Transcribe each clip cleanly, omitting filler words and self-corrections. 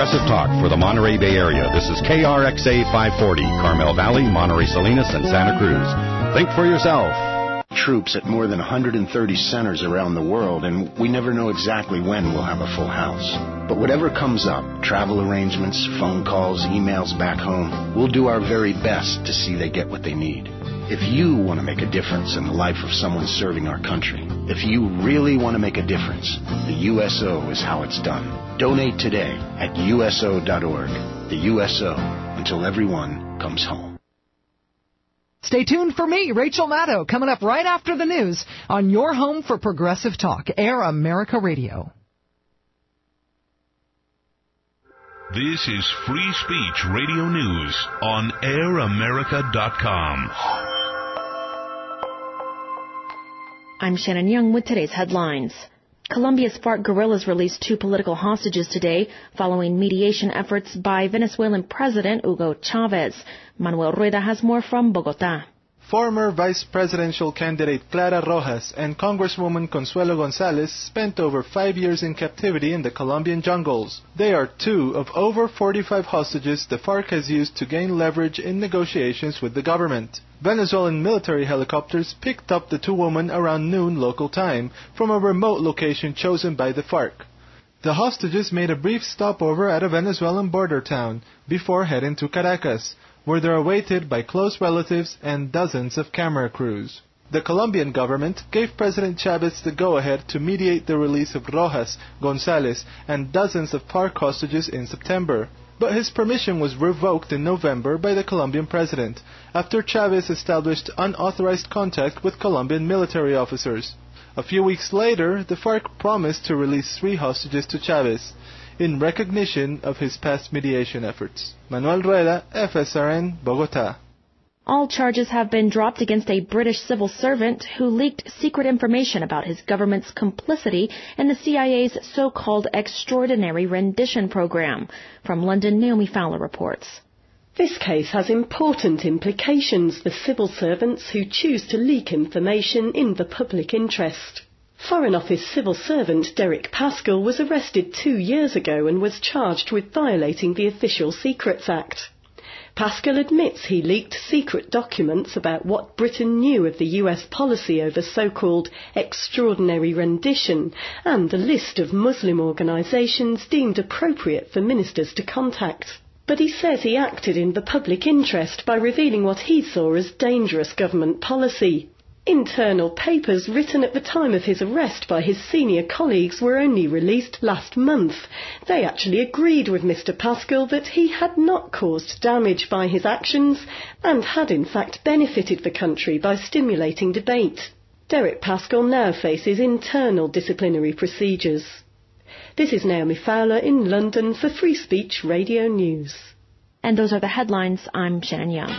Progressive Talk for the Monterey Bay Area. This is KRXA 540, Carmel Valley, Monterey Salinas, and Santa Cruz. Think for yourself. Troops at more than 130 centers around the world, and we never know exactly when we'll have a full house. But whatever comes up, travel arrangements, phone calls, emails back home, we'll do our very best to see they get what they need. If you want to make a difference in the life of someone serving our country, if you really want to make a difference, the USO is how it's done. Donate today at USO.org. The USO, until everyone comes home. Stay tuned for me, Rachel Maddow, coming up right after the news on your home for Progressive Talk, Air America Radio. This is Free Speech Radio News on AirAmerica.com. I'm Shannon Young with today's headlines. Colombia's FARC guerrillas released 2 political hostages today following mediation efforts by Venezuelan President Hugo Chavez. Manuel Rueda has more from Bogotá. Former vice presidential candidate Clara Rojas and Congresswoman Consuelo Gonzalez spent over 5 years in captivity in the Colombian jungles. They are 2 of over 45 hostages the FARC has used to gain leverage in negotiations with the government. Venezuelan military helicopters picked up the 2 women around noon local time from a remote location chosen by the FARC. The hostages made a brief stopover at a Venezuelan border town before heading to Caracas, where they're awaited by close relatives and dozens of camera crews. The Colombian government gave President Chavez the go-ahead to mediate the release of Rojas, Gonzalez, and dozens of FARC hostages in September. But his permission was revoked in November by the Colombian president, after Chavez established unauthorized contact with Colombian military officers. A few weeks later, the FARC promised to release 3 hostages to Chavez, in recognition of his past mediation efforts. Manuel Rueda, FSRN, Bogotá. All charges have been dropped against a British civil servant who leaked secret information about his government's complicity in the CIA's so-called Extraordinary Rendition Program. From London, Naomi Fowler reports. This case has important implications for civil servants who choose to leak information in the public interest. Foreign Office civil servant Derek Paschal was arrested 2 years ago and was charged with violating the Official Secrets Act. Paschal admits he leaked secret documents about what Britain knew of the US policy over so-called extraordinary rendition and a list of Muslim organisations deemed appropriate for ministers to contact. But he says he acted in the public interest by revealing what he saw as dangerous government policy. Internal papers written at the time of his arrest by his senior colleagues were only released last month. They actually agreed with Mr. Paschal that he had not caused damage by his actions and had in fact benefited the country by stimulating debate. Derek Paschal now faces internal disciplinary procedures. This is Naomi Fowler in London for Free Speech Radio News. And those are the headlines. I'm Shannon Young.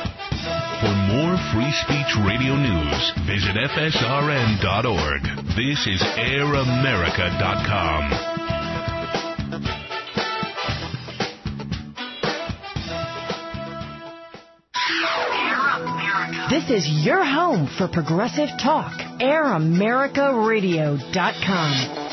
For more Free Speech Radio News, visit FSRN.org. This is AirAmerica.com. This is your home for Progressive Talk, AirAmericaRadio.com.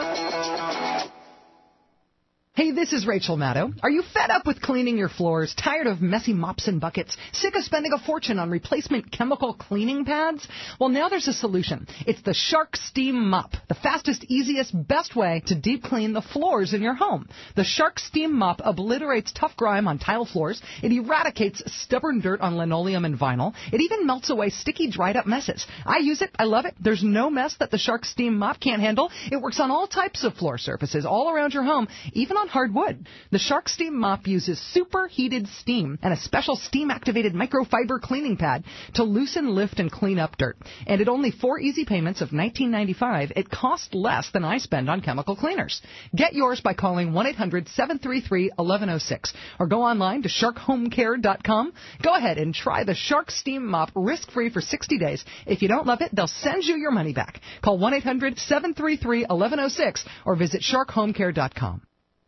Hey, this is Rachel Maddow. Are you fed up with cleaning your floors, tired of messy mops and buckets, sick of spending a fortune on replacement chemical cleaning pads? Well, now there's a solution. It's the Shark Steam Mop, the fastest, easiest, best way to deep clean the floors in your home. The Shark Steam Mop obliterates tough grime on tile floors. It eradicates stubborn dirt on linoleum and vinyl. It even melts away sticky, dried-up messes. I use it. I love it. There's no mess that the Shark Steam Mop can't handle. It works on all types of floor surfaces all around your home, even on hardwood. The Shark Steam Mop uses superheated steam and a special steam-activated microfiber cleaning pad to loosen, lift, and clean up dirt. And at only 4 easy payments of $19.95, it costs less than I spend on chemical cleaners. Get yours by calling 1-800-733-1106 or go online to sharkhomecare.com. Go ahead and try the Shark Steam Mop risk-free for 60 days. If you don't love it, they'll send you your money back. Call 1-800-733-1106 or visit sharkhomecare.com.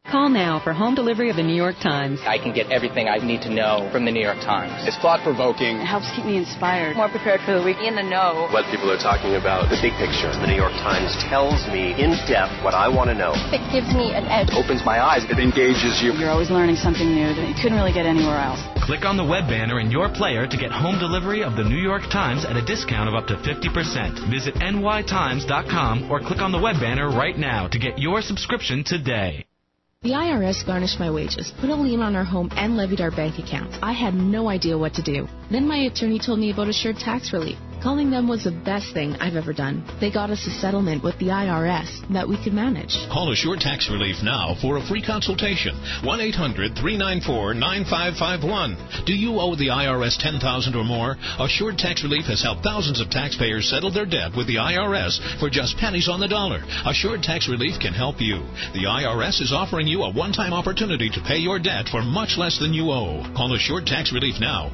Call now for home delivery of the New York Times. I can get everything I need to know from the New York Times. It's thought-provoking. It helps keep me inspired. More prepared for the week. In the know. What people are talking about. The big picture. The New York Times tells me in depth what I want to know. It gives me an edge. It opens my eyes. It engages you. You're always learning something new that you couldn't really get anywhere else. Click on the web banner in your player to get home delivery of the New York Times at a discount of up to 50%. Visit nytimes.com or click on the web banner right now to get your subscription today. The IRS garnished my wages, put a lien on our home, and levied our bank accounts. I had no idea what to do. Then my attorney told me about Assured Tax Relief. Calling them was the best thing I've ever done. They got us a settlement with the IRS that we could manage. Call Assured Tax Relief now for a free consultation. 1-800-394-9551. Do you owe the IRS $10,000 or more? Assured Tax Relief has helped thousands of taxpayers settle their debt with the IRS for just pennies on the dollar. Assured Tax Relief can help you. The IRS is offering you a one-time opportunity to pay your debt for much less than you owe. Call Assured Tax Relief now.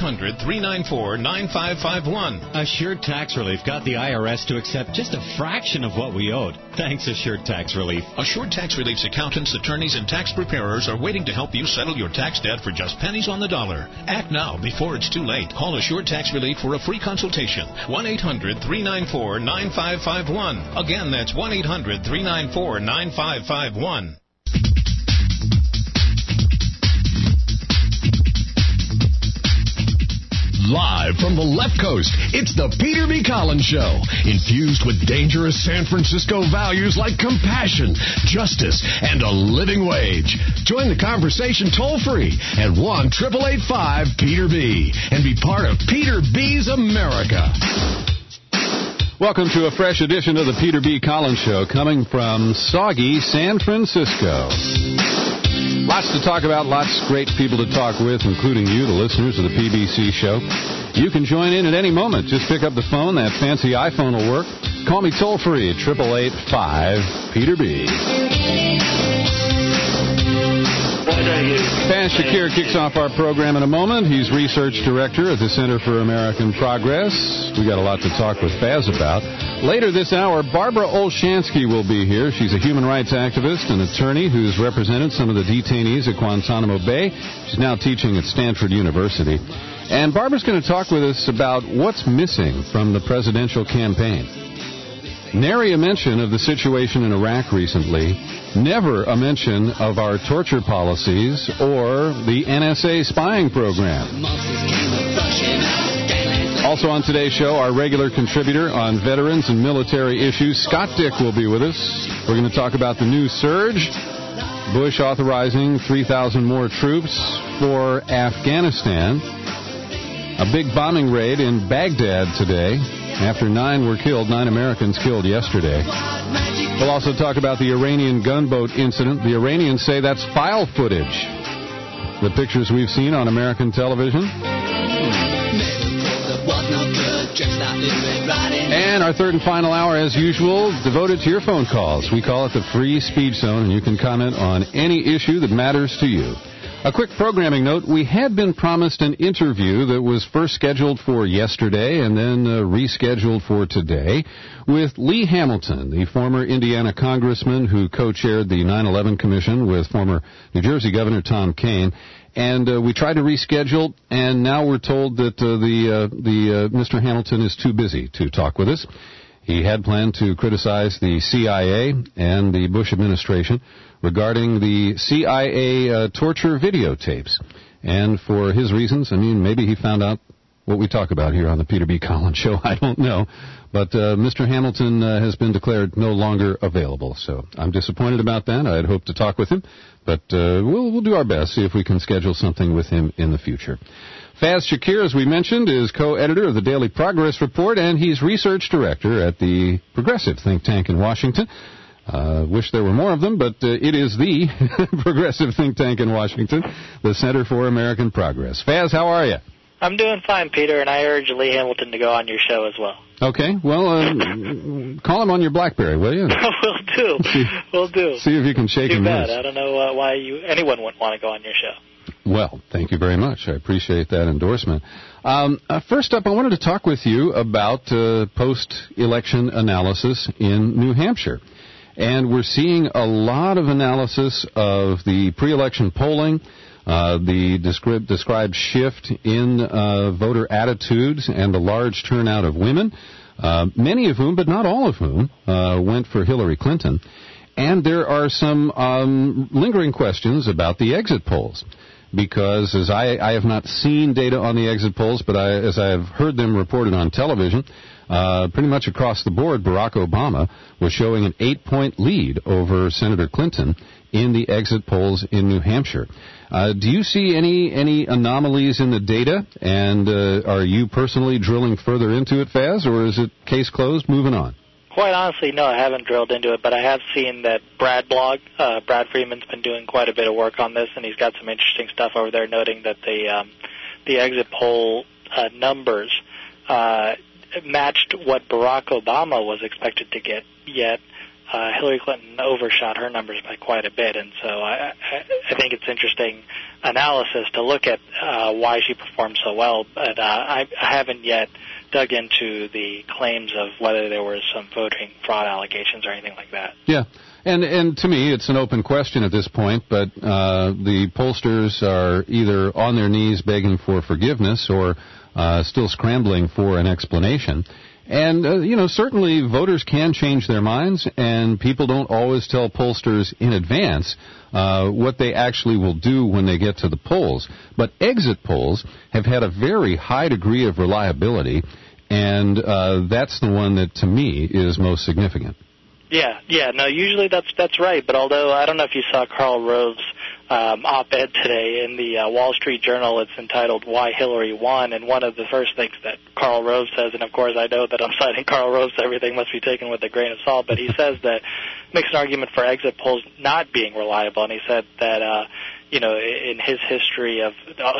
1-800-394-9551. Assured Tax Relief got the IRS to accept just a fraction of what we owed. Thanks, Assured Tax Relief. Assured Tax Relief's accountants, attorneys, and tax preparers are waiting to help you settle your tax debt for just pennies on the dollar. Act now before it's too late. Call Assured Tax Relief for a free consultation. 1-800-394-9551. Again, that's 1-800-394-9551. Live from the left coast, it's the Peter B. Collins Show, infused with dangerous San Francisco values like compassion, justice, and a living wage. Join the conversation toll-free at 1-888-5-PETER-B and be part of Peter B's America. Welcome to a fresh edition of the Peter B. Collins Show, coming from soggy San Francisco. Lots to talk about, lots of great people to talk with, including you, the listeners of the PBC show. You can join in at any moment. Just pick up the phone. That fancy iPhone will work. Call me toll-free at 888-5-PETER-B. Faz Shakir kicks off our program in a moment. He's research director at the Center for American Progress. We got a lot to talk with Faz about. Later this hour, Barbara Olshansky will be here. She's a human rights activist and attorney who's represented some of the detainees at Guantanamo Bay. She's now teaching at Stanford University. And Barbara's going to talk with us about what's missing from the presidential campaign. Nary a mention of the situation in Iraq recently. Never a mention of our torture policies or the NSA spying program. Also on today's show, our regular contributor on veterans and military issues, Scott Dick, will be with us. We're going to talk about the new surge, Bush authorizing 3,000 more troops for Afghanistan, a big bombing raid in Baghdad today. After 9 were killed, 9 Americans killed yesterday. We'll also talk about the Iranian gunboat incident. The Iranians say that's file footage. The pictures we've seen on American television. And our third and final hour, as usual, devoted to your phone calls. We call it the Free Speech Zone, and you can comment on any issue that matters to you. A quick programming note, we had been promised an interview that was first scheduled for yesterday and then rescheduled for today with Lee Hamilton, the former Indiana congressman who co-chaired the 9/11 Commission with former New Jersey Governor Tom Kean. And we tried to reschedule, and now we're told that Mr. Hamilton is too busy to talk with us. He had planned to criticize the CIA and the Bush administration regarding the CIA torture videotapes. And for his reasons, I mean, maybe he found out what we talk about here on the Peter B. Collins Show. I don't know. But Mr. Hamilton has been declared no longer available. So I'm disappointed about that. I had hoped to talk with him. But we'll do our best, see if we can schedule something with him in the future. Faz Shakir, as we mentioned, is co-editor of the Daily Progress Report, and he's research director at the progressive think tank in Washington. Wish there were more of them, but it is the progressive think tank in Washington, the Center for American Progress. Faz, how are you? I'm doing fine, Peter, and I urge Lee Hamilton to go on your show as well. Okay, well, call him on your BlackBerry, will you? Will do. See if you can shake him loose. I don't know why anyone wouldn't want to go on your show. Well, thank you very much. I appreciate that endorsement. First up, I wanted to talk with you about post-election analysis in New Hampshire. And we're seeing a lot of analysis of the pre-election polling, the described shift in voter attitudes, and the large turnout of women, many of whom, but not all of whom, went for Hillary Clinton. And there are some lingering questions about the exit polls, because as I have not seen data on the exit polls, but as I have heard them reported on television, pretty much across the board, Barack Obama was showing an 8-point lead over Senator Clinton in the exit polls in New Hampshire. Do you see any anomalies in the data, and are you personally drilling further into it, Faz, or is it case closed, moving on? Quite honestly, no, I haven't drilled into it, but I have seen that Brad Friedman's been doing quite a bit of work on this, and he's got some interesting stuff over there, noting that the exit poll numbers matched what Barack Obama was expected to get, yet Hillary Clinton overshot her numbers by quite a bit, and so I think it's interesting analysis to look at why she performed so well, but I haven't yet dug into the claims of whether there were some voting fraud allegations or anything like that. Yeah, and to me it's an open question at this point, but the pollsters are either on their knees begging for forgiveness or still scrambling for an explanation. And, certainly voters can change their minds, and people don't always tell pollsters in advance what they actually will do when they get to the polls. But exit polls have had a very high degree of reliability, and that's the one that, to me, is most significant. No, usually that's right. But although I don't know if you saw Karl Rove's op-ed today in the Wall Street Journal, it's entitled "Why Hillary Won," and one of the first things that Karl Rove says, and of course I know that I'm citing Karl Rove, so everything must be taken with a grain of salt, but he says that makes an argument for exit polls not being reliable, and he said that in his history of,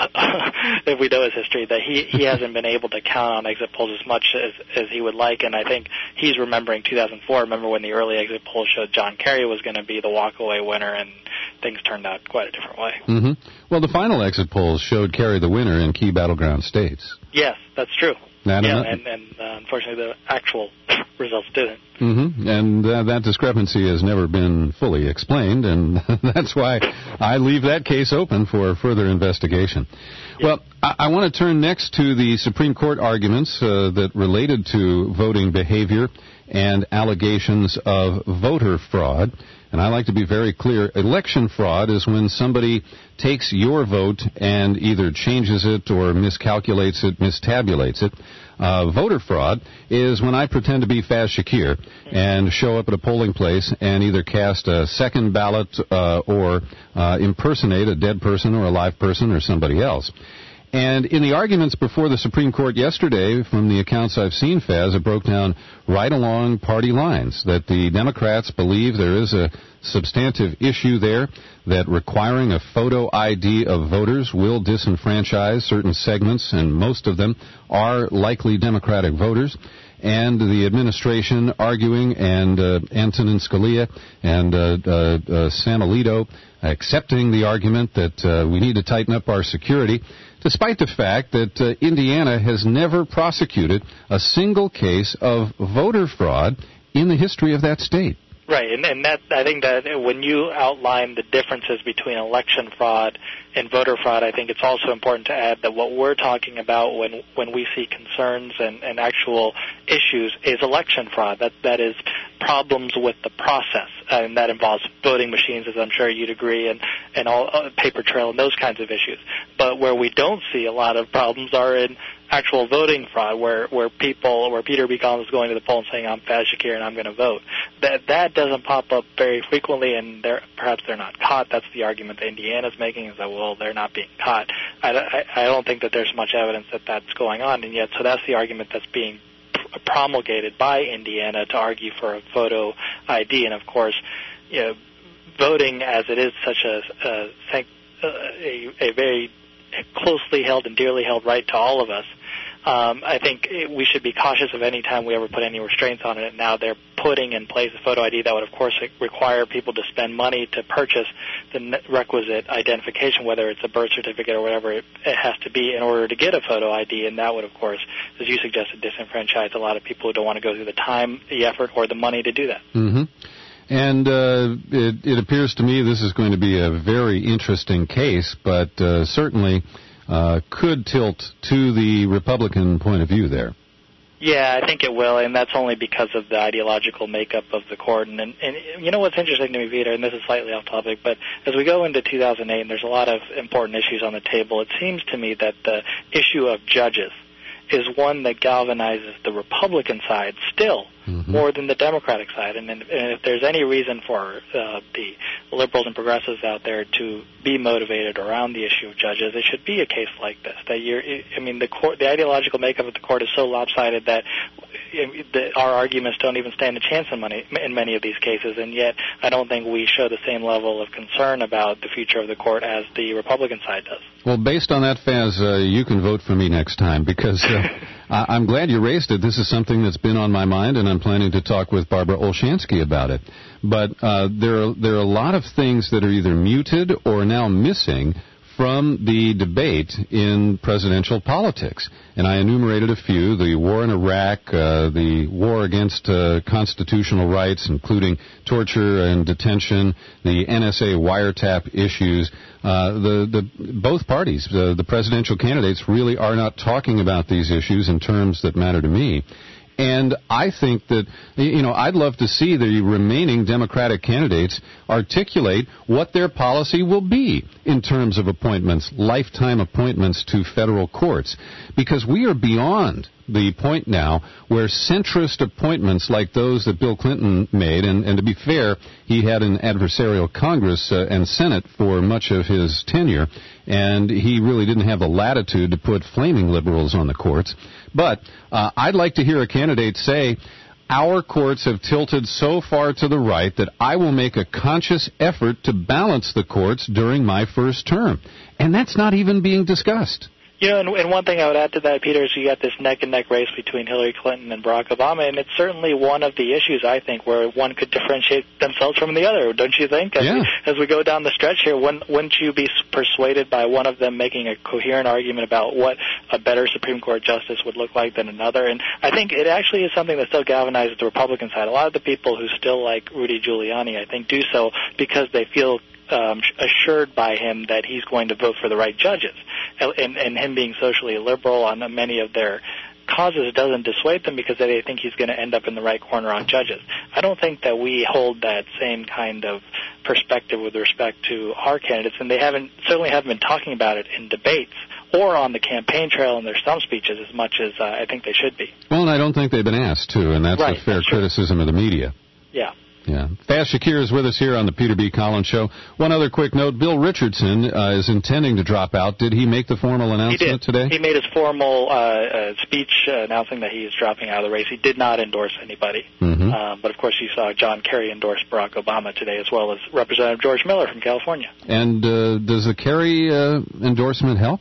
if we know his history, that he hasn't been able to count on exit polls as much as he would like, and I think he's remembering 2004. Remember when the early exit polls showed John Kerry was going to be the walkaway winner, and things turned out quite a different way. Mm-hmm. Well, the final exit polls showed Kerry the winner in key battleground states. Yes, that's true. And unfortunately the actual results didn't. Mm-hmm. And that discrepancy has never been fully explained, and that's why I leave that case open for further investigation. Yeah. Well, I want to turn next to the Supreme Court arguments that related to voting behavior and allegations of voter fraud. And I like to be very clear, election fraud is when somebody takes your vote and either changes it or miscalculates it, mistabulates it. Voter fraud is when I pretend to be Faz Shakir and show up at a polling place and either cast a second ballot or impersonate a dead person or a live person or somebody else. And in the arguments before the Supreme Court yesterday, from the accounts I've seen, Faz, it broke down right along party lines, that the Democrats believe there is a substantive issue there, that requiring a photo ID of voters will disenfranchise certain segments, and most of them are likely Democratic voters. And the administration arguing, and Antonin Scalia and Sam Alito accepting the argument that we need to tighten up our security, despite the fact that Indiana has never prosecuted a single case of voter fraud in the history of that state. Right, and that, I think that when you outline the differences between election fraud and voter fraud, I think it's also important to add that what we're talking about when we see concerns and actual issues is election fraud. That is problems with the process, and that involves voting machines, as I'm sure you'd agree, and all paper trail and those kinds of issues. But where we don't see a lot of problems are in actual voting fraud, where Peter B. Collins is going to the poll and saying, I'm Faz Shakir and I'm going to vote. That doesn't pop up very frequently, and perhaps they're not caught. That's the argument that Indiana's making, is that, well, they're not being caught. I don't think that there's much evidence that that's going on, and yet, so that's the argument that's being promulgated by Indiana to argue for a photo ID. And, of course, voting, as it is such a very closely held and dearly held right to all of us, I think we should be cautious of any time we ever put any restraints on it. Now they're putting in place a photo ID that would, of course, require people to spend money to purchase the requisite identification, whether it's a birth certificate or whatever it has to be, in order to get a photo ID. And that would, of course, as you suggested, disenfranchise a lot of people who don't want to go through the time, the effort, or the money to do that. Mm-hmm. And it appears to me this is going to be a very interesting case, but certainly could tilt to the Republican point of view there. Yeah, I think it will, and that's only because of the ideological makeup of the court. And you know what's interesting to me, Peter, and this is slightly off topic, but as we go into 2008 and there's a lot of important issues on the table, it seems to me that the issue of judges is one that galvanizes the Republican side still more than the Democratic side. And if there's any reason for the liberals and progressives out there to be motivated around the issue of judges, it should be a case like this. The ideological makeup of the court is so lopsided that our arguments don't even stand a chance in many of these cases, and yet I don't think we show the same level of concern about the future of the court as the Republican side does. Well, based on that, Faz, you can vote for me next time, because I'm glad you raised it. This is something that's been on my mind, and I'm planning to talk with Barbara Olshansky about it. But there are a lot of things that are either muted or now missing from the debate in presidential politics. And I enumerated a few: the war in Iraq, the war against constitutional rights, including torture and detention, the NSA wiretap issues. Both parties, the presidential candidates, really are not talking about these issues in terms that matter to me. And I think that, I'd love to see the remaining Democratic candidates articulate what their policy will be in terms of appointments, lifetime appointments to federal courts. Because we are beyond the point now where centrist appointments like those that Bill Clinton made, and to be fair, he had an adversarial Congress and Senate for much of his tenure, and he really didn't have the latitude to put flaming liberals on the courts. But I'd like to hear a candidate say, our courts have tilted so far to the right that I will make a conscious effort to balance the courts during my first term. And that's not even being discussed. And one thing I would add to that, Peter, is you got this neck-and-neck race between Hillary Clinton and Barack Obama, and it's certainly one of the issues, I think, where one could differentiate themselves from the other, don't you think? As we go down the stretch here, wouldn't you be persuaded by one of them making a coherent argument about what a better Supreme Court justice would look like than another? And I think it actually is something that still galvanizes the Republican side. A lot of the people who still like Rudy Giuliani, I think, do so because they feel assured by him that he's going to vote for the right judges. And him being socially liberal on many of their causes doesn't dissuade them because they think he's going to end up in the right corner on judges. I don't think that we hold that same kind of perspective with respect to our candidates, and they certainly haven't been talking about it in debates or on the campaign trail in their stump speeches as much as I think they should be. Well, and I don't think they've been asked to, and that's a fair criticism of the media. Yeah. Yeah. Faz Shakir is with us here on the Peter B. Collins Show. One other quick note, Bill Richardson is intending to drop out. Did he make the formal announcement today? He made his formal speech announcing that he is dropping out of the race. He did not endorse anybody. But, of course, you saw John Kerry endorse Barack Obama today, as well as Representative George Miller from California. And does the Kerry endorsement help?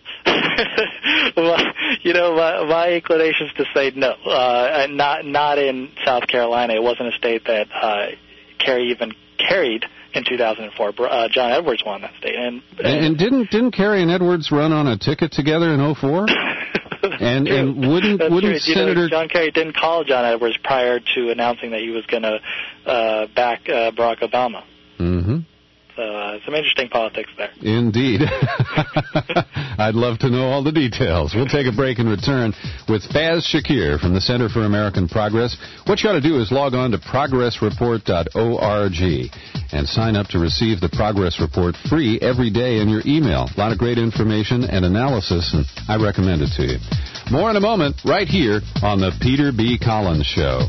Well, my inclination is to say no. Not in South Carolina. It wasn't a state that Kerry even carried in 2004. John Edwards won that state. And didn't Kerry and Edwards run on a ticket together in 2004? and wouldn't Senator John Kerry didn't call John Edwards prior to announcing that he was going to back Barack Obama. So some interesting politics there. Indeed. I'd love to know all the details. We'll take a break and return with Faz Shakir from the Center for American Progress. What you ought to do is log on to progressreport.org and sign up to receive the Progress Report free every day in your email. A lot of great information and analysis, and I recommend it to you. More in a moment, right here on the Peter B. Collins Show.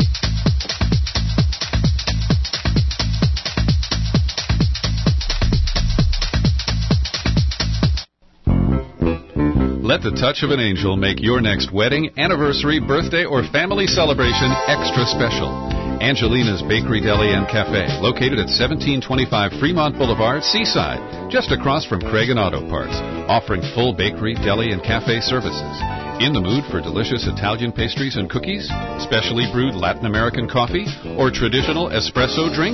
Let the touch of an angel make your next wedding, anniversary, birthday, or family celebration extra special. Angelina's Bakery, Deli, and Cafe, located at 1725 Fremont Boulevard, Seaside, just across from Craig and Auto Parts, offering full bakery, deli, and cafe services. In the mood for delicious Italian pastries and cookies, specially brewed Latin American coffee, or traditional espresso drinks?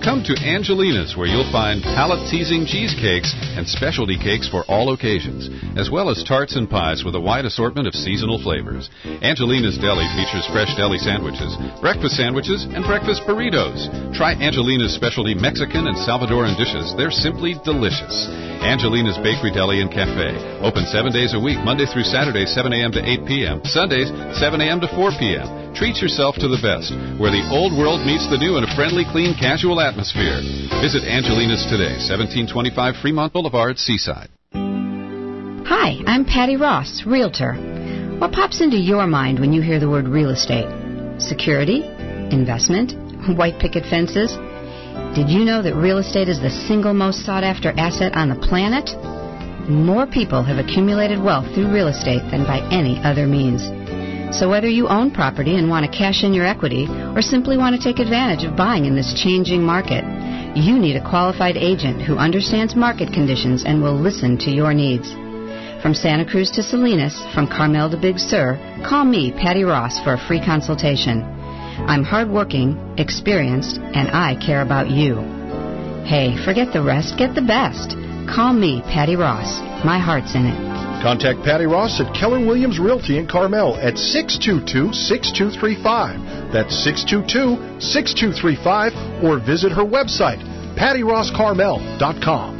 Come to Angelina's, where you'll find palate-teasing cheesecakes and specialty cakes for all occasions, as well as tarts and pies with a wide assortment of seasonal flavors. Angelina's Deli features fresh deli sandwiches, breakfast sandwiches, and breakfast burritos. Try Angelina's specialty Mexican and Salvadoran dishes. They're simply delicious. Angelina's Bakery, Deli, and Cafe. Open 7 days a week, Monday through Saturday, 7 a.m. to 8 p.m. Sundays, 7 a.m. to 4 p.m. Treat yourself to the best, where the old world meets the new in a friendly, clean, casual atmosphere. Visit Angelina's today, 1725 Fremont Boulevard, Seaside. Hi, I'm Patty Ross, Realtor. What pops into your mind when you hear the word real estate? Security? Investment? White picket fences? Did you know that real estate is the single most sought-after asset on the planet? More people have accumulated wealth through real estate than by any other means. So whether you own property and want to cash in your equity or simply want to take advantage of buying in this changing market, you need a qualified agent who understands market conditions and will listen to your needs. From Santa Cruz to Salinas, from Carmel to Big Sur, call me, Patty Ross, for a free consultation. I'm hardworking, experienced, and I care about you. Hey, forget the rest, get the best. Call me, Patty Ross. My heart's in it. Contact Patty Ross at Keller Williams Realty in Carmel at 622-6235. That's 622-6235, or visit her website, pattyrosscarmel.com.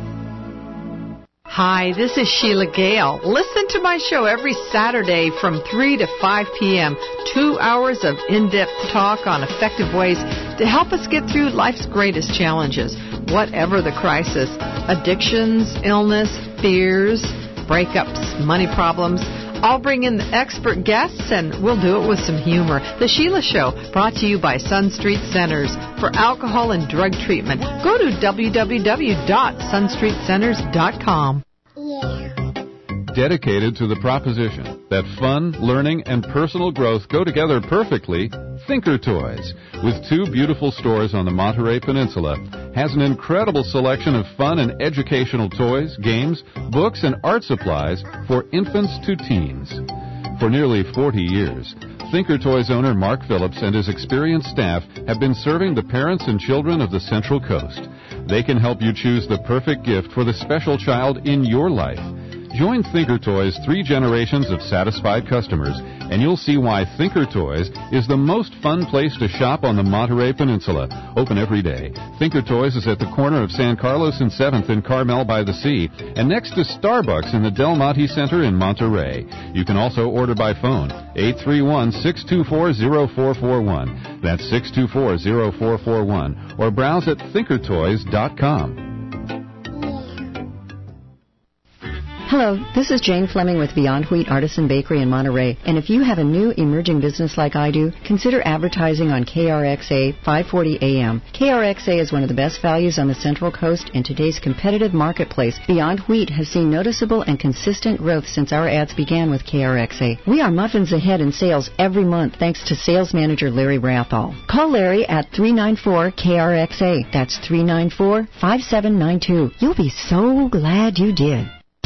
Hi, this is Sheila Gale. Listen to my show every Saturday from 3 to 5 p.m. 2 hours of in-depth talk on effective ways to help us get through life's greatest challenges, whatever the crisis. Addictions, illness, fears, breakups, money problems. I'll bring in the expert guests, and we'll do it with some humor. The Sheila Show, brought to you by Sun Street Centers for alcohol and drug treatment. Go to www.sunstreetcenters.com. Dedicated to the proposition that fun, learning, and personal growth go together perfectly, Thinker Toys, with 2 beautiful stores on the Monterey Peninsula, has an incredible selection of fun and educational toys, games, books, and art supplies for infants to teens. For nearly 40 years, Thinker Toys owner Mark Phillips and his experienced staff have been serving the parents and children of the Central Coast. They can help you choose the perfect gift for the special child in your life. Join Thinker Toys' 3 generations of satisfied customers, and you'll see why Thinker Toys is the most fun place to shop on the Monterey Peninsula. Open every day. Thinker Toys is at the corner of San Carlos and 7th in Carmel by the Sea, and next to Starbucks in the Del Monte Center in Monterey. You can also order by phone, 831-624-0441. That's 624-0441, or browse at thinkertoys.com. Hello, this is Jane Fleming with Beyond Wheat Artisan Bakery in Monterey. And if you have a new emerging business like I do, consider advertising on KRXA 540 AM. KRXA is one of the best values on the Central Coast in today's competitive marketplace. Beyond Wheat has seen noticeable and consistent growth since our ads began with KRXA. We are muffins ahead in sales every month thanks to sales manager Larry Rathall. Call Larry at 394-KRXA. That's 394-5792. You'll be so glad you did.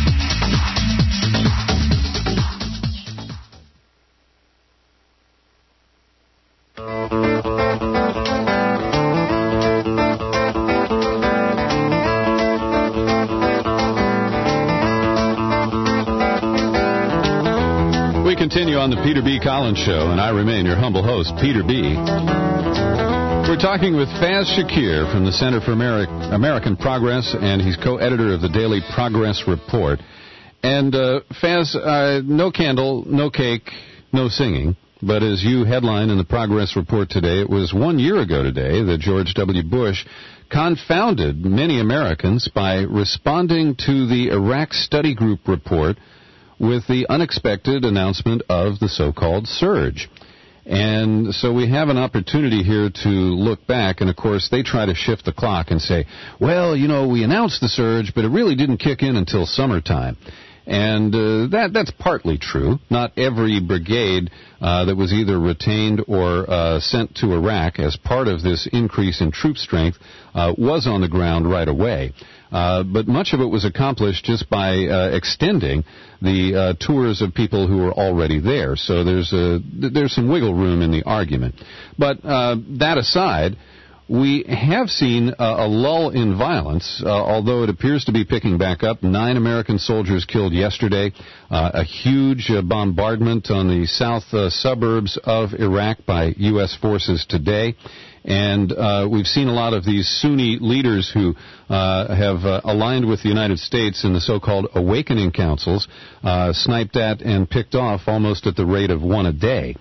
We continue on the Peter B. Collins Show, and I remain your humble host, Peter B. We're talking with Faz Shakir from the Center for American Progress, and he's co-editor of the Daily Progress Report. And Faz, no candle, no cake, no singing. But as you headline in the Progress Report today, it was 1 year ago today that George W. Bush confounded many Americans by responding to the Iraq Study Group report with the unexpected announcement of the so-called surge. And so we have an opportunity here to look back, and of course they try to shift the clock and say, well, you know, we announced the surge, but it really didn't kick in until summertime. And that's partly true. Not every brigade that was either retained or sent to Iraq as part of this increase in troop strength was on the ground right away. But much of it was accomplished just by extending the tours of people who were already there. So there's some wiggle room in the argument. But that aside, we have seen a lull in violence, although it appears to be picking back up. 9 American soldiers killed yesterday. A huge bombardment on the south suburbs of Iraq by U.S. forces today. And we've seen a lot of these Sunni leaders who have aligned with the United States in the so-called awakening councils, sniped at and picked off almost at the rate of 1 a day.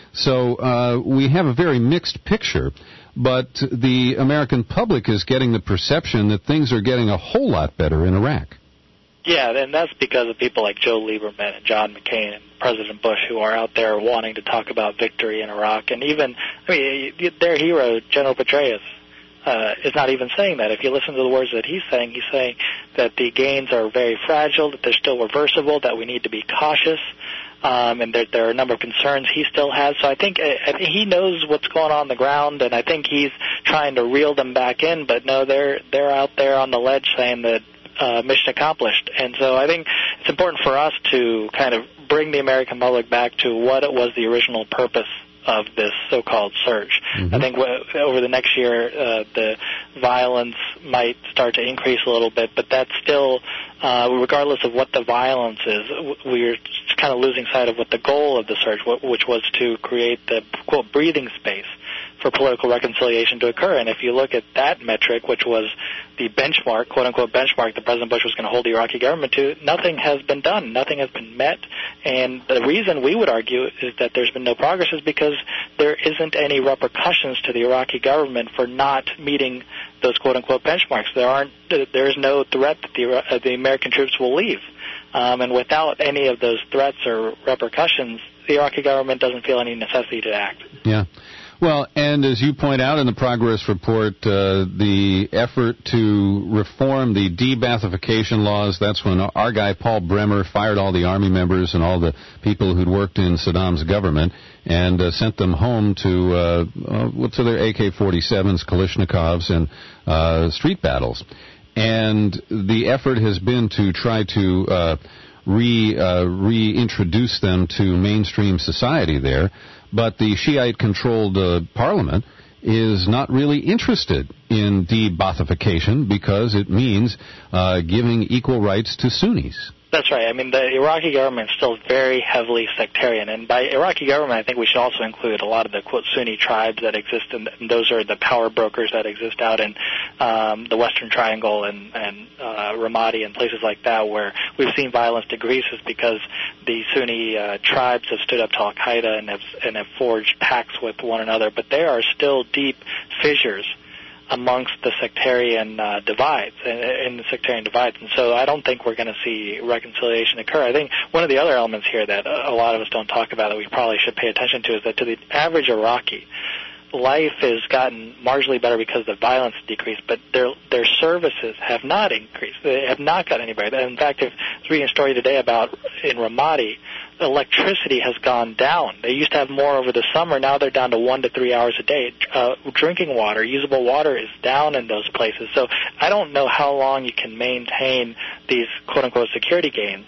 So we have a very mixed picture, but the American public is getting the perception that things are getting a whole lot better in Iraq. Yeah, and that's because of people like Joe Lieberman and John McCain and President Bush who are out there wanting to talk about victory in Iraq. And even, their hero, General Petraeus, is not even saying that. If you listen to the words that he's saying that the gains are very fragile, that they're still reversible, that we need to be cautious, and that there are a number of concerns he still has. So I think he knows what's going on the ground, and I think he's trying to reel them back in. But no, they're out there on the ledge saying that mission accomplished. And so I think it's important for us to kind of bring the American public back to what it was the original purpose of this so-called surge. Mm-hmm. I think over the next year, the violence might start to increase a little bit, but that's still, regardless of what the violence is, we're kind of losing sight of what the goal of the surge, which was to create the, quote, breathing space for political reconciliation to occur. And if you look at that metric, which was the benchmark, quote-unquote benchmark that President Bush was going to hold the Iraqi government to, nothing has been done. Nothing has been met. And the reason we would argue is that there's been no progress is because there isn't any repercussions to the Iraqi government for not meeting those quote-unquote benchmarks. There is no threat that the American troops will leave. And without any of those threats or repercussions, the Iraqi government doesn't feel any necessity to act. Yeah. Well, and as you point out in the progress report, the effort to reform the de-Baathification laws, that's when our guy Paul Bremer fired all the Army members and all the people who'd worked in Saddam's government and sent them home to their AK-47s, Kalashnikovs, and street battles. And the effort has been to try to reintroduce them to mainstream society there. But the Shiite-controlled parliament is not really interested in de-Baathification because it means giving equal rights to Sunnis. That's right. I mean, the Iraqi government is still very heavily sectarian. And by Iraqi government, I think we should also include a lot of the, quote, Sunni tribes that exist, and those are the power brokers that exist out in the Western Triangle and Ramadi and places like that, where we've seen violence decrease is because the Sunni tribes have stood up to Al-Qaeda and have forged pacts with one another. But there are still deep fissures amongst the sectarian divides, in the sectarian divides. And so I don't think we're going to see reconciliation occur. I think one of the other elements here that a lot of us don't talk about that we probably should pay attention to is that to the average Iraqi, life has gotten marginally better because the violence decreased, but their services have not increased. They have not gotten any better. In fact, I was reading a story today about in Ramadi, electricity has gone down. They used to have more over the summer. Now they're down to 1 to 3 hours a day. Drinking water, usable water is down in those places. So I don't know how long you can maintain these quote-unquote security gains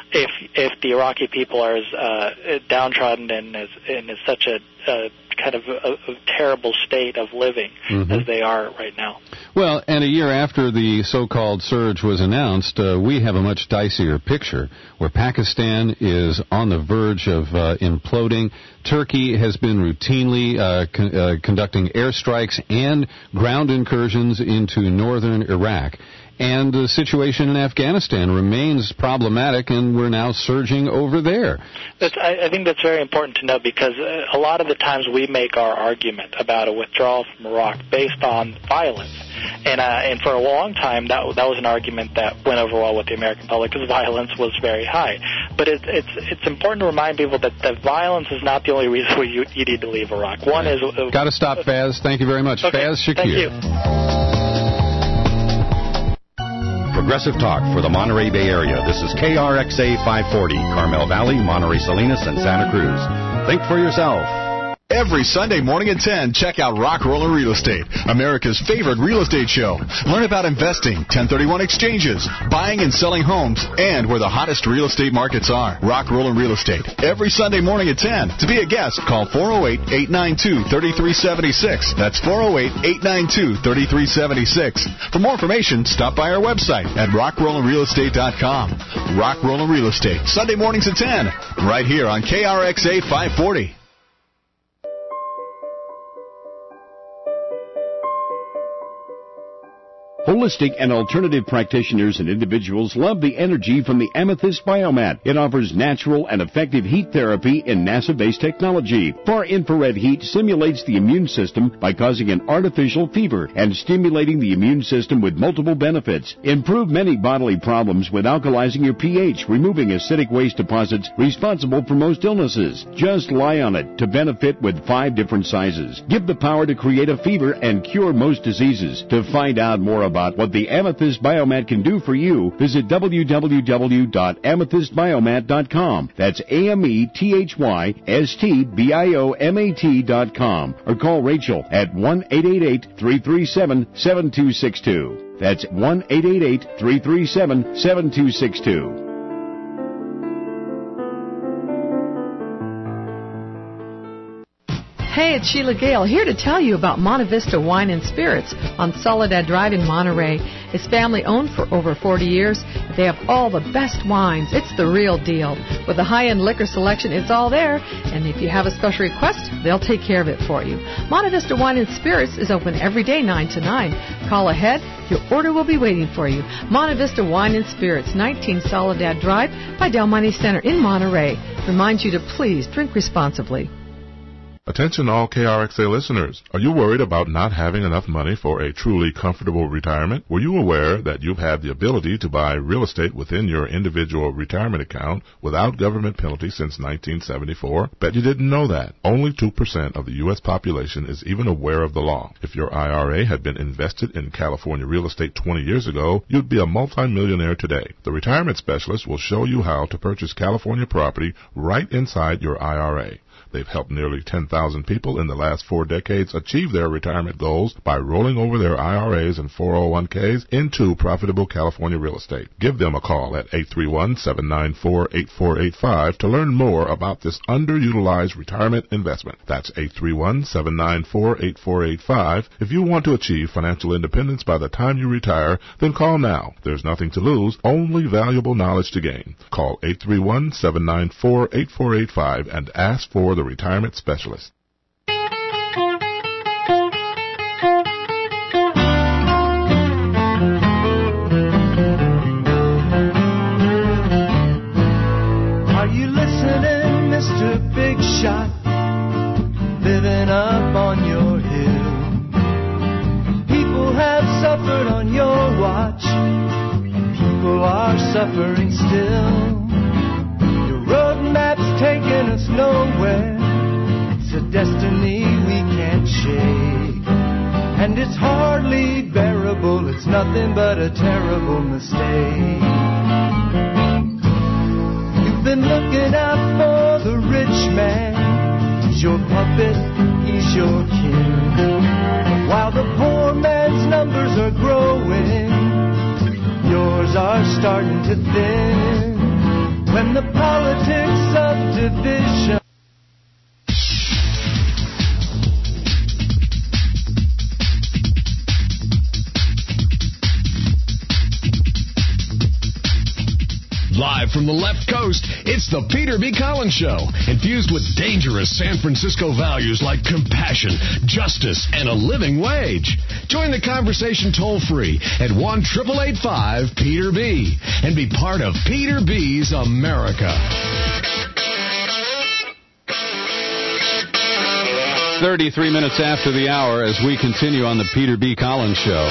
if the Iraqi people are as downtrodden and is such a kind of a terrible state of living as they are right now. Well, and a year after the so-called surge was announced, we have a much dicier picture where Pakistan is on the verge of imploding. Turkey has been routinely conducting airstrikes and ground incursions into northern Iraq. And the situation in Afghanistan remains problematic, and we're now surging over there. I think that's very important to note because a lot of the times we make our argument about a withdrawal from Iraq based on violence. And for a long time, that was an argument that went over well with the American public because violence was very high. But it's important to remind people that violence is not the only reason you need to leave Iraq. One is... Got to stop, Faz. Thank you very much. Okay, Faz Shakir. Thank you. Progressive Talk for the Monterey Bay Area. This is KRXA 540, Carmel Valley, Monterey Salinas, and Santa Cruz. Think for yourself. Every Sunday morning at 10, check out Rock Roller Real Estate, America's favorite real estate show. Learn about investing, 1031 exchanges, buying and selling homes, and where the hottest real estate markets are. Rock Roller Real Estate, every Sunday morning at 10. To be a guest, call 408-892-3376. That's 408-892-3376. For more information, stop by our website at rockrollerrealestate.com. Rock Roller Real Estate, Sunday mornings at 10, right here on KRXA 540. Holistic and alternative practitioners and individuals love the energy from the Amethyst Biomat. It offers natural and effective heat therapy in NASA-based technology. Far-infrared heat simulates the immune system by causing an artificial fever and stimulating the immune system with multiple benefits. Improve many bodily problems with alkalizing your pH, removing acidic waste deposits responsible for most illnesses. Just lie on it to benefit with 5 different sizes. Give the power to create a fever and cure most diseases. To find out more about what the Amethyst Biomat can do for you, visit www.amethystbiomat.com. That's AMETHYSTBIOMAT.com. Or call Rachel at 1-888-337-7262. That's 1-888-337-7262. Hey, it's Sheila Gale here to tell you about Monte Vista Wine and Spirits on Soledad Drive in Monterey. It's family-owned for over 40 years. They have all the best wines. It's the real deal. With a high-end liquor selection, it's all there. And if you have a special request, they'll take care of it for you. Monte Vista Wine and Spirits is open every day 9 to 9. Call ahead. Your order will be waiting for you. Monte Vista Wine and Spirits, 19 Soledad Drive by Del Monte Center in Monterey. Reminds you to please drink responsibly. Attention all KRXA listeners. Are you worried about not having enough money for a truly comfortable retirement? Were you aware that you've had the ability to buy real estate within your individual retirement account without government penalty since 1974? Bet you didn't know that. Only 2% of the U.S. population is even aware of the law. If your IRA had been invested in California real estate 20 years ago, you'd be a multimillionaire today. The retirement specialist will show you how to purchase California property right inside your IRA. They've helped nearly 10,000 people in the last 4 decades achieve their retirement goals by rolling over their IRAs and 401ks into profitable California real estate. Give them a call at 831-794-8485 to learn more about this underutilized retirement investment. That's 831-794-8485. If you want to achieve financial independence by the time you retire, then call now. There's nothing to lose, only valuable knowledge to gain. Call 831-794-8485 and ask for the retirement specialist. Are you listening, Mr. Big Shot? Living up on your hill. People have suffered on your watch. People are suffering still. Roadmap's taking us nowhere. It's a destiny we can't shake. And it's hardly bearable. It's nothing but a terrible mistake. You've been looking out for the rich man. He's your puppet, he's your king. While the poor man's numbers are growing, yours are starting to thin. When the politics of division Live from the left coast, it's the Peter B. Collins Show, infused with dangerous San Francisco values like compassion, justice, and a living wage. Join the conversation toll-free at 1-888-5-PETER-B and be part of Peter B's America. 33 minutes after the hour as we continue on the Peter B. Collins Show.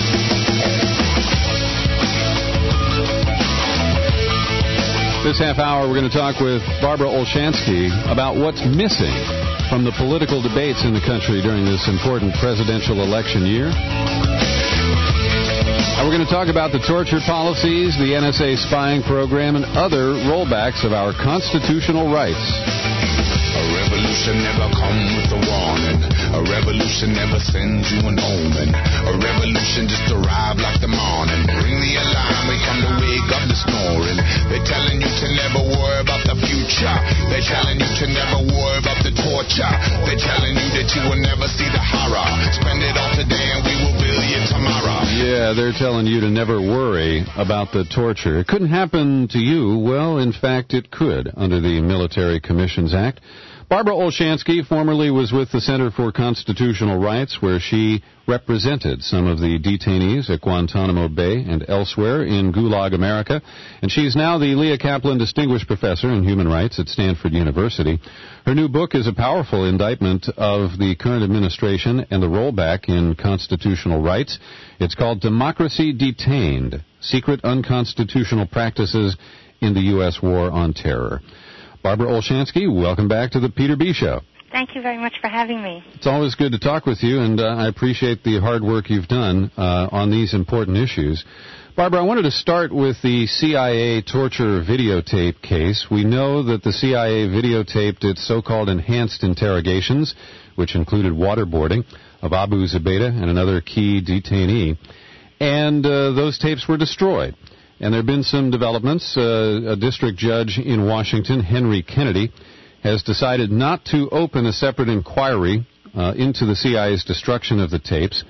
This half hour, we're going to talk with Barbara Olshansky about what's missing from the political debates in the country during this important presidential election year. And we're going to talk about the torture policies, the NSA spying program, and other rollbacks of our constitutional rights. A revolution never comes with a warning. A revolution never sends you an omen. A revolution just arrive like the morning. Ring the alarm, we come to wake up the snoring. They're telling you to never worry about the future. They're telling you to never worry about the torture. They're telling you that you will never see the horror. Spend it all today and we will build you tomorrow. Yeah, they're telling you to never worry about the torture. It couldn't happen to you. Well, in fact, it could under the Military Commissions Act. Barbara Olshansky formerly was with the Center for Constitutional Rights, where she represented some of the detainees at Guantanamo Bay and elsewhere in Gulag America. And she's now the Leah Kaplan Distinguished Professor in Human Rights at Stanford University. Her new book is a powerful indictment of the current administration and the rollback in constitutional rights. It's called Democracy Detained: Secret Unconstitutional Practices in the U.S. War on Terror. Barbara Olshansky, welcome back to the Peter B. Show. Thank you very much for having me. It's always good to talk with you, and I appreciate the hard work you've done on these important issues. Barbara, I wanted to start with the CIA torture videotape case. We know that the CIA videotaped its so-called enhanced interrogations, which included waterboarding of Abu Zubaydah and another key detainee, and those tapes were destroyed. And there have been some developments. A district judge in Washington, Henry Kennedy, has decided not to open a separate inquiry into the CIA's destruction of the tapes.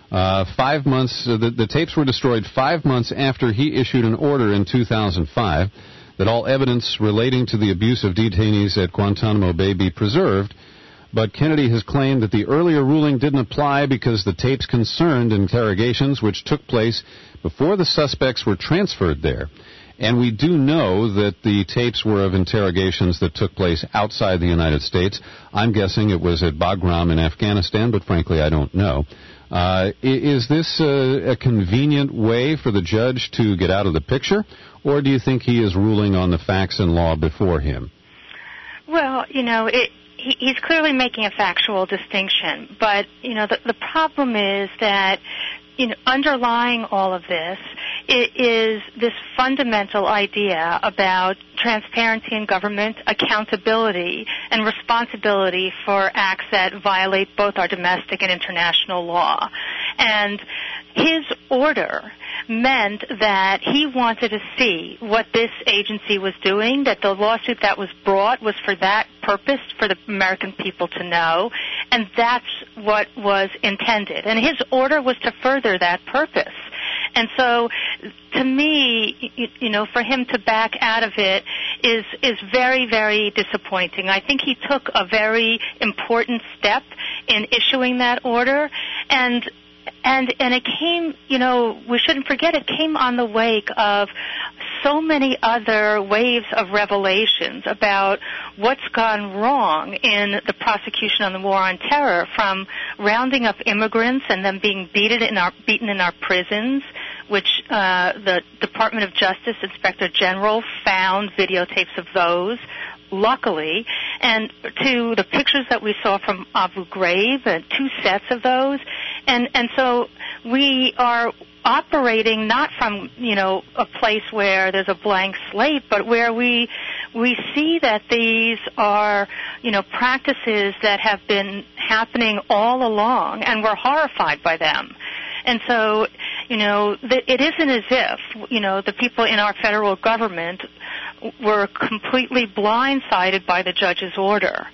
5 months, the tapes were destroyed 5 months after he issued an order in 2005 that all evidence relating to the abuse of detainees at Guantanamo Bay be preserved. But Kennedy has claimed that the earlier ruling didn't apply because the tapes concerned interrogations which took place before the suspects were transferred there. And we do know that the tapes were of interrogations that took place outside the United States. I'm guessing it was at Bagram in Afghanistan, but frankly I don't know. Is this a convenient way for the judge to get out of the picture, or do you think he is ruling on the facts and law before him? Well, he's clearly making a factual distinction, but the problem is that underlying all of this is this fundamental idea about transparency in government, accountability, and responsibility for acts that violate both our domestic and international law. And his order meant that he wanted to see what this agency was doing, that the lawsuit that was brought was for that purpose, for the American people to know, and that's what was intended. And his order was to further that purpose. And so, to me, for him to back out of it is very, very disappointing. I think he took a very important step in issuing that order, and it came, we shouldn't forget, it came on the wake of so many other waves of revelations about what's gone wrong in the prosecution on the war on terror, from rounding up immigrants and them being beaten in our prisons, which the Department of Justice Inspector General found videotapes of those, luckily, and to the pictures that we saw from Abu Ghraib, 2 sets of those. And so we are operating not from, a place where there's a blank slate, but where we see that these are, practices that have been happening all along, and we're horrified by them. And so, it isn't as if, the people in our federal government were completely blindsided by the judge's order.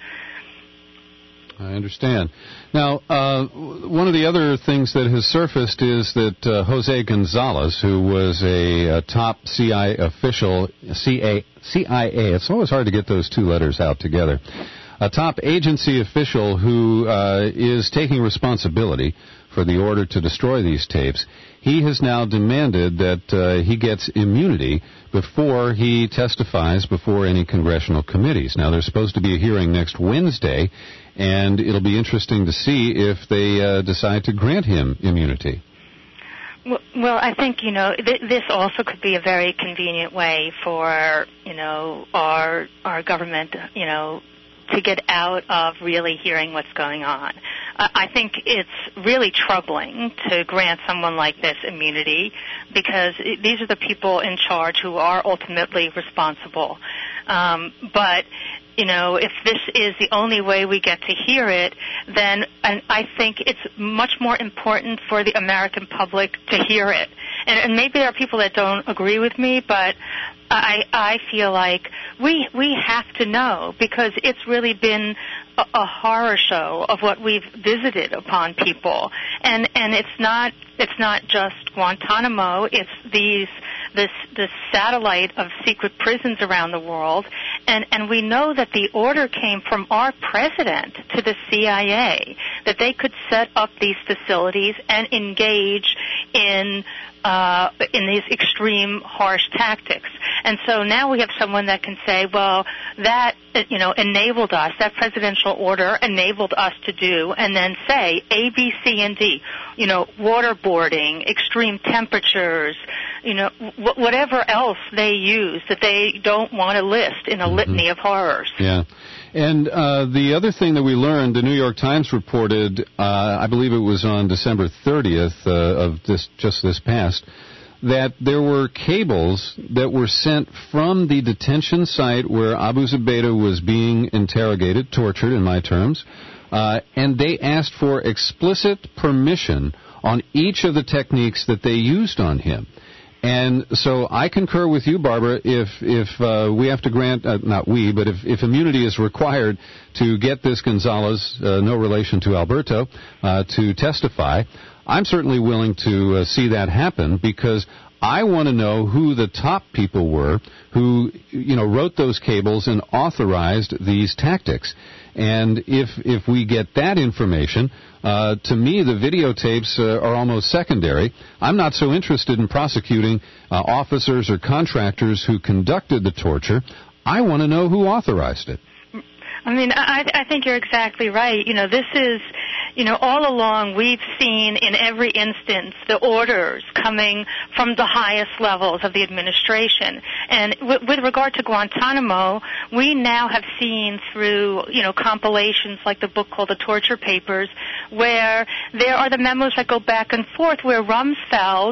I understand. Now, one of the other things that has surfaced is that Jose Gonzalez, who was a top CIA official, CIA, it's always hard to get those 2 letters out together, a top agency official who is taking responsibility for the order to destroy these tapes, he has now demanded that he gets immunity before he testifies before any congressional committees. Now, there's supposed to be a hearing next Wednesday, and it'll be interesting to see if they decide to grant him immunity. Well, I think, this also could be a very convenient way for, our government, to get out of really hearing what's going on. I think it's really troubling to grant someone like this immunity, because these are the people in charge who are ultimately responsible. But if this is the only way we get to hear it, then and I think it's much more important for the American public to hear it. And maybe there are people that don't agree with me, but I feel like we have to know, because it's really been a horror show of what we've visited upon people, and it's not just Guantanamo. It's this satellite of secret prisons around the world, and we know that the order came from our president to the CIA that they could set up these facilities and engage in these extreme, harsh tactics. And so now we have someone that can say, well, that, enabled us, that presidential order enabled us to do, and then say A, B, C, and D, waterboarding, extreme temperatures, whatever else they use that they don't want to list in a litany of horrors. Yeah. And the other thing that we learned, the New York Times reported, I believe it was on December 30th of this past, that there were cables that were sent from the detention site where Abu Zubaydah was being interrogated, tortured in my terms, and they asked for explicit permission on each of the techniques that they used on him. And so I concur with you, Barbara, if we have to grant, not we, but if immunity is required to get this Gonzalez, no relation to Alberto, to testify, I'm certainly willing to see that happen, because I want to know who the top people were who, wrote those cables and authorized these tactics. And if we get that information, to me the videotapes are almost secondary. I'm not so interested in prosecuting officers or contractors who conducted the torture. I want to know who authorized it. I mean, I think you're exactly right. This is, all along we've seen in every instance the orders coming from the highest levels of the administration. And with regard to Guantanamo, we now have seen through, compilations like the book called The Torture Papers, where there are the memos that go back and forth where Rumsfeld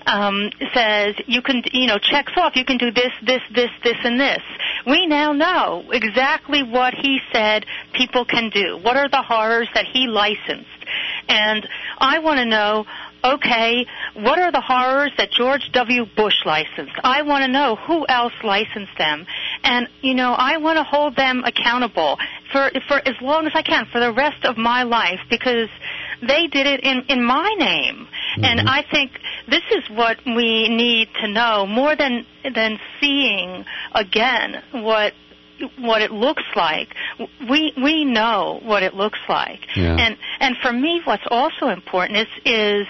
says you can, checks off, you can do this, and this. We now know exactly what he said people can do. What are the horrors that he licensed? And I want to know, okay, what are the horrors that George W. Bush licensed? I want to know who else licensed them. And, I want to hold them accountable for as long as I can, for the rest of my life, because they did it in my name. Mm-hmm. And I think this is what we need to know, more than seeing again what it looks like. We know what it looks like. Yeah. And for me, what's also important is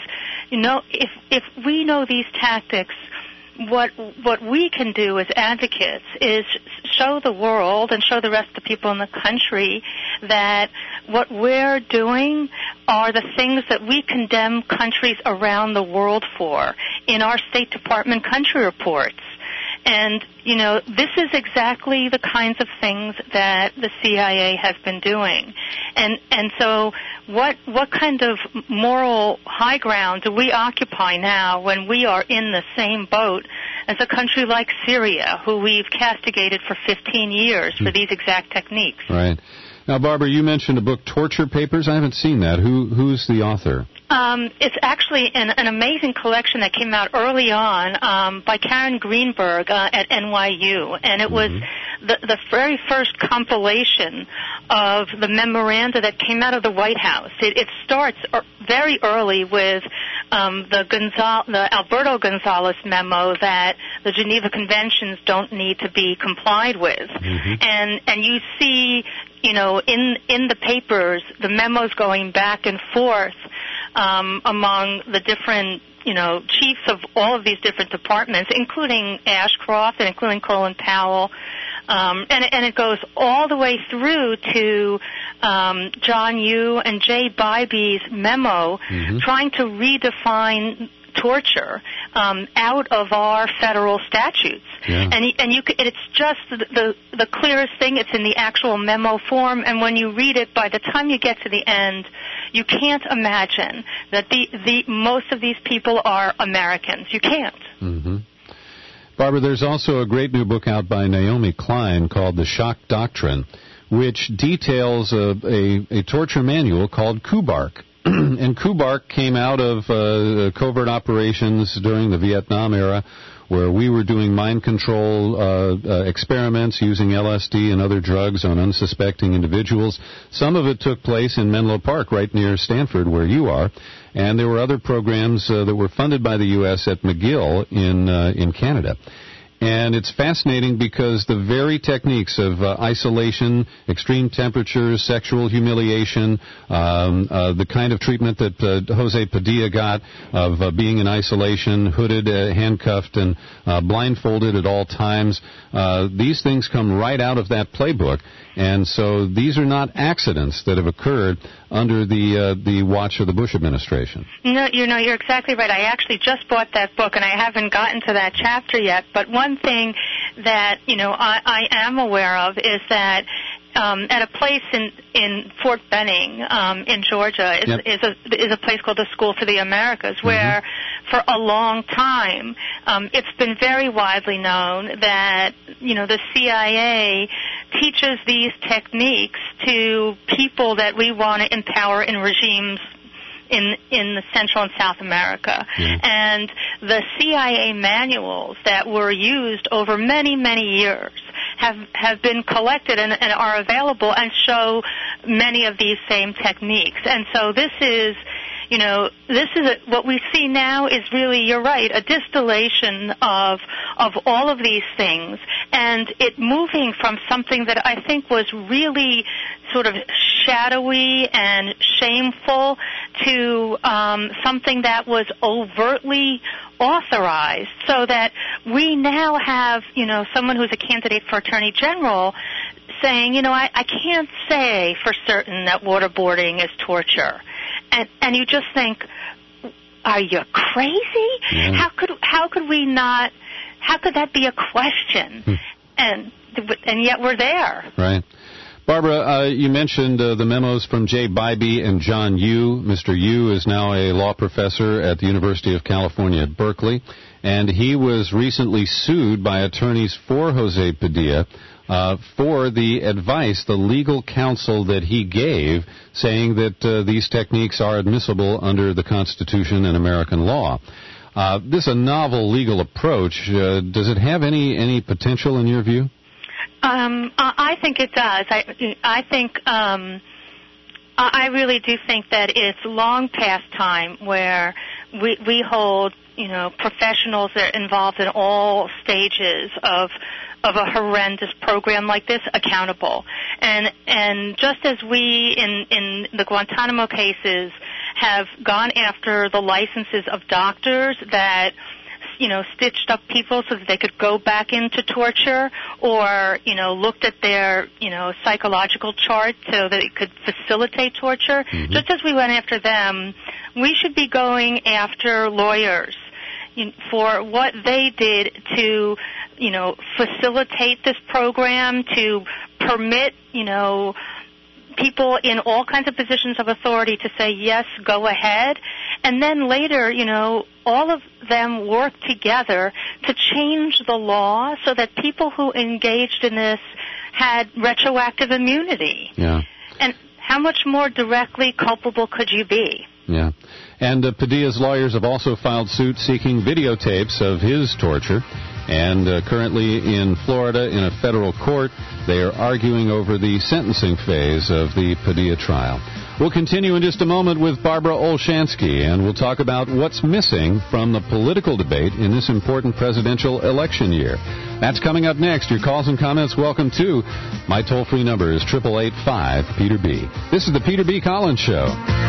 if we know these tactics, what we can do as advocates is show the world and show the rest of the people in the country that what we're doing are the things that we condemn countries around the world for in our State Department country reports. And, this is exactly the kinds of things that the CIA has been doing. And so what kind of moral high ground do we occupy now when we are in the same boat as a country like Syria, who we've castigated for 15 years for these exact techniques? Right. Now, Barbara, you mentioned a book, Torture Papers. I haven't seen that. Who's the author? It's actually an amazing collection that came out early on by Karen Greenberg at NYU, and it was the very first compilation of the memoranda that came out of the White House. It starts very early with the Alberto Gonzalez memo that the Geneva Conventions don't need to be complied with, and you see, in the papers, the memos going back and forth among the different, chiefs of all of these different departments, including Ashcroft and including Colin Powell. And it goes all the way through to John Yoo and Jay Bybee's memo trying to redefine torture out of our federal statutes. Yeah. And it's just the clearest thing. It's in the actual memo form, and when you read it, by the time you get to the end, you can't imagine that the most of these people are Americans. You can't. Barbara, there's also a great new book out by Naomi Klein called The Shock Doctrine, which details a torture manual called KUBARK. And KUBARK came out of covert operations during the Vietnam era, where we were doing mind control experiments using LSD and other drugs on unsuspecting individuals. Some of it took place in Menlo Park, right near Stanford, where you are. And there were other programs that were funded by the U.S. at McGill in Canada. And it's fascinating because the very techniques of isolation, extreme temperatures, sexual humiliation, the kind of treatment that Jose Padilla got of being in isolation, hooded, handcuffed, and blindfolded at all times, these things come right out of that playbook. And so these are not accidents that have occurred under the watch of the Bush administration. No, you're exactly right. I actually just bought that book, and I haven't gotten to that chapter yet. But one thing that, I am aware of is that at a place in Fort Benning in Georgia is a place called the School for the Americas, where for a long time it's been very widely known that the CIA teaches these techniques to people that we want to empower in regimes in the Central and South America. And the CIA manuals that were used over many, many years have been collected and are available and show many of these same techniques. And so this is what we see now is really, you're right, a distillation of all of these things, and it moving from something that I think was really sort of shadowy and shameful to something that was overtly authorized, so that we now have, someone who's a candidate for Attorney General saying, I can't say for certain that waterboarding is torture. And you just think, are you crazy? How could we not? How could that be a question? And yet we're there. Right. Barbara, you mentioned the memos from Jay Bybee and John Yoo. Mr. Yoo is now a law professor at the University of California at Berkeley, and he was recently sued by attorneys for Jose Padilla for the advice, the legal counsel that he gave, saying that these techniques are admissible under the Constitution and American law. This is a novel legal approach. Does it have any potential in your view? I think it does. I really do think that it's long past time where we hold, professionals that are involved in all stages of a horrendous program like this accountable. And just as we in the Guantanamo cases have gone after the licenses of doctors that stitched up people so that they could go back into torture, or, looked at their, psychological chart so that it could facilitate torture. Just as we went after them, we should be going after lawyers for what they did to, facilitate this program, to permit, people in all kinds of positions of authority to say, yes, go ahead. And then later, all of them work together to change the law so that people who engaged in this had retroactive immunity. Yeah. And how much more directly culpable could you be? Yeah. And Padilla's lawyers have also filed suit seeking videotapes of his torture. And currently in Florida, in a federal court, they are arguing over the sentencing phase of the Padilla trial. We'll continue in just a moment with Barbara Olshansky, and we'll talk about what's missing from the political debate in this important presidential election year. That's coming up next. Your calls and comments welcome too. My toll-free number is 888-5-PETER-B. This is the Peter B. Collins Show.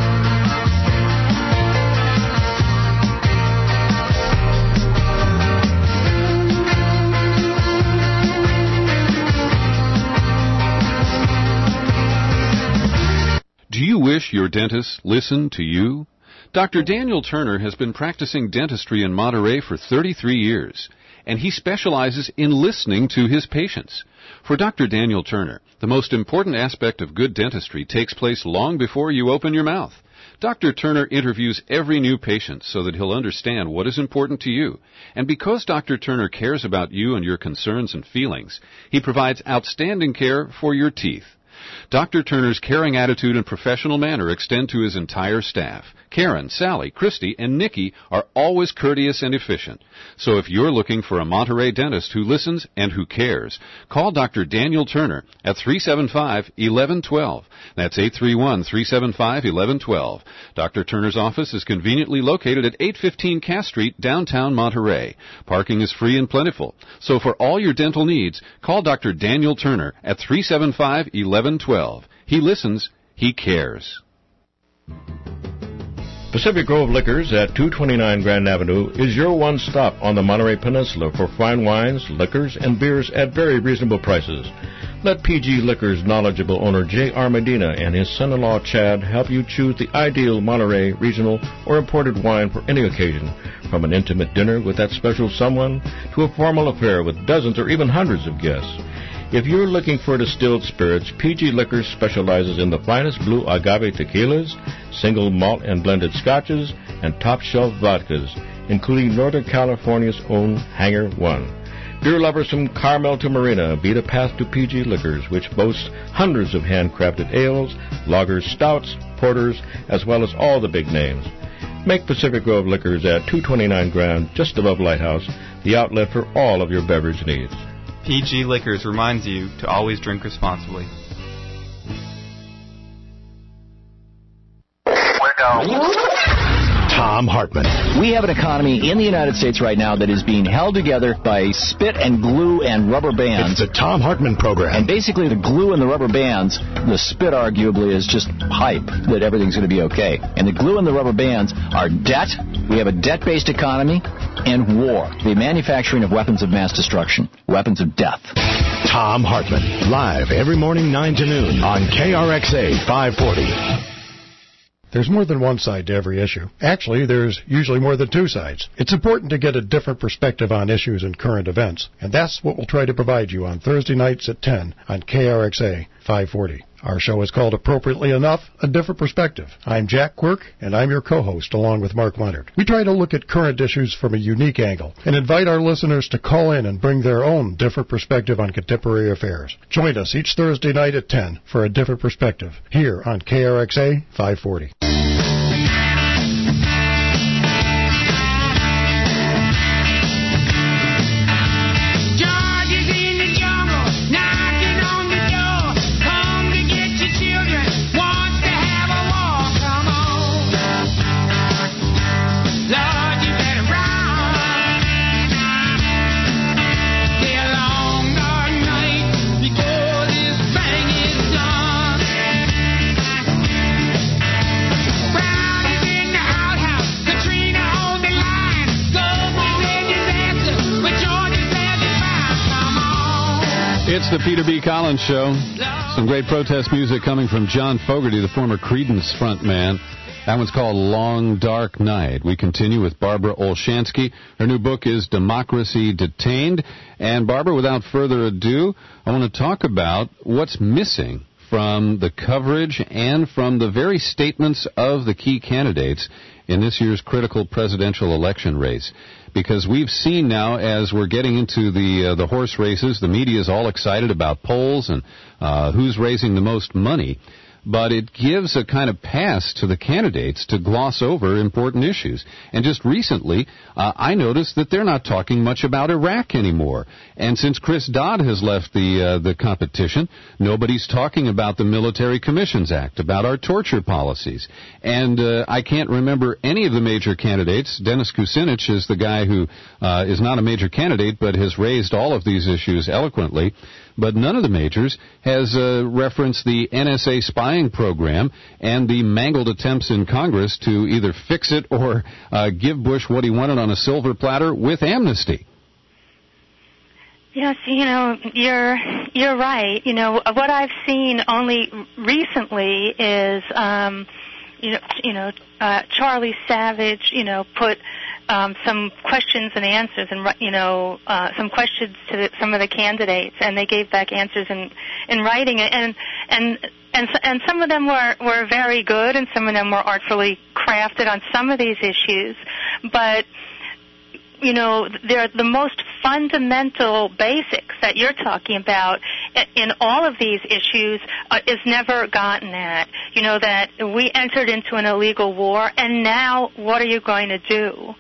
Do you wish your dentist listened to you? Dr. Daniel Turner has been practicing dentistry in Monterey for 33 years, and he specializes in listening to his patients. For Dr. Daniel Turner, the most important aspect of good dentistry takes place long before you open your mouth. Dr. Turner interviews every new patient so that he'll understand what is important to you. And because Dr. Turner cares about you and your concerns and feelings, he provides outstanding care for your teeth. Dr. Turner's caring attitude and professional manner extend to his entire staff. Karen, Sally, Christy, and Nikki are always courteous and efficient. So if you're looking for a Monterey dentist who listens and who cares, call Dr. Daniel Turner at 375-1112. That's 831-375-1112. Dr. Turner's office is conveniently located at 815 Cass Street, downtown Monterey. Parking is free and plentiful. So for all your dental needs, call Dr. Daniel Turner at 375-1112. He listens, he cares. Pacific Grove Liquors at 229 Grand Avenue is your one stop on the Monterey Peninsula for fine wines, liquors, and beers at very reasonable prices. Let PG Liquors' knowledgeable owner J.R. Medina and his son-in-law Chad help you choose the ideal Monterey regional or imported wine for any occasion, from an intimate dinner with that special someone to a formal affair with dozens or even hundreds of guests. If you're looking for distilled spirits, PG Liquors specializes in the finest blue agave tequilas, single malt and blended scotches, and top-shelf vodkas, including Northern California's own Hangar One. Beer lovers from Carmel to Marina beat a path to PG Liquors, which boasts hundreds of handcrafted ales, lagers, stouts, porters, as well as all the big names. Make Pacific Grove Liquors at 229 Grand, just above Lighthouse, the outlet for all of your beverage needs. PG Liquors reminds you to always drink responsibly. Tom Hartman. We have an economy in the United States right now that is being held together by spit and glue and rubber bands. It's the Tom Hartman program. And basically the glue and the rubber bands, the spit arguably is just hype that everything's going to be okay. And the glue and the rubber bands are debt. We have a debt-based economy and war. The manufacturing of weapons of mass destruction, weapons of death. Tom Hartman, live every morning 9 to noon on KRXA 540. There's more than one side to every issue. Actually, there's usually more than two sides. It's important to get a different perspective on issues and current events, and that's what we'll try to provide you on Thursday nights at 10 on KRXA 540. Our show is called, appropriately enough, A Different Perspective. I'm Jack Quirk, and I'm your co-host, along with Mark Leonard. We try to look at current issues from a unique angle and invite our listeners to call in and bring their own different perspective on contemporary affairs. Join us each Thursday night at 10 for A Different Perspective, here on KRXA 540. It's the Peter B. Collins Show. Some great protest music coming from John Fogerty, the former Creedence frontman. That one's called Long Dark Night. We continue with Barbara Olshansky. Her new book is Democracy Detained. And Barbara, without further ado, I want to talk about what's missing from the coverage and from the very statements of the key candidates in this year's critical presidential election race. Because we've seen now, as we're getting into the horse races, the media is all excited about polls and who's raising the most money. But it gives a kind of pass to the candidates to gloss over important issues. And just recently, I noticed that they're not talking much about Iraq anymore. And since Chris Dodd has left the competition, nobody's talking about the Military Commissions Act, about our torture policies. And I can't remember any of the major candidates. Dennis Kucinich is the guy who is not a major candidate, but has raised all of these issues eloquently. But none of the majors has referenced the NSA spying program and the mangled attempts in Congress to either fix it or give Bush what he wanted on a silver platter with amnesty. Yes, you're right. What I've seen only recently is Charlie Savage, put some questions and answers, and some questions to some of the candidates, and they gave back answers in writing. And And some of them were very good, and some of them were artfully crafted on some of these issues. But, you know, they're the most fundamental basics that you're talking about in all of these issues is never gotten at. You know, that we entered into an illegal war, and now what are you going to do?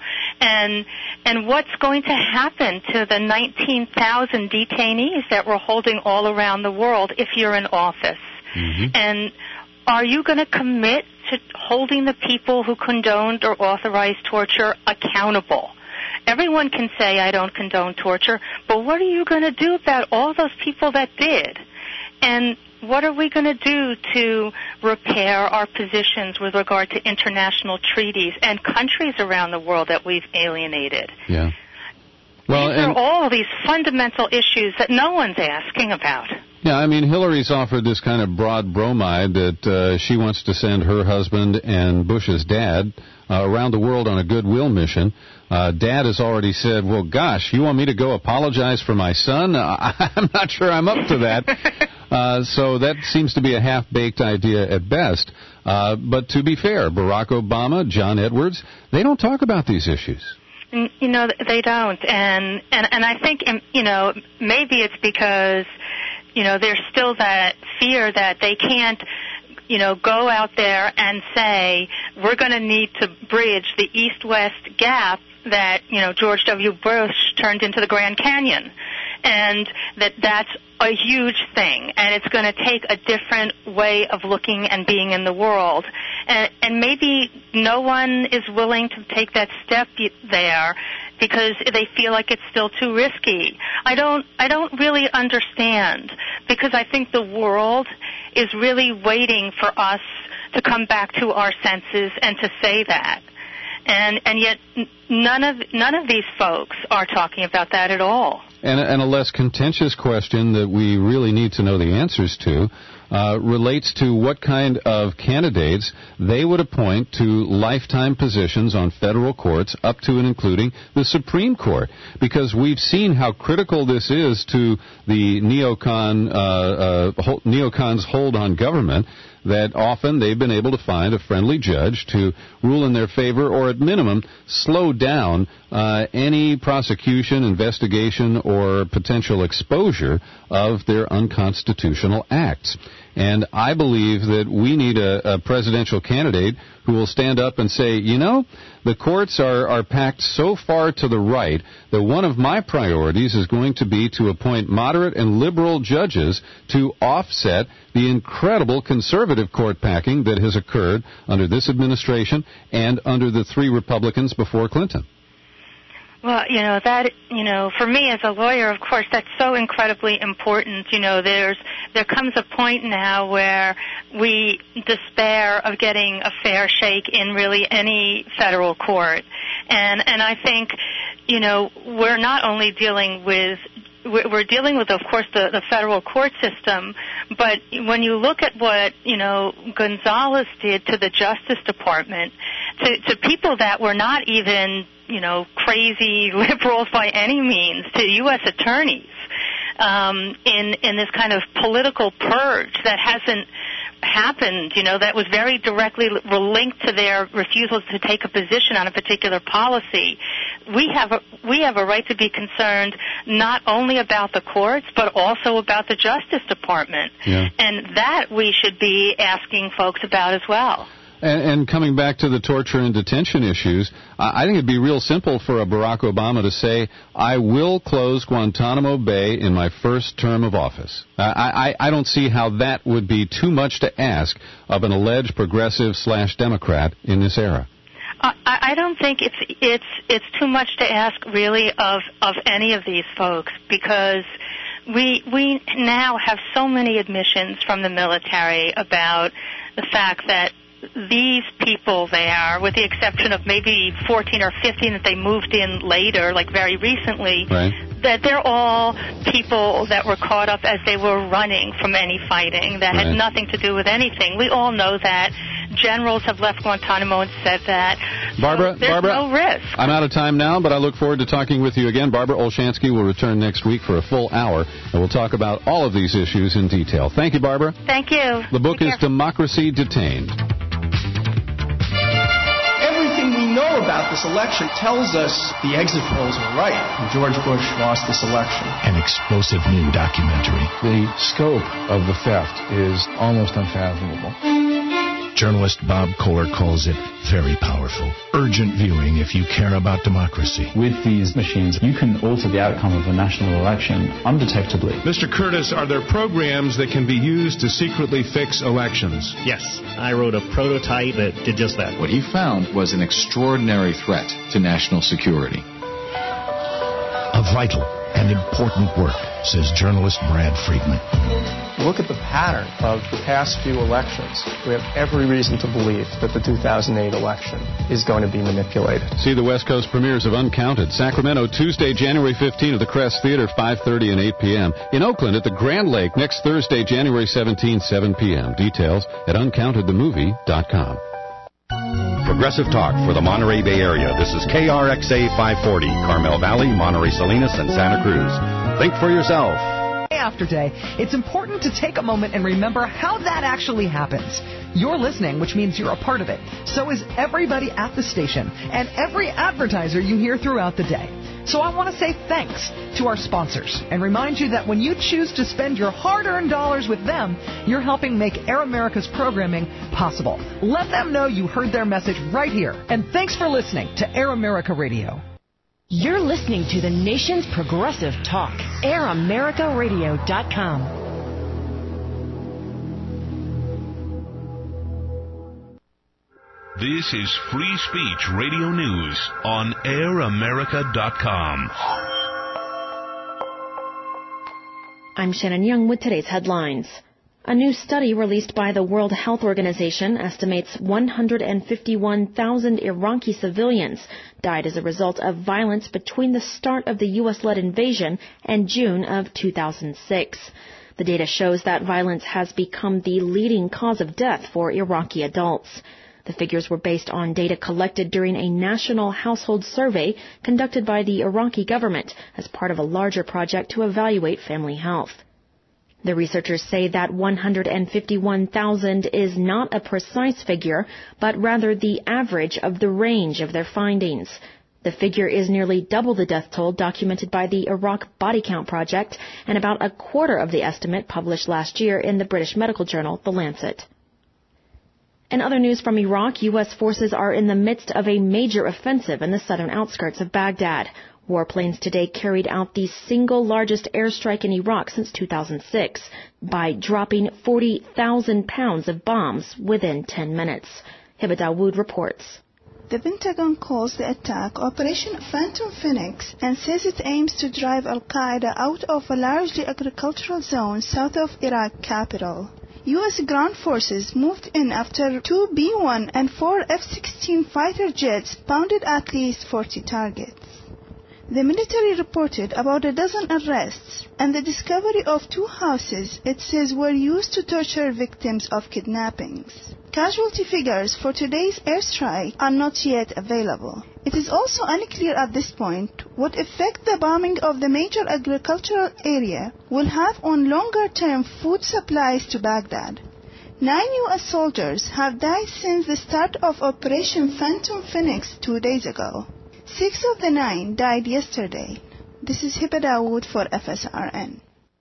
And what's going to happen to the 19,000 detainees that we're holding all around the world if you're in office? Mm-hmm. And are you going to commit to holding the people who condoned or authorized torture accountable? Everyone can say, I don't condone torture, but what are you going to do about all those people that did? And what are we going to do to repair our positions with regard to international treaties and countries around the world that we've alienated? Yeah. Well, these are all these fundamental issues that no one's asking about. Yeah, I mean, Hillary's offered this kind of broad bromide that she wants to send her husband and Bush's dad around the world on a goodwill mission. Dad has already said, well, gosh, you want me to go apologize for my son? I'm not sure I'm up to that. So that seems to be a half-baked idea at best. But to be fair, Barack Obama, John Edwards, they don't talk about these issues. You know, they don't. And I think, you know, maybe it's because, you know, there's still that fear that they can't, you know, go out there and say, we're going to need to bridge the east-west gap that, you know, George W. Bush turned into the Grand Canyon. And that's a huge thing, and it's going to take a different way of looking and being in the world. And maybe no one is willing to take that step there because they feel like it's still too risky. I don't really understand, because I think the world is really waiting for us to come back to our senses and to say that. And yet none of these folks are talking about that at all. And a less contentious question that we really need to know the answers to relates to what kind of candidates they would appoint to lifetime positions on federal courts up to and including the Supreme Court. Because we've seen how critical this is to the neocons' hold on government, that often they've been able to find a friendly judge to rule in their favor, or at minimum slow down any prosecution, investigation, or potential exposure of their unconstitutional acts. And I believe that we need a presidential candidate who will stand up and say, you know, the courts are packed so far to the right that one of my priorities is going to be to appoint moderate and liberal judges to offset the incredible conservative court packing that has occurred under this administration and under the three Republicans before Clinton. Well, for me as a lawyer, of course, that's so incredibly important. You know, there comes a point now where we despair of getting a fair shake in really any federal court. And I think, you know, we're not only dealing with, of course, the federal court system, but when you look at what, you know, Gonzalez did to the Justice Department, to people that were not even, you know, crazy liberals by any means, to U.S. attorneys, in this kind of political purge that hasn't happened, you know, that was very directly linked to their refusal to take a position on a particular policy. We have a right to be concerned not only about the courts, but also about the Justice Department. Yeah. And that we should be asking folks about as well. And coming back to the torture and detention issues, I think it'd be real simple for a Barack Obama to say, I will close Guantanamo Bay in my first term of office. I don't see how that would be too much to ask of an alleged progressive/Democrat in this era. I don't think it's too much to ask, really, of any of these folks, because we now have so many admissions from the military about the fact that these people there, with the exception of maybe 14 or 15 that they moved in later, like very recently, right, that they're all people that were caught up as they were running from any fighting that had nothing to do with anything. We all know that generals have left Guantanamo and said that. Barbara, so there's no risk. I'm out of time now, but I look forward to talking with you again. Barbara Olshansky will return next week for a full hour, and we'll talk about all of these issues in detail. Thank you, Barbara. Thank you. The book is Democracy Detained. Everything we know about this election tells us the exit polls were right, and George Bush lost this election. An explosive new documentary. The scope of the theft is almost unfathomable. Journalist Bob Kohler calls it very powerful. Urgent viewing if you care about democracy. With these machines, you can alter the outcome of a national election undetectably. Mr. Curtis, are there programs that can be used to secretly fix elections? Yes. I wrote a prototype that did just that. What he found was an extraordinary threat to national security. A vital and important work, says journalist Brad Friedman. Look at the pattern of the past few elections. We have every reason to believe that the 2008 election is going to be manipulated. See the West Coast premieres of Uncounted. Sacramento, Tuesday, January 15 at the Crest Theater, 5:30 and 8 p.m. In Oakland at the Grand Lake next Thursday, January 17, 7 p.m. Details at uncountedthemovie.com. Progressive Talk for the Monterey Bay Area. This is KRXA 540, Carmel Valley, Monterey Salinas, and Santa Cruz. Think for yourself. Day after day, it's important to take a moment and remember how that actually happens. You're listening, which means you're a part of it. So is everybody at the station and every advertiser you hear throughout the day. So I want to say thanks to our sponsors and remind you that when you choose to spend your hard-earned dollars with them, you're helping make Air America's programming possible. Let them know you heard their message right here. And thanks for listening to Air America Radio. You're listening to the nation's progressive talk, AirAmericaRadio.com. This is Free Speech Radio News on AirAmerica.com. I'm Shannon Young with today's headlines. A new study released by the World Health Organization estimates 151,000 Iraqi civilians died as a result of violence between the start of the U.S.-led invasion and June of 2006. The data shows that violence has become the leading cause of death for Iraqi adults. The figures were based on data collected during a national household survey conducted by the Iraqi government as part of a larger project to evaluate family health. The researchers say that 151,000 is not a precise figure, but rather the average of the range of their findings. The figure is nearly double the death toll documented by the Iraq Body Count Project and about a quarter of the estimate published last year in the British medical journal, The Lancet. In other news from Iraq, U.S. forces are in the midst of a major offensive in the southern outskirts of Baghdad. Warplanes today carried out the single largest airstrike in Iraq since 2006 by dropping 40,000 pounds of bombs within 10 minutes. Hiba Dawood reports. The Pentagon calls the attack Operation Phantom Phoenix and says it aims to drive al-Qaeda out of a largely agricultural zone south of Iraq capital. U.S. ground forces moved in after 2 B-1 and 4 F-16 fighter jets pounded at least 40 targets. The military reported about a dozen arrests and the discovery of 2 houses it says were used to torture victims of kidnappings. Casualty figures for today's airstrike are not yet available. It is also unclear at this point what effect the bombing of the major agricultural area will have on longer-term food supplies to Baghdad. 9 U.S. soldiers have died since the start of Operation Phantom Phoenix 2 days ago. 6 of the 9 died yesterday. This is Hiba Dawood for FSRN.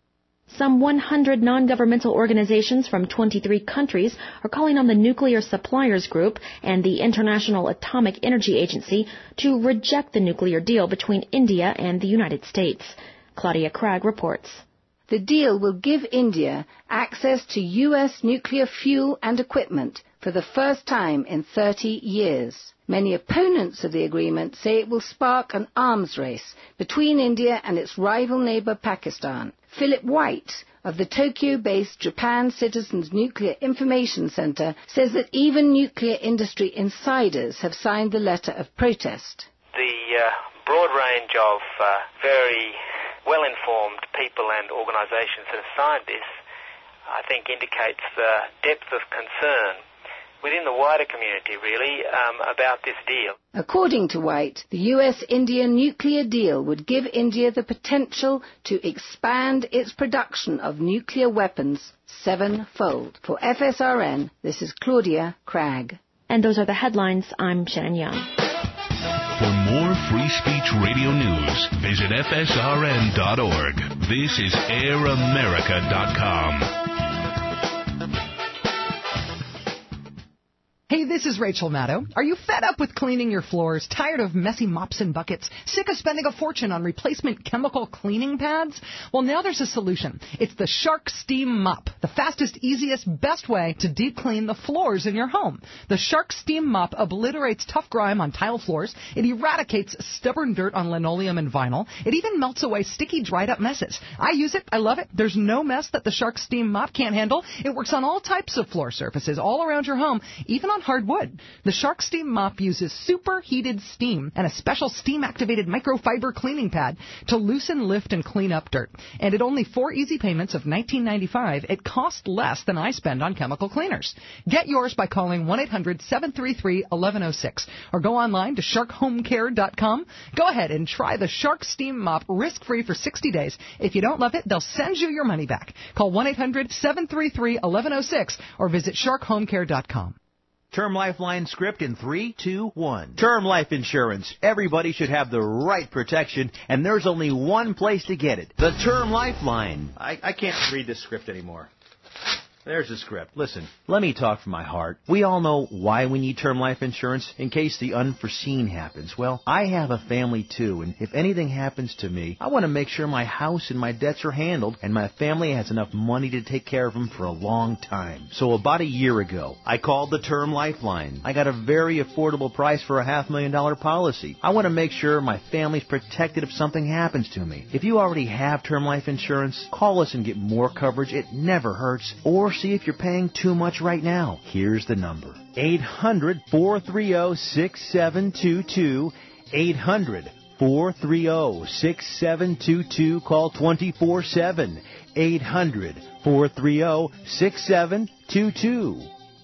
Some 100 non-governmental organizations from 23 countries are calling on the Nuclear Suppliers Group and the International Atomic Energy Agency to reject the nuclear deal between India and the United States. Claudia Craig reports. The deal will give India access to U.S. nuclear fuel and equipment for the first time in 30 years. Many opponents of the agreement say it will spark an arms race between India and its rival neighbor Pakistan. Philip White of the Tokyo-based Japan Citizens Nuclear Information Center says that even nuclear industry insiders have signed the letter of protest. The broad range of very well-informed people and organizations that have signed this, I think, indicates the depth of concern within the wider community, really, about this deal. According to White, the US-India nuclear deal would give India the potential to expand its production of nuclear weapons 7-fold. For FSRN, this is Claudia Craig. And those are the headlines. I'm Shannon Young. For more free speech radio news, visit FSRN.org. This is AirAmerica.com. Hey, this is Rachel Maddow. Are you fed up with cleaning your floors, tired of messy mops and buckets, sick of spending a fortune on replacement chemical cleaning pads? Well, now there's a solution. It's the Shark Steam Mop, the fastest, easiest, best way to deep clean the floors in your home. The Shark Steam Mop obliterates tough grime on tile floors. It eradicates stubborn dirt on linoleum and vinyl. It even melts away sticky, dried-up messes. I use it. I love it. There's no mess that the Shark Steam Mop can't handle. It works on all types of floor surfaces all around your home, even on hardwood. The Shark Steam Mop uses superheated steam and a special steam-activated microfiber cleaning pad to loosen, lift, and clean up dirt. And at only 4 easy payments of $19.95, it costs less than I spend on chemical cleaners. Get yours by calling 1-800-733-1106 or go online to sharkhomecare.com. Go ahead and try the Shark Steam Mop risk-free for 60 days. If you don't love it, they'll send you your money back. Call 1-800-733-1106 or visit sharkhomecare.com. Term Lifeline script in 3, 2, 1. Term life insurance. Everybody should have the right protection, and there's only one place to get it. The Term Lifeline. I can't read this script anymore. There's the script. Listen, let me talk from my heart. We all know why we need term life insurance, in case the unforeseen happens. Well, I have a family too, and if anything happens to me, I want to make sure my house and my debts are handled, and my family has enough money to take care of them for a long time. So about a year ago, I called the Term Lifeline. I got a very affordable price for a $500,000 policy. I want to make sure my family's protected if something happens to me. If you already have term life insurance, call us and get more coverage. It never hurts. Or see if you're paying too much right now. Here's the number. 800-430-6722. 800-430-6722. Call 24/7. 800-430-6722.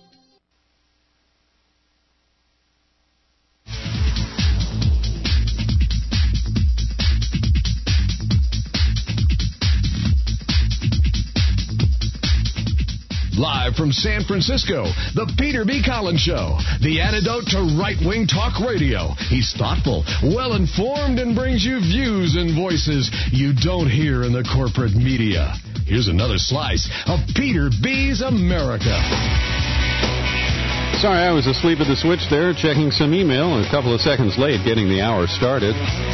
Live from San Francisco, the Peter B. Collins Show, the antidote to right-wing talk radio. He's thoughtful, well-informed, and brings you views and voices you don't hear in the corporate media. Here's another slice of Peter B.'s America. Sorry, I was asleep at the switch there, checking some email, a couple of seconds late getting the hour started.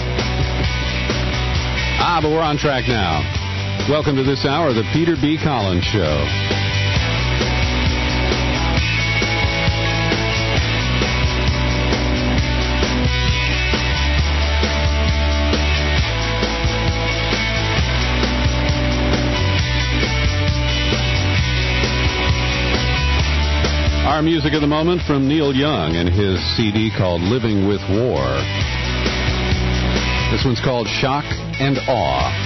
But we're on track now. Welcome to this hour of the Peter B. Collins Show. Our music of the moment from Neil Young and his CD called Living with War. This one's called Shock and Awe.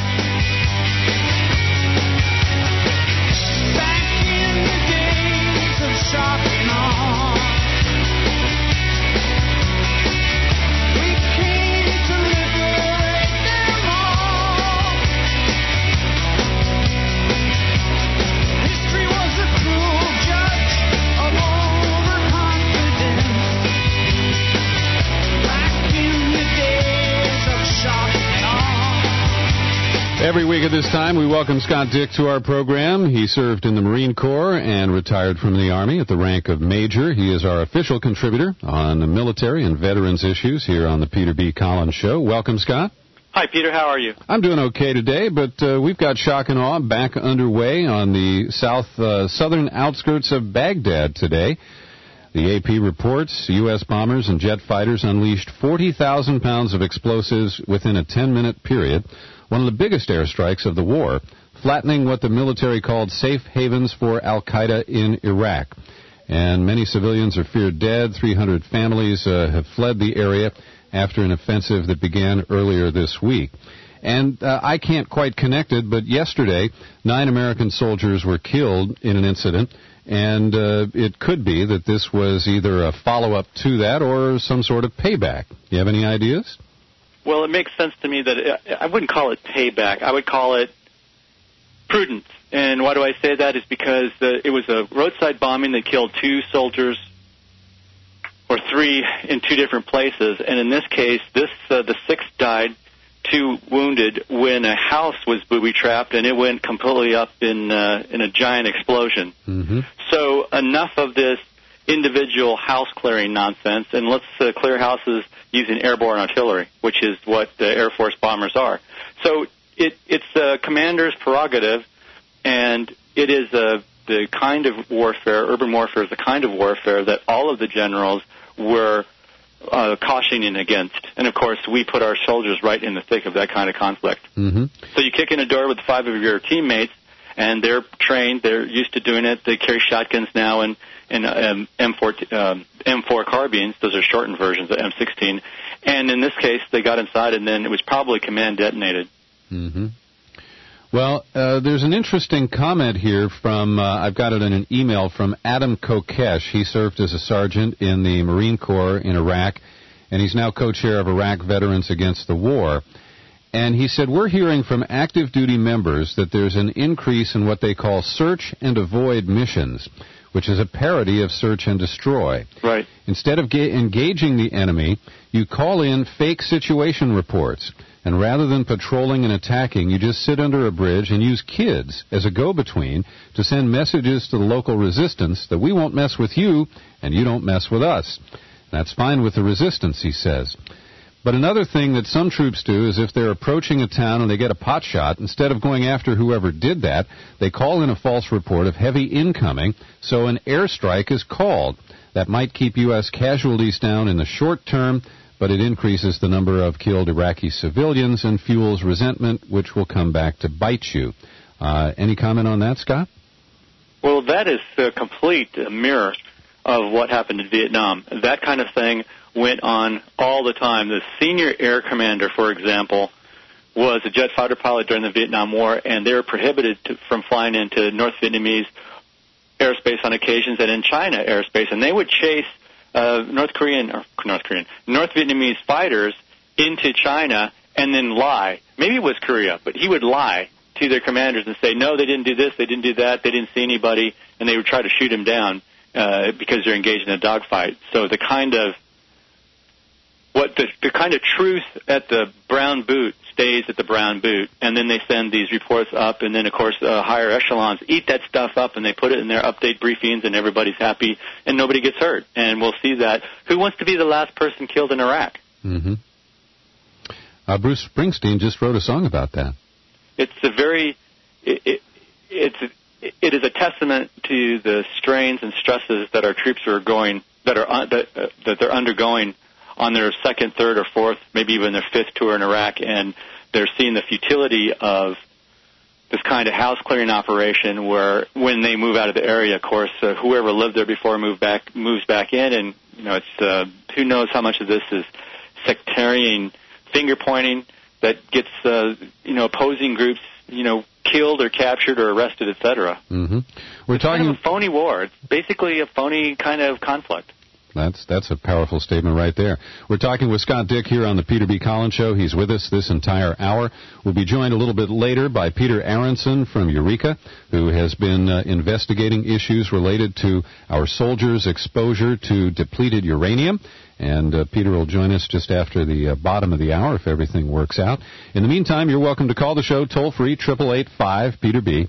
Every week at this time, we welcome Scott Dick to our program. He served in the Marine Corps and retired from the Army at the rank of Major. He is our official contributor on the military and veterans issues here on the Peter B. Collins Show. Welcome, Scott. Hi, Peter. How are you? I'm doing okay today, but we've got Shock and Awe back underway on the southern outskirts of Baghdad today. The AP reports U.S. bombers and jet fighters unleashed 40,000 pounds of explosives within a 10-minute period, one of the biggest airstrikes of the war, flattening what the military called safe havens for al-Qaeda in Iraq. And many civilians are feared dead. 300 families have fled the area after an offensive that began earlier this week. And I can't quite connect it, but yesterday, 9 American soldiers were killed in an incident And it could be that this was either a follow-up to that or some sort of payback. You have any ideas? Well, it makes sense to me that I wouldn't call it payback. I would call it prudence. And why do I say that? Is because it was a roadside bombing that killed 2 soldiers or 3 in 2 different places. And in this case, the 6th died, 2 wounded when a house was booby-trapped, and it went completely up in a giant explosion. Mm-hmm. So enough of this individual house-clearing nonsense, and let's clear houses using airborne artillery, which is what Air Force bombers are. So it's a commander's prerogative, and it is the kind of warfare, urban warfare is the kind of warfare that all of the generals were cautioning against. And, of course, we put our soldiers right in the thick of that kind of conflict. Mm-hmm. So you kick in a door with 5 of your teammates, and they're trained, they're used to doing it. They carry shotguns now and M4 carbines. Those are shortened versions of M16. And in this case, they got inside, and then it was probably command detonated. Mm-hmm. Well, there's an interesting comment here from, I've got it in an email from Adam Kokesh. He served as a sergeant in the Marine Corps in Iraq, and he's now co-chair of Iraq Veterans Against the War. And he said, we're hearing from active duty members that there's an increase in what they call search and avoid missions, which is a parody of search and destroy. Right. Instead of engaging the enemy, you call in fake situation reports. And rather than patrolling and attacking, you just sit under a bridge and use kids as a go-between to send messages to the local resistance that we won't mess with you and you don't mess with us. That's fine with the resistance, he says. But another thing that some troops do is if they're approaching a town and they get a pot shot, instead of going after whoever did that, they call in a false report of heavy incoming, so an airstrike is called. That might keep U.S. casualties down in the short term, but it increases the number of killed Iraqi civilians and fuels resentment, which will come back to bite you. Any comment on that, Scott? Well, that is a complete mirror of what happened in Vietnam. That kind of thing went on all the time. The senior air commander, for example, was a jet fighter pilot during the Vietnam War, and they were prohibited from flying into North Vietnamese airspace on occasions and in China airspace, and they would chase North Vietnamese fighters into China and then lie. Maybe it was Korea, but he would lie to their commanders and say, no, they didn't do this, they didn't do that, they didn't see anybody, and they would try to shoot him down because they're engaged in a dogfight. So the kind of truth at the brown boot stays at the brown boot, and then they send these reports up, and then, of course, higher echelons eat that stuff up, and they put it in their update briefings, and everybody's happy, and nobody gets hurt. And we'll see that. Who wants to be the last person killed in Iraq? Mm-hmm. Bruce Springsteen just wrote a song about that. It's it is a testament to the strains and stresses that our troops are that they're undergoing on their 2nd, 3rd, or 4th, maybe even their 5th tour in Iraq, and they're seeing the futility of this kind of house-clearing operation where when they move out of the area, of course, whoever lived there before moves back in, and, it's who knows how much of this is sectarian finger-pointing that gets, opposing groups, killed or captured or arrested, etc. Mm-hmm. It's kind of a phony war. It's basically a phony kind of conflict. That's a powerful statement right there. We're talking with Scott Dick here on the Peter B. Collins Show. He's with us this entire hour. We'll be joined a little bit later by Peter Aronson from Eureka, who has been investigating issues related to our soldiers' exposure to depleted uranium. And Peter will join us just after the bottom of the hour if everything works out. In the meantime, you're welcome to call the show toll-free, 888-5-PETER-B,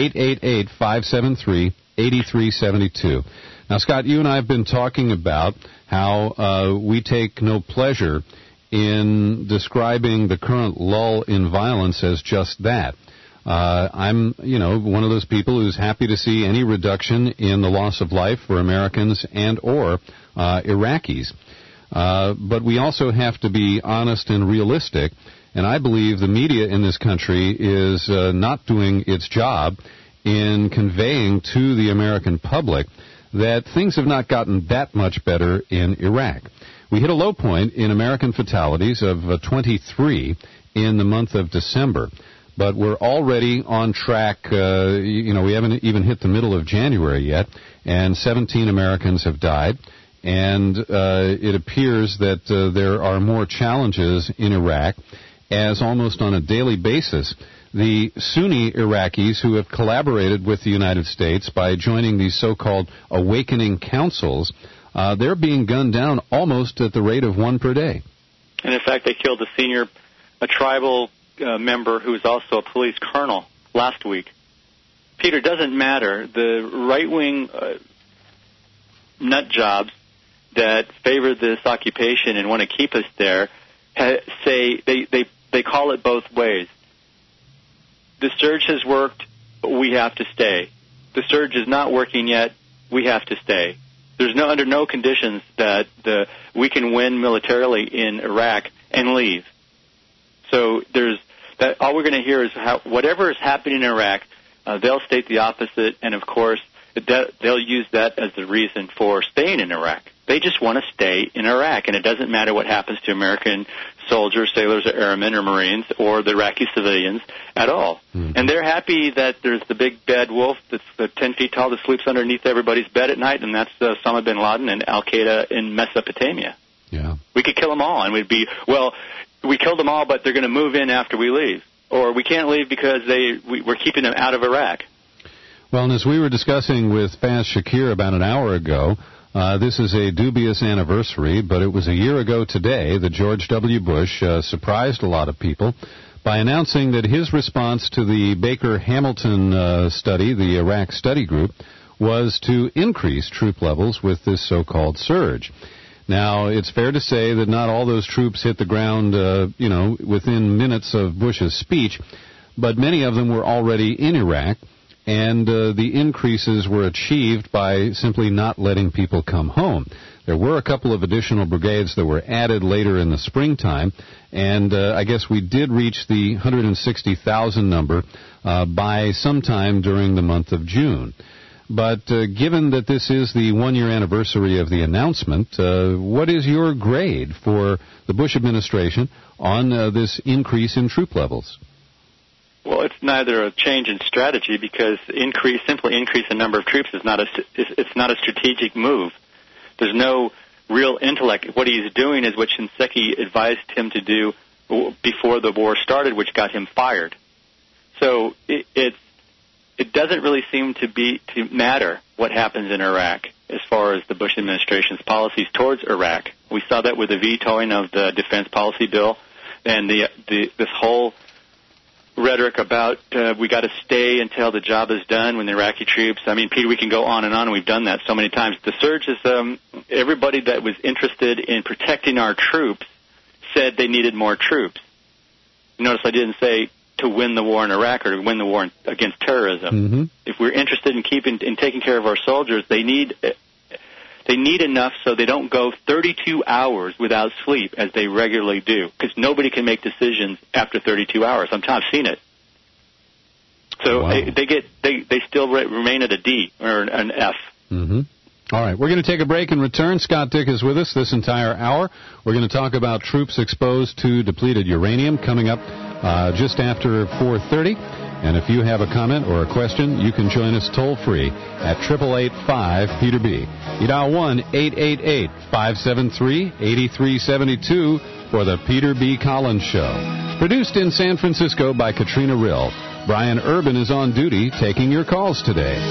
888-573-8372. Now, Scott, you and I have been talking about how we take no pleasure in describing the current lull in violence as just that. I'm, one of those people who's happy to see any reduction in the loss of life for Americans and or Iraqis. But we also have to be honest and realistic, and I believe the media in this country is not doing its job in conveying to the American public that things have not gotten that much better in Iraq. We hit a low point in American fatalities of 23 in the month of December. but we're already on track. We haven't even hit the middle of January yet, and 17 Americans have died. And it appears that there are more challenges in Iraq, as almost on a daily basis, the Sunni Iraqis who have collaborated with the United States by joining these so-called awakening councils, they're being gunned down almost at the rate of one per day. And in fact, they killed a tribal member who was also a police colonel last week. Peter, it doesn't matter. The right-wing nut jobs that favor this occupation and want to keep us there say they call it both ways. The surge has worked, but we have to stay. The surge is not working yet. We have to stay. There's under no conditions that we can win militarily in Iraq and leave. So all we're going to hear is whatever is happening in Iraq, they'll state the opposite, and of course they'll use that as the reason for staying in Iraq. They just want to stay in Iraq, and it doesn't matter what happens to American soldiers, sailors, or airmen, or Marines, or the Iraqi civilians at all. Mm-hmm. And they're happy that there's the big bad wolf that's 10 feet tall that sleeps underneath everybody's bed at night, and that's Osama bin Laden and Al-Qaeda in Mesopotamia. Yeah. We could kill them all, and we'd be, we killed them all, but they're going to move in after we leave. Or we can't leave because we're keeping them out of Iraq. Well, and as we were discussing with Faz Shakir about an hour ago, this is a dubious anniversary, but it was a year ago today that George W. Bush surprised a lot of people by announcing that his response to the Baker-Hamilton study, the Iraq Study Group, was to increase troop levels with this so-called surge. Now, it's fair to say that not all those troops hit the ground, within minutes of Bush's speech, but many of them were already in Iraq. And the increases were achieved by simply not letting people come home. There were a couple of additional brigades that were added later in the springtime, and I guess we did reach the 160,000 number by sometime during the month of June. But given that this is the one-year anniversary of the announcement, what is your grade for the Bush administration on this increase in troop levels? Well, it's neither a change in strategy because simply increase the number of troops is not a strategic move. There's no real intellect. What he's doing is what Shinseki advised him to do before the war started, which got him fired. So it doesn't really seem to matter what happens in Iraq as far as the Bush administration's policies towards Iraq. We saw that with the vetoing of the defense policy bill and this whole rhetoric about we got to stay until the job is done when the Iraqi troops. I mean, Peter, we can go on, and we've done that so many times. The surge is everybody that was interested in protecting our troops said they needed more troops. Notice I didn't say to win the war in Iraq or to win the war against terrorism. Mm-hmm. If we're interested in taking care of our soldiers, they need enough so they don't go 32 hours without sleep as they regularly do, because nobody can make decisions after 32 hours. I've seen it. So wow. they still remain at a D or an F. Mm-hmm. All right, we're going to take a break and return. Scott Dick is with us this entire hour. We're going to talk about troops exposed to depleted uranium coming up just after 4:30. And if you have a comment or a question, you can join us toll-free at 888-5-PETER-B. You dial 1-888-573-8372 for the Peter B. Collins Show. Produced in San Francisco by Katrina Rill. Brian Urban is on duty taking your calls today.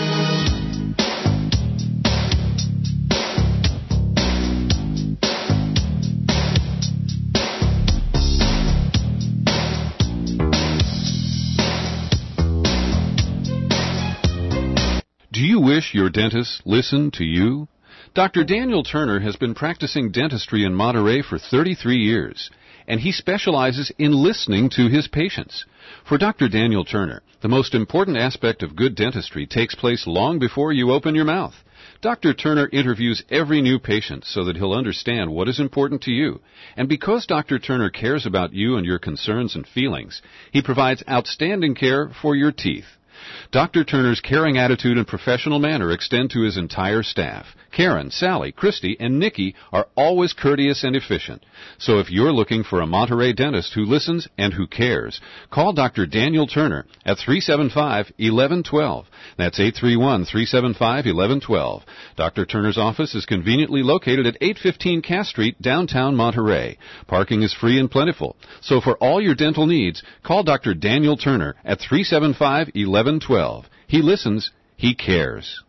Do you wish your dentist listened to you? Dr. Daniel Turner has been practicing dentistry in Monterey for 33 years, and he specializes in listening to his patients. For Dr. Daniel Turner, the most important aspect of good dentistry takes place long before you open your mouth. Dr. Turner interviews every new patient so that he'll understand what is important to you. And because Dr. Turner cares about you and your concerns and feelings, he provides outstanding care for your teeth. Dr. Turner's caring attitude and professional manner extend to his entire staff. Karen, Sally, Christy, and Nikki are always courteous and efficient. So if you're looking for a Monterey dentist who listens and who cares, call Dr. Daniel Turner at 375-1112. That's 831-375-1112. Dr. Turner's office is conveniently located at 815 Cass Street, downtown Monterey. Parking is free and plentiful. So for all your dental needs, call Dr. Daniel Turner at 375-1112. He listens, he cares.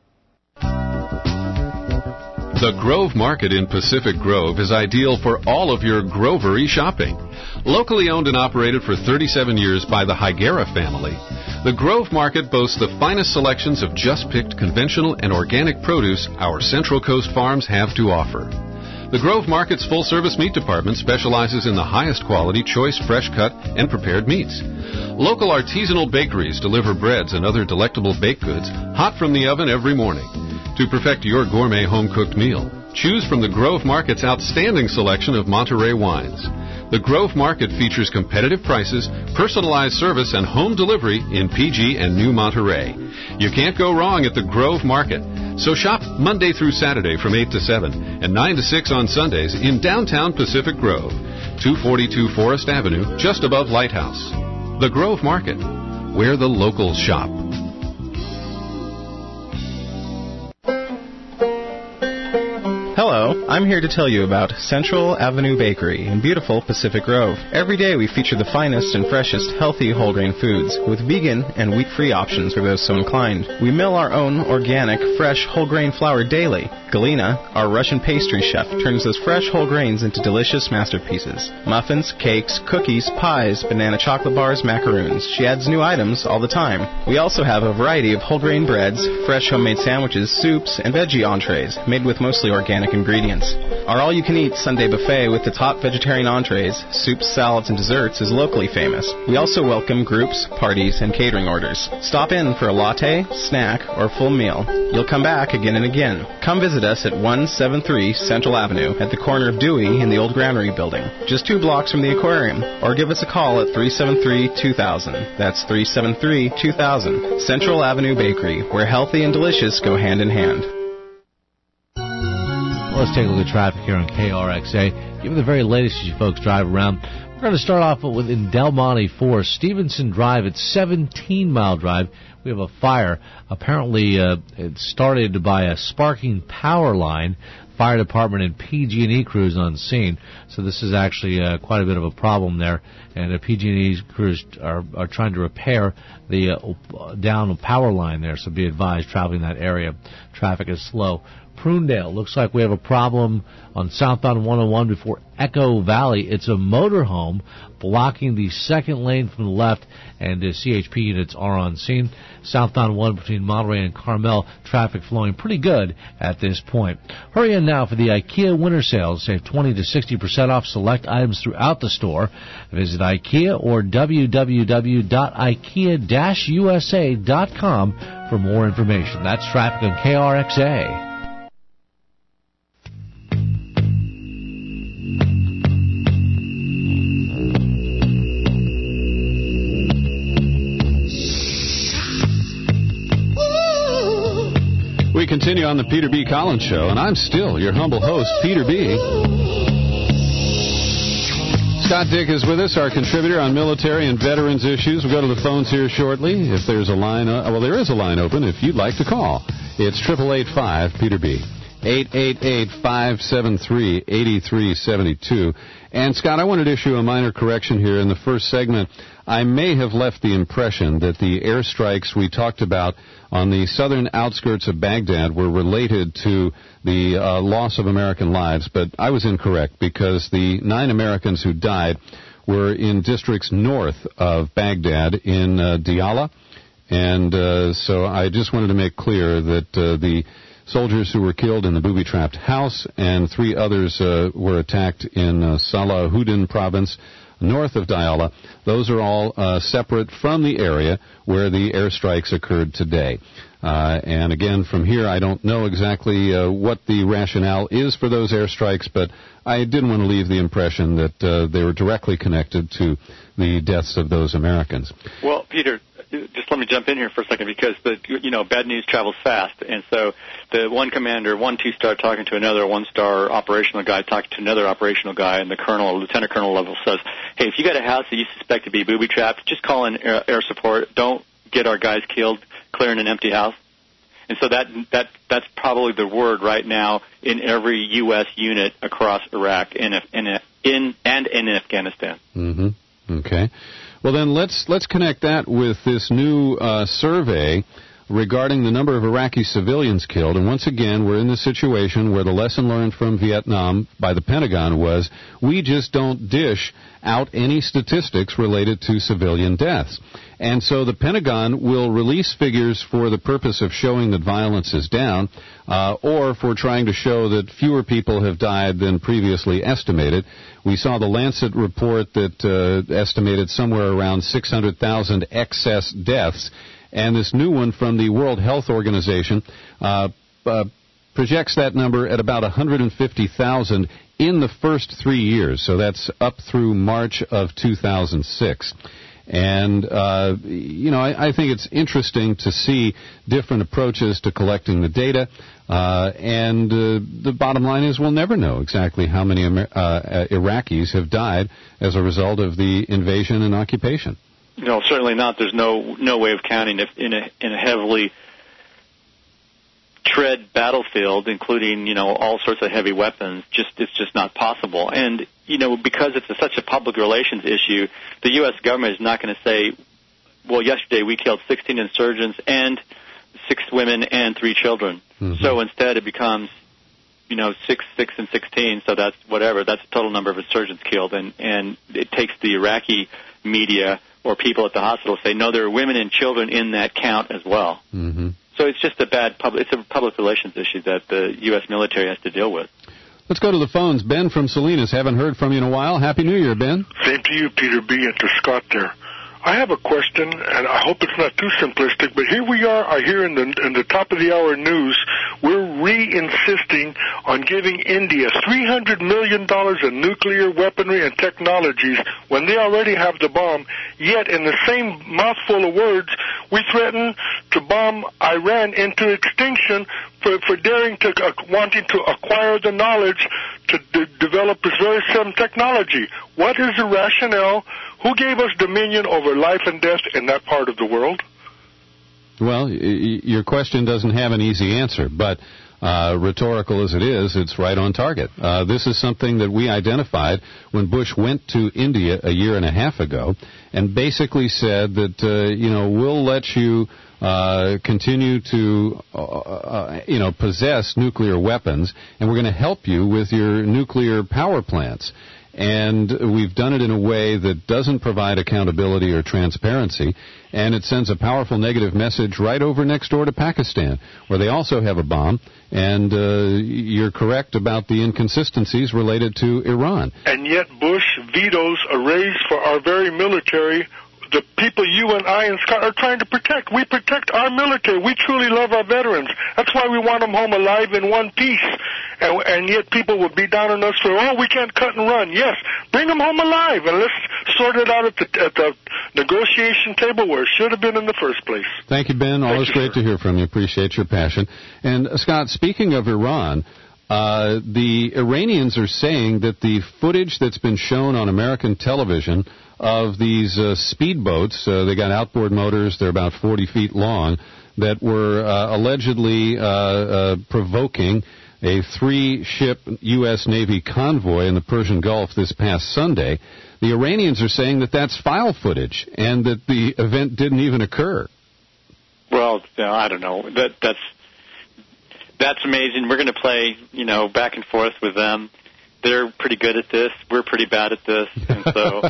The Grove Market in Pacific Grove is ideal for all of your Grovery shopping. Locally owned and operated for 37 years by the Higuera family, the Grove Market boasts the finest selections of just-picked conventional and organic produce our Central Coast farms have to offer. The Grove Market's full-service meat department specializes in the highest quality, choice, fresh-cut, and prepared meats. Local artisanal bakeries deliver breads and other delectable baked goods hot from the oven every morning. To perfect your gourmet home-cooked meal, choose from the Grove Market's outstanding selection of Monterey wines. The Grove Market features competitive prices, personalized service, and home delivery in PG and New Monterey. You can't go wrong at the Grove Market. So shop Monday through Saturday from 8 to 7 and 9 to 6 on Sundays in downtown Pacific Grove, 242 Forest Avenue, just above Lighthouse. The Grove Market, where the locals shop. Hello, I'm here to tell you about Central Avenue Bakery in beautiful Pacific Grove. Every day we feature the finest and freshest healthy whole grain foods with vegan and wheat-free options for those so inclined. We mill our own organic, fresh whole grain flour daily. Galina, our Russian pastry chef, turns those fresh whole grains into delicious masterpieces. Muffins, cakes, cookies, pies, banana chocolate bars, macaroons. She adds new items all the time. We also have a variety of whole grain breads, fresh homemade sandwiches, soups, and veggie entrees made with mostly organic ingredients. Our all-you-can-eat Sunday buffet with the top vegetarian entrees, soups, salads, and desserts is locally famous. We also welcome groups, parties, and catering orders. Stop in for a latte, snack, or full meal. You'll come back again and again. Come visit us at 173 Central Avenue at the corner of Dewey in the old Granary building, just 2 blocks from the aquarium, or give us a call at 373-2000. That's 373-2000. Central Avenue Bakery, where healthy and delicious go hand in hand. Let's take a look at traffic here on KRXA. Give you the very latest as you folks drive around. We're going to start off with in Del Monte 4, Stevenson Drive at 17 Mile Drive. We have a fire. Apparently, it started by a sparking power line. Fire department and PG&E crews on scene. So this is actually quite a bit of a problem there. And the PG&E crews are trying to repair the down power line there. So be advised, traveling that area, traffic is slow. Prunedale, looks like we have a problem on southbound 101 before Echo Valley. It's a motorhome blocking the second lane from the left, and the CHP units are on scene. Southbound 1 between Monterey and Carmel, traffic flowing pretty good at this point. Hurry in now for the IKEA winter sales. Save 20 to 60% off select items throughout the store. Visit IKEA or www.ikea-usa.com for more information. That's traffic on KRXA. We continue on the Peter B. Collins Show, and I'm still your humble host, Peter B. Scott Dick is with us, our contributor on military and veterans issues. We'll go to the phones here shortly. If there's a line, there is a line open if you'd like to call. It's 888-5-PETER-B. 888-573-8372. And, Scott, I wanted to issue a minor correction here in the first segment. I may have left the impression that the airstrikes we talked about on the southern outskirts of Baghdad were related to the loss of American lives, but I was incorrect because the 9 Americans who died were in districts north of Baghdad in Diyala. And so I just wanted to make clear that the soldiers who were killed in the booby-trapped house and 3 others were attacked in Salahuddin province, north of Diyala. Those are all separate from the area where the airstrikes occurred today. And again, from here, I don't know exactly what the rationale is for those airstrikes, but I didn't want to leave the impression that they were directly connected to the deaths of those Americans. Well, Peter, just let me jump in here for a second, because bad news travels fast, and so the one commander, one two-star talking to another one-star operational guy talking to another operational guy, and the colonel or lieutenant colonel level says, "Hey, if you got a house that you suspect to be booby-trapped, just call in air support. Don't get our guys killed clearing an empty house." And so that's probably the word right now in every U.S. unit across Iraq and in Afghanistan. Mm-hmm. Okay. Well, then let's connect that with this new survey regarding the number of Iraqi civilians killed. And once again, we're in the situation where the lesson learned from Vietnam by the Pentagon was we just don't dish out any statistics related to civilian deaths. And so the Pentagon will release figures for the purpose of showing that violence is down or for trying to show that fewer people have died than previously estimated. We saw the Lancet report that estimated somewhere around 600,000 excess deaths. And this new one from the World Health Organization projects that number at about 150,000 in the first 3 years. So that's up through March of 2006. And, I think it's interesting to see different approaches to collecting the data. And the bottom line is we'll never know exactly how many Iraqis have died as a result of the invasion and occupation. No, certainly not. There's no way of counting if in a heavily tread battlefield, including all sorts of heavy weapons. It's just not possible. And because it's such a public relations issue, the U.S. government is not going to say, well, yesterday we killed 16 insurgents and 6 women and 3 children. Mm-hmm. So instead it becomes 6, and 16. So that's whatever. That's the total number of insurgents killed, and it takes the Iraqi media or people at the hospital say, no, there are women and children in that count as well. Mm-hmm. So it's just it's a public relations issue that the U.S. military has to deal with. Let's go to the phones. Ben from Salinas. Haven't heard from you in a while. Happy New Year, Ben. Same to you, Peter B., and to Scott there. I have a question, and I hope it's not too simplistic, but here we are, I hear in the top of the hour news, we're re-insisting on giving India $300 million in nuclear weaponry and technologies when they already have the bomb, yet in the same mouthful of words, we threaten to bomb Iran into extinction for daring to, wanting to acquire the knowledge to develop this very same technology. What is the rationale? Who gave us dominion over life and death in that part of the world? Well, your question doesn't have an easy answer, but rhetorical as it is, it's right on target. This is something that we identified when Bush went to India a year and a half ago and basically said that, we'll let you continue to, possess nuclear weapons, and we're going to help you with your nuclear power plants. And we've done it in a way that doesn't provide accountability or transparency, and it sends a powerful negative message right over next door to Pakistan, where they also have a bomb, and you're correct about the inconsistencies related to Iran. And yet Bush vetoes a raise for our very military, the people you and I and Scott are trying to protect. We protect our military. We truly love our veterans. That's why we want them home alive in one piece. And yet people will be down on us for, we can't cut and run. Yes, bring them home alive, and let's sort it out at the negotiation table where it should have been in the first place. Thank you, Ben. Always great to hear from you. Appreciate your passion. And, Scott, speaking of Iran, the Iranians are saying that the footage that's been shown on American television of these speedboats, they got outboard motors, they're about 40 feet long, that were allegedly provoking a 3-ship U.S. Navy convoy in the Persian Gulf this past Sunday. The Iranians are saying that that's file footage and that the event didn't even occur. Well, I don't know. That's amazing. We're going to play, back and forth with them. They're pretty good at this. We're pretty bad at this. And so,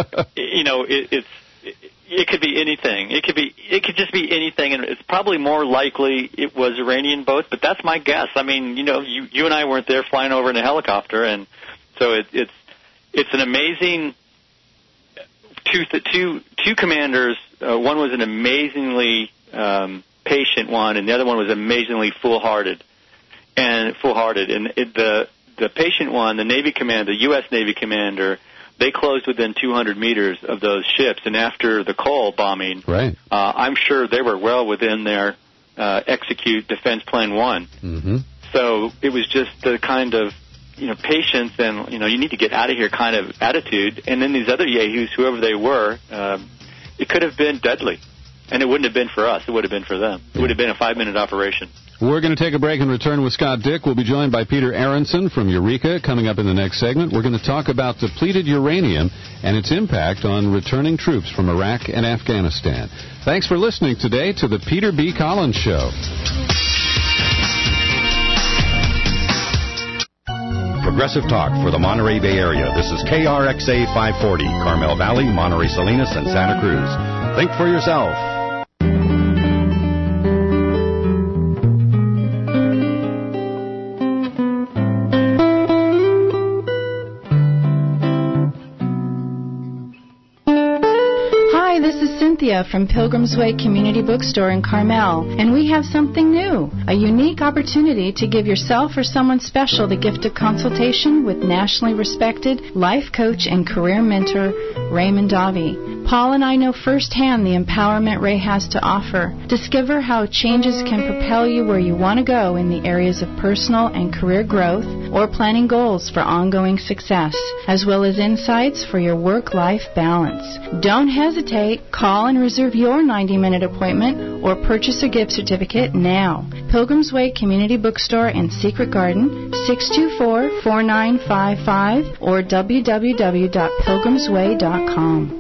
it could be anything. It could just be anything, and it's probably more likely it was Iranian boats, but that's my guess. I mean, you and I weren't there flying over in a helicopter, and so it's an amazing two commanders. One was an amazingly patient one, and the other one was amazingly foolhardy. And the patient one, the Navy commander, the U.S. Navy commander, they closed within 200 meters of those ships. And after the Cole bombing, right. I'm sure they were well within their execute Defense Plan 1. Mm-hmm. So it was just the kind of, patience and, you need to get out of here kind of attitude. And then these other yahoos, whoever they were, it could have been deadly. And it wouldn't have been for us. It would have been for them. It would have been a 5-minute operation. We're going to take a break and return with Scott Dick. We'll be joined by Peter Aronson from Eureka coming up in the next segment. We're going to talk about depleted uranium and its impact on returning troops from Iraq and Afghanistan. Thanks for listening today to the Peter B. Collins Show. Progressive Talk for the Monterey Bay Area. This is KRXA 540, Carmel Valley, Monterey Salinas, and Santa Cruz. Think for yourself. From Pilgrim's Way Community Bookstore in Carmel, and we have something new, a unique opportunity to give yourself or someone special the gift of consultation with nationally respected life coach and career mentor Raymond Davi. Paul and I know firsthand the empowerment Ray has to offer. Discover how changes can propel you where you want to go in the areas of personal and career growth or planning goals for ongoing success, as well as insights for your work-life balance. Don't hesitate. Call and reserve your 90-minute appointment or purchase a gift certificate now. Pilgrim's Way Community Bookstore in Secret Garden, 624-4955 or www.pilgrimsway.com.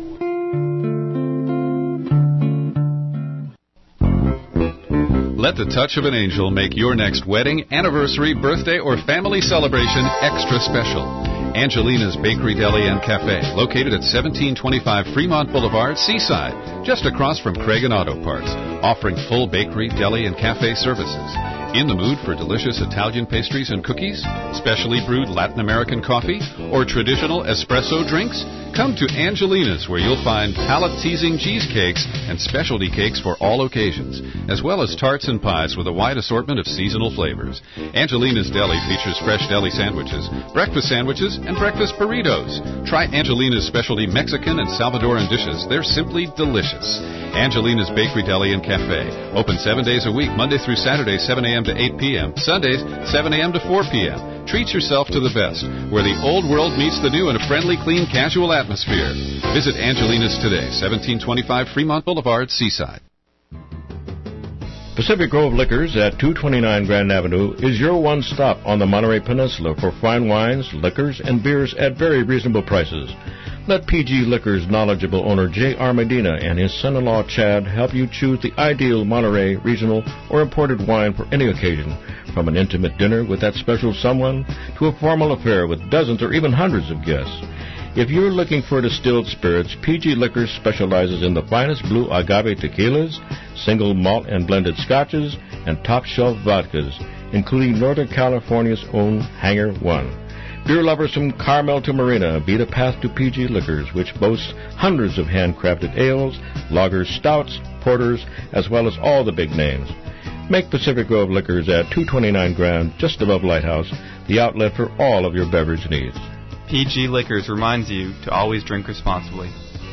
Let the touch of an angel make your next wedding, anniversary, birthday, or family celebration extra special. Angelina's Bakery, Deli, and Cafe, located at 1725 Fremont Boulevard, Seaside, just across from Craig and Auto Parts, offering full bakery, deli, and cafe services. In the mood for delicious Italian pastries and cookies, specially brewed Latin American coffee, or traditional espresso drinks? Come to Angelina's, where you'll find palate-teasing cheesecakes and specialty cakes for all occasions, as well as tarts and pies with a wide assortment of seasonal flavors. Angelina's Deli features fresh deli sandwiches, and breakfast burritos. Try Angelina's specialty Mexican and Salvadoran dishes. They're simply delicious. Angelina's Bakery, Deli, and Cafe. Open 7 days a week, Monday through Saturday, 7 a.m. to 8 p.m., Sundays, 7 a.m. to 4 p.m. Treat yourself to the best, where the old world meets the new in a friendly, clean, casual atmosphere. Visit Angelina's today, 1725 Fremont Boulevard, Seaside. Pacific Grove Liquors at 229 Grand Avenue is your one stop on the Monterey Peninsula for fine wines, liquors, and beers at very reasonable prices. Let PG Liquors' knowledgeable owner J.R. Medina and his son-in-law Chad help you choose the ideal Monterey regional or imported wine for any occasion, from an intimate dinner with that special someone to a formal affair with dozens or even hundreds of guests. If you're looking for distilled spirits, PG Liquors specializes in the finest blue agave tequilas, single malt and blended scotches, and top-shelf vodkas, including Northern California's own Hangar One. Beer lovers from Carmel to Marina beat a path to PG Liquors, which boasts hundreds of handcrafted ales, lagers, stouts, porters, as well as all the big names. Make Pacific Grove Liquors at 229 Grand, just above Lighthouse, the outlet for all of your beverage needs. PG Liquors reminds you to always drink responsibly.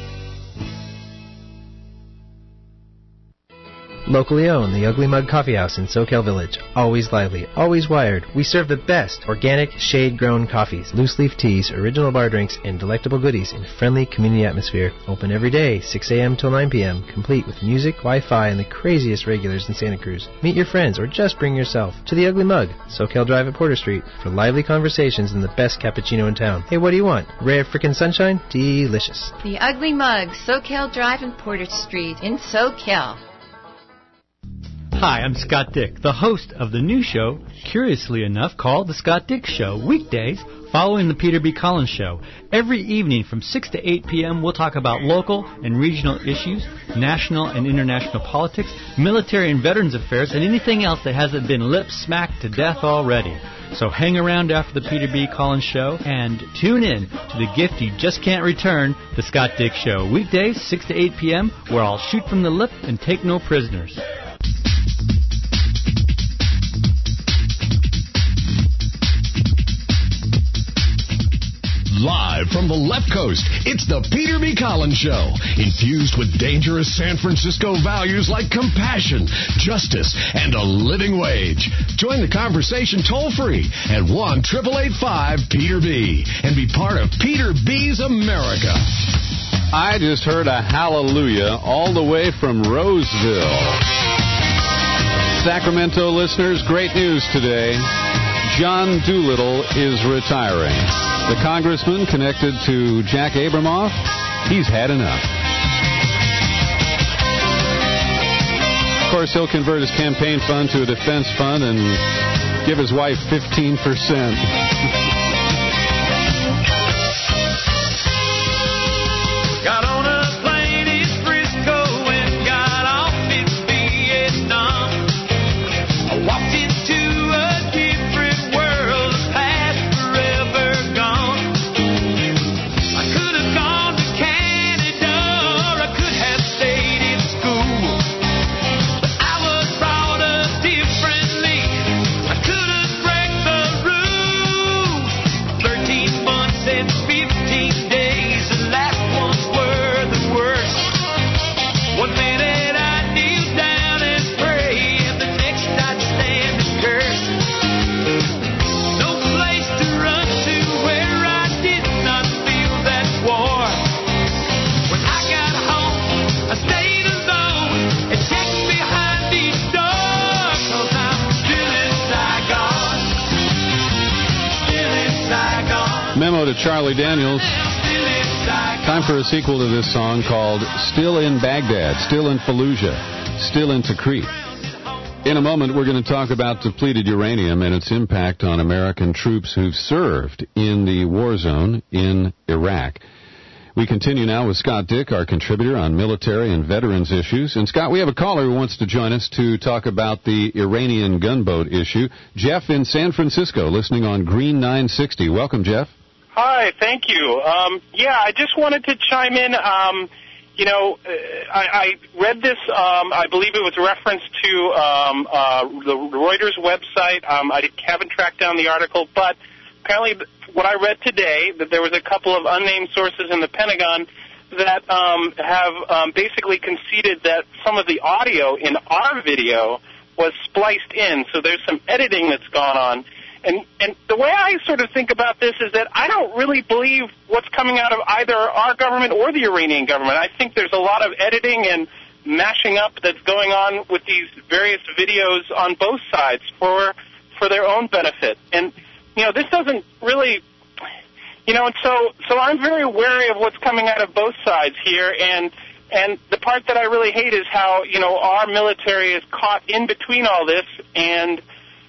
Locally owned, the Ugly Mug Coffee House in Soquel Village. Always lively, always wired. We serve the best organic, shade-grown coffees, loose-leaf teas, original bar drinks, and delectable goodies in a friendly community atmosphere. Open every day, 6 a.m. till 9 p.m., complete with music, Wi-Fi, and the craziest regulars in Santa Cruz. Meet your friends or just bring yourself to the Ugly Mug, Soquel Drive at Porter Street, for lively conversations and the best cappuccino in town. Hey, what do you want? Ray of frickin' sunshine? Delicious. The Ugly Mug, Soquel Drive and Porter Street in Soquel. Hi, I'm Scott Dick, the host of the new show, curiously enough, called The Scott Dick Show, weekdays following the Peter B. Collins Show. Every evening from 6 to 8 p.m., we'll talk about local and regional issues, national and international politics, military and veterans affairs, and anything else that hasn't been lip-smacked to death already. So hang around after the Peter B. Collins Show and tune in to the gift you just can't return, The Scott Dick Show, weekdays 6 to 8 p.m., where I'll shoot from the lip and take no prisoners. Live from the left coast, it's the Peter B. Collins Show. Infused with dangerous San Francisco values like compassion, justice, and a living wage. Join the conversation toll-free at 1-888-5-PETER-B and be part of Peter B's America. I just heard a hallelujah all the way from Roseville. Sacramento listeners, great news today. John Doolittle is retiring. The congressman connected to Jack Abramoff, he's had enough. Of course, he'll convert his campaign fund to a defense fund and give his wife 15%. Got on a plane in Frisco and got off in Vietnam. I walked into a different world, the past forever gone. I could have gone to Canada or I could have stayed in school. But I was brought up differently. I could have break the rules. 13 months and 15 days, the last ones were the worst. 1 minute I'd kneel down and pray, and the next I'd stand and curse. No place to run to where I did not feel that war. When I got home, I stayed alone and checked behind each door, 'cause I'm still in Saigon. Still in Saigon. Memo to Charlie Daniels. Time for a sequel to this song called Still in Baghdad, Still in Fallujah, Still in Tikrit. In a moment, we're going to talk about depleted uranium and its impact on American troops who've served in the war zone in Iraq. We continue now with Scott Dick, our contributor on military and veterans issues. And, Scott, we have a caller who wants to join us to talk about the Iranian gunboat issue. Jeff in San Francisco, listening on Green 960. Welcome, Jeff. Hi, thank you. I just wanted to chime in. I read this, I believe it was reference to the Reuters website. I haven't tracked down the article, but apparently what I read today, that there was a couple of unnamed sources in the Pentagon that have basically conceded that some of the audio in our video was spliced in, so there's some editing that's gone on. And the way I sort of think about this is that I don't really believe what's coming out of either our government or the Iranian government. I think there's a lot of editing and mashing up that's going on with these various videos on both sides for their own benefit. And, this doesn't really, and so I'm very wary of what's coming out of both sides here. And the part that I really hate is how, our military is caught in between all this. And,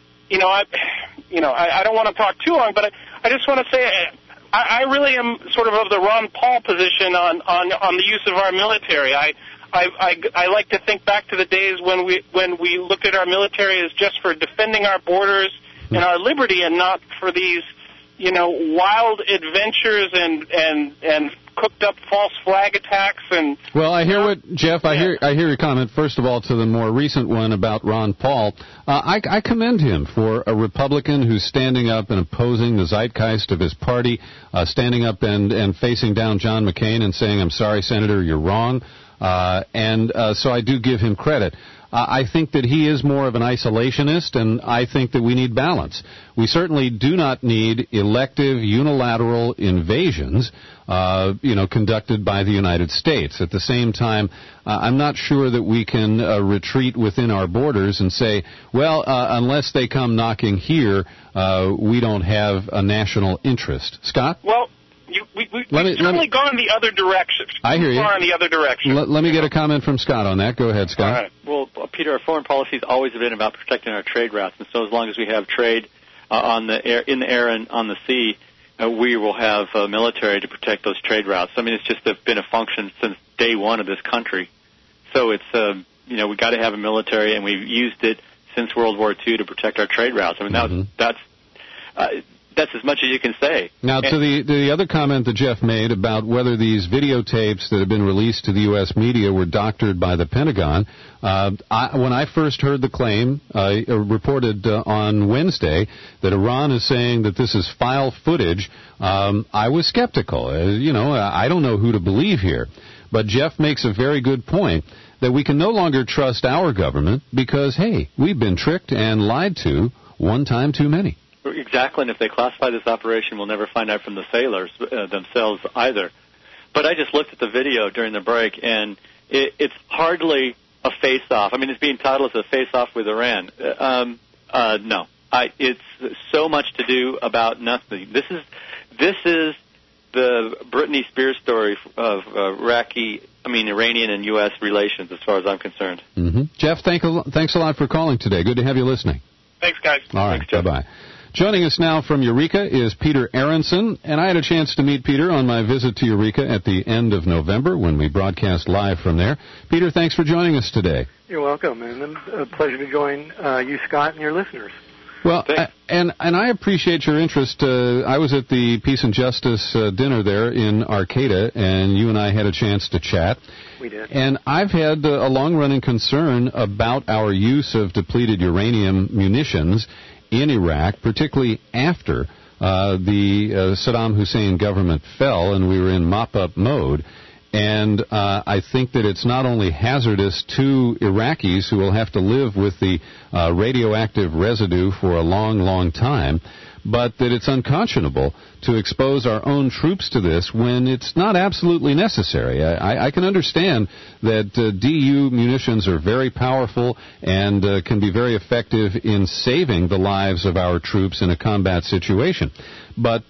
I don't want to talk too long, but I just want to say I really am sort of the Ron Paul position on the use of our military. I like to think back to the days when we looked at our military as just for defending our borders and our liberty, and not for these wild adventures and cooked up false flag attacks. And well, I hear what Jeff. I hear your comment. First of all, to the more recent one about Ron Paul, I commend him for a Republican who's standing up and opposing the zeitgeist of his party, standing up and facing down John McCain and saying, "I'm sorry, Senator, you're wrong." So I do give him credit. I think that he is more of an isolationist, and I think that we need balance. We certainly do not need elective, unilateral invasions, conducted by the United States. At the same time, I'm not sure that we can retreat within our borders and say, well, unless they come knocking here, we don't have a national interest. Scott? Well, we've certainly gone the other direction. I hear you. Far in the other direction. Let me get a comment from Scott on that. Go ahead, Scott. All right. Well, Peter, our foreign policy has always been about protecting our trade routes, and so as long as we have trade in the air and on the sea, we will have military to protect those trade routes. I mean, it's just been a function since day one of this country. So it's we got to have a military, and we've used it since World War II to protect our trade routes. I mean, that's that's as much as you can say. Now, to the other comment that Jeff made about whether these videotapes that have been released to the U.S. media were doctored by the Pentagon, when I first heard the claim reported on Wednesday that Iran is saying that this is file footage, I was skeptical. I don't know who to believe here. But Jeff makes a very good point that we can no longer trust our government because, hey, we've been tricked and lied to one time too many. Exactly, and if they classify this operation, we'll never find out from the sailors themselves either. But I just looked at the video during the break, and it's hardly a face-off. I mean, it's being titled as a face-off with Iran. No. It's so much to do about nothing. This is the Britney Spears story of Iranian and U.S. relations, as far as I'm concerned. Mm-hmm. Jeff, thanks a lot for calling today. Good to have you listening. Thanks, guys. All right, bye-bye. Joining us now from Eureka is Peter Aronson, and I had a chance to meet Peter on my visit to Eureka at the end of November when we broadcast live from there. Peter, thanks for joining us today. You're welcome, and a pleasure to join you, Scott, and your listeners. Well, and I appreciate your interest. I was at the Peace and Justice dinner there in Arcata, and you and I had a chance to chat. We did. And I've had a long-running concern about our use of depleted uranium munitions in Iraq, particularly after the Saddam Hussein government fell and we were in mop-up mode. And I think that it's not only hazardous to Iraqis who will have to live with the radioactive residue for a long, long time, but that it's unconscionable to expose our own troops to this when it's not absolutely necessary. I can understand that DU munitions are very powerful and can be very effective in saving the lives of our troops in a combat situation. But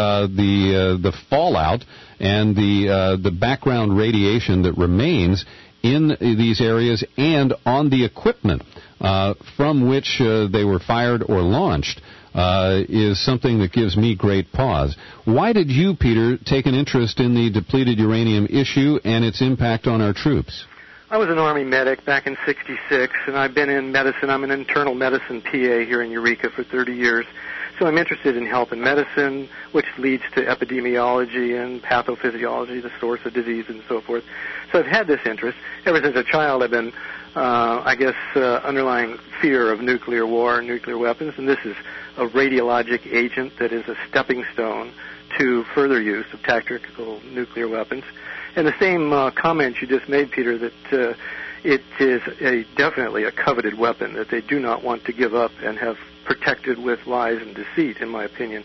the fallout and the background radiation that remains in these areas and on the equipment from which they were fired or launched is something that gives me great pause. Why did you, Peter, take an interest in the depleted uranium issue and its impact on our troops? I was an Army medic back in '66, and I've been in medicine. I'm an internal medicine PA here in Eureka for 30 years. So I'm interested in health and medicine, which leads to epidemiology and pathophysiology, the source of disease and so forth. So I've had this interest. Ever since a child, I've been, underlying fear of nuclear war and nuclear weapons, and this is a radiologic agent that is a stepping stone to further use of tactical nuclear weapons. And the same comment you just made, Peter, that it is definitely a coveted weapon that they do not want to give up and have protected with lies and deceit, in my opinion.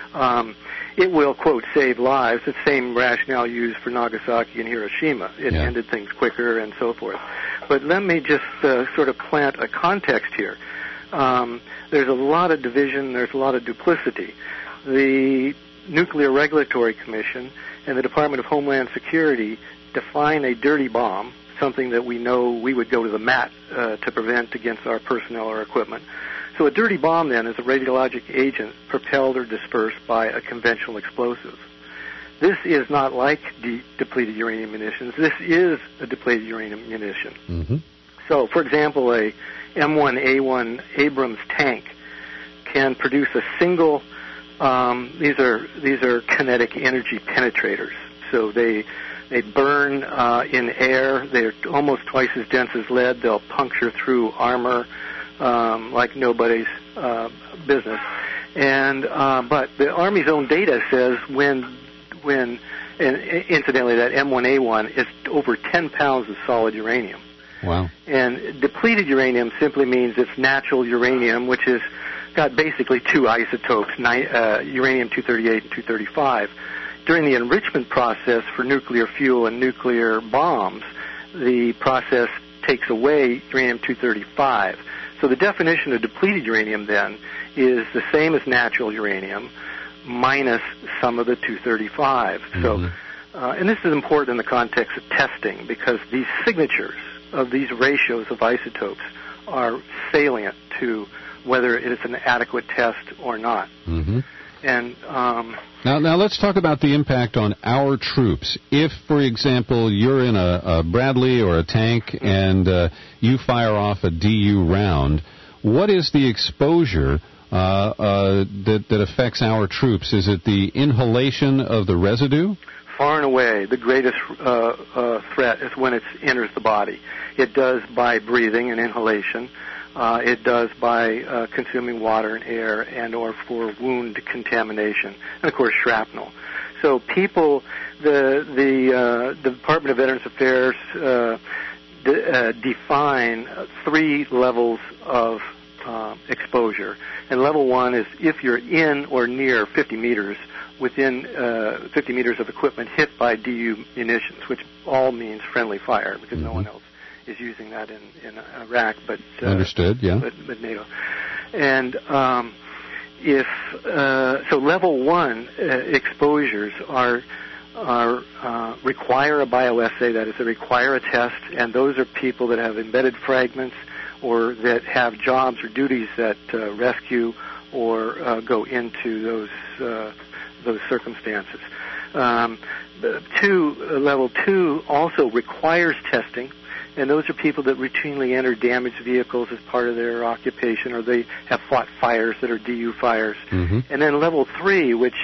It will, quote, save lives, the same rationale used for Nagasaki and Hiroshima. It ended things quicker and so forth. But let me just sort of plant a context here. There's a lot of division, there's a lot of duplicity. The Nuclear Regulatory Commission and the Department of Homeland Security define a dirty bomb, something that we know we would go to the mat to prevent against our personnel or equipment. So a dirty bomb, then, is a radiologic agent propelled or dispersed by a conventional explosive. This is not like depleted uranium munitions. This is a depleted uranium munition. Mm-hmm. So, for example, a M1A1 Abrams tank can produce a single. These are kinetic energy penetrators. So they burn in air. They're almost twice as dense as lead. They'll puncture through armor like nobody's business. And but the Army's own data says when and incidentally that M1A1 is over 10 pounds of solid uranium. Wow. And depleted uranium simply means it's natural uranium, which is got basically two isotopes, uranium-238 and 235. During the enrichment process for nuclear fuel and nuclear bombs, the process takes away uranium-235. So the definition of depleted uranium then is the same as natural uranium minus some of the 235. Mm-hmm. So, and this is important in the context of testing because these signatures of these ratios of isotopes are salient to whether it is an adequate test or not. Mm-hmm. And now let's talk about the impact on our troops. If, for example, you're in a Bradley or a tank and you fire off a DU round, what is the exposure that affects our troops? Is it the inhalation of the residue? Far and away, the greatest threat is when it enters the body. It does by breathing and inhalation. It does by consuming water and air, and or for wound contamination, and of course shrapnel. So people, the Department of Veterans Affairs define 3 levels of exposure, and level 1 is if you're in or near 50 meters within 50 meters of equipment hit by DU munitions, which all means friendly fire because no one else is using that in Iraq, but understood, yeah. But NATO. And if so, level 1 exposures are require a bioassay. That is, they require a test, and those are people that have embedded fragments or that have jobs or duties that rescue or go into those circumstances. Level 2 also requires testing, and those are people that routinely enter damaged vehicles as part of their occupation, or they have fought fires that are DU fires. And then level 3, which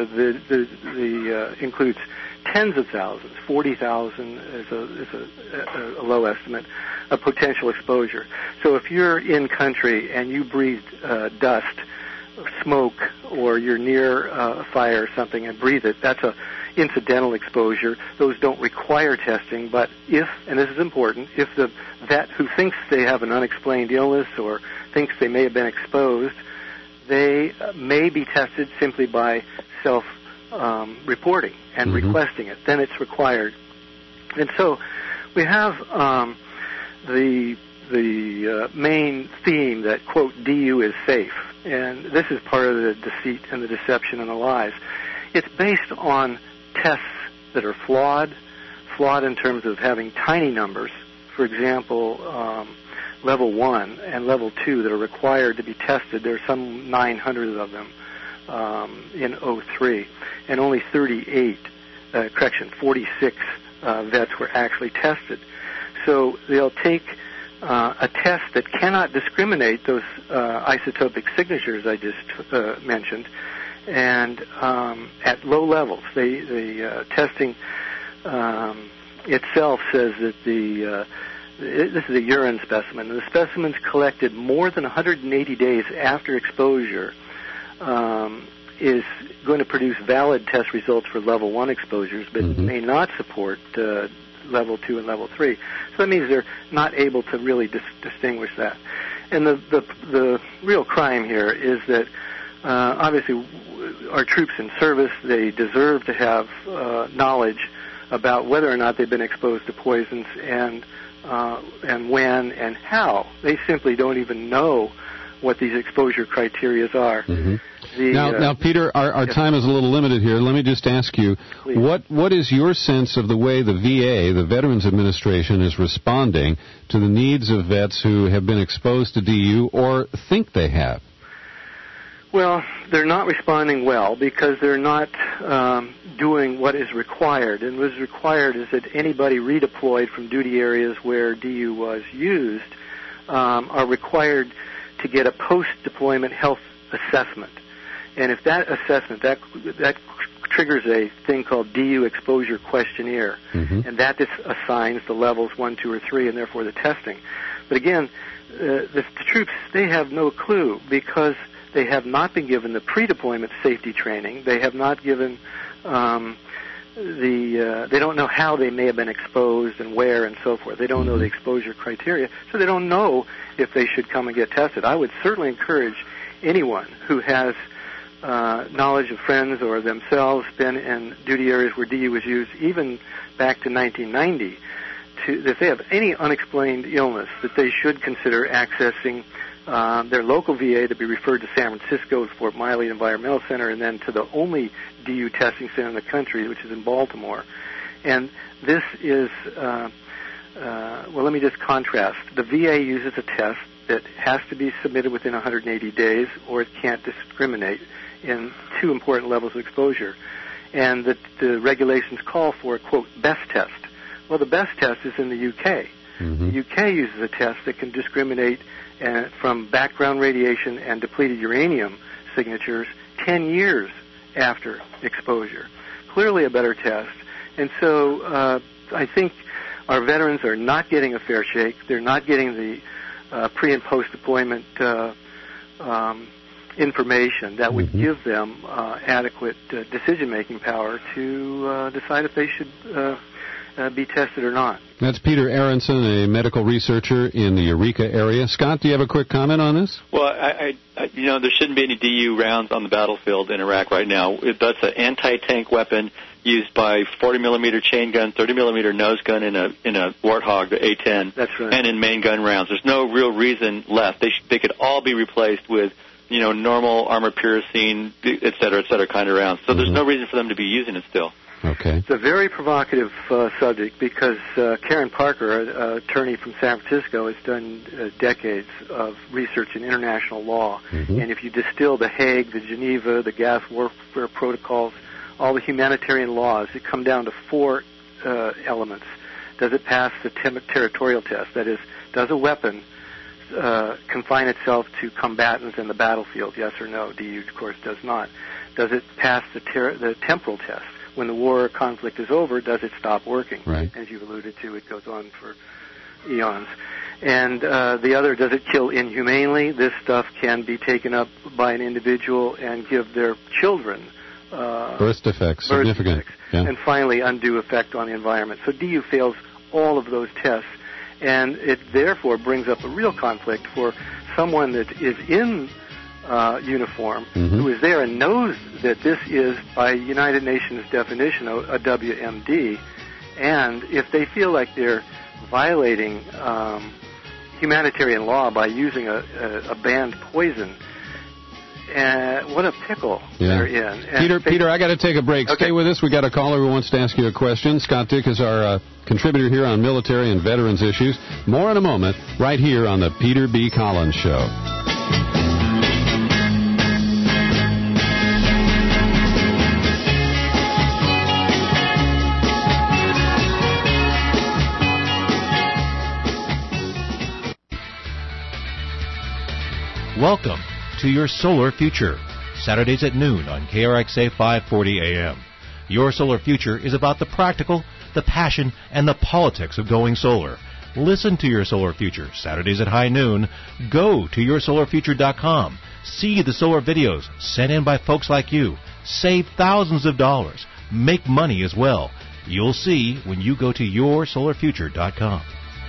includes tens of thousands, 40,000 is a low estimate, of potential exposure. So if you're in country and you breathe dust, smoke, or you're near a fire or something and breathe it, that's a incidental exposure. Those don't require testing, but if, and this is important, if the vet who thinks they have an unexplained illness or thinks they may have been exposed, they may be tested simply by self-reporting and requesting it. Then it's required. And so we have the main theme that, quote, DU is safe. And this is part of the deceit and the deception and the lies. It's based on tests that are flawed in terms of having tiny numbers. For example, level 1 and level 2 that are required to be tested, there are some 900 of them in 03, and only 46 vets were actually tested. So they'll take a test that cannot discriminate those isotopic signatures I just mentioned, and at low levels, the testing itself says that this is a urine specimen. The specimen's collected more than 180 days after exposure is going to produce valid test results for level 1 exposures, but may not support level 2 and level 3. So that means they're not able to really distinguish that. And the real crime here is that obviously our troops in service, they deserve to have knowledge about whether or not they've been exposed to poisons and when and how. They simply don't even know what these exposure criteria are. Now, Peter, our time is a little limited here. Let me just ask you, what is your sense of the way the VA, the Veterans Administration, is responding to the needs of vets who have been exposed to DU or think they have? Well, they're not responding well because they're not doing what is required. And what is required is that anybody redeployed from duty areas where DU was used are required to get a post-deployment health assessment. And if that assessment, that triggers a thing called DU exposure questionnaire, and that assigns the levels 1, 2, or 3, and therefore the testing. But again, the troops, they have no clue because they have not been given the pre-deployment safety training. They have not given they don't know how they may have been exposed and where and so forth. They don't know the exposure criteria, so they don't know if they should come and get tested. I would certainly encourage anyone who has knowledge of friends or themselves been in duty areas where DU was used, even back to 1990, if they have any unexplained illness, that they should consider accessing their local VA to be referred to San Francisco, Fort Miley Environmental Center, and then to the only DU testing center in the country, which is in Baltimore. And this is, well, let me just contrast. The VA uses a test that has to be submitted within 180 days, or it can't discriminate in 2 important levels of exposure. And the regulations call for a, quote, best test. Well, the best test is in the UK. The UK uses a test that can discriminate from background radiation and depleted uranium signatures 10 years after exposure. Clearly a better test. And so I think our veterans are not getting a fair shake. They're not getting the pre- and post-deployment information that would give them adequate decision-making power to decide if they should be tested or not. That's Peter Aronson, a medical researcher in the Eureka area. Scott, do you have a quick comment on this? Well, I there shouldn't be any DU rounds on the battlefield in Iraq right now. That's an anti-tank weapon used by 40-millimeter chain gun, 30-millimeter nose gun in a Warthog, the A-10. That's right. And in main gun rounds. There's no real reason left. They could all be replaced with normal armor-piercing, et cetera kind of rounds. So there's no reason for them to be using it still. Okay. It's a very provocative subject because Karen Parker, an attorney from San Francisco, has done decades of research in international law. And if you distill the Hague, the Geneva, the gas warfare protocols, all the humanitarian laws, it come down to 4 elements. Does it pass the territorial test? That is, does a weapon confine itself to combatants in the battlefield? Yes or no? DU, of course, does not. Does it pass the temporal test? When the war or conflict is over, does it stop working? Right. As you've alluded to, it goes on for eons. And the other, does it kill inhumanely? This stuff can be taken up by an individual and give their children birth defects, significant. Yeah. And finally, undue effect on the environment. So DU fails all of those tests, and it therefore brings up a real conflict for someone that is in uniform, who is there and knows that this is, by United Nations definition, a WMD, and if they feel like they're violating humanitarian law by using a banned poison, what a pickle they're in. And Peter, I got to take a break. Okay. Stay with us. We got a caller who wants to ask you a question. Scott Dick is our contributor here on military and veterans issues. More in a moment, right here on the Peter B. Collins Show. Welcome to Your Solar Future, Saturdays at noon on KRXA 540 AM. Your Solar Future is about the practical, the passion, and the politics of going solar. Listen to Your Solar Future, Saturdays at high noon. Go to yoursolarfuture.com. See the solar videos sent in by folks like you. Save thousands of dollars. Make money as well. You'll see when you go to yoursolarfuture.com.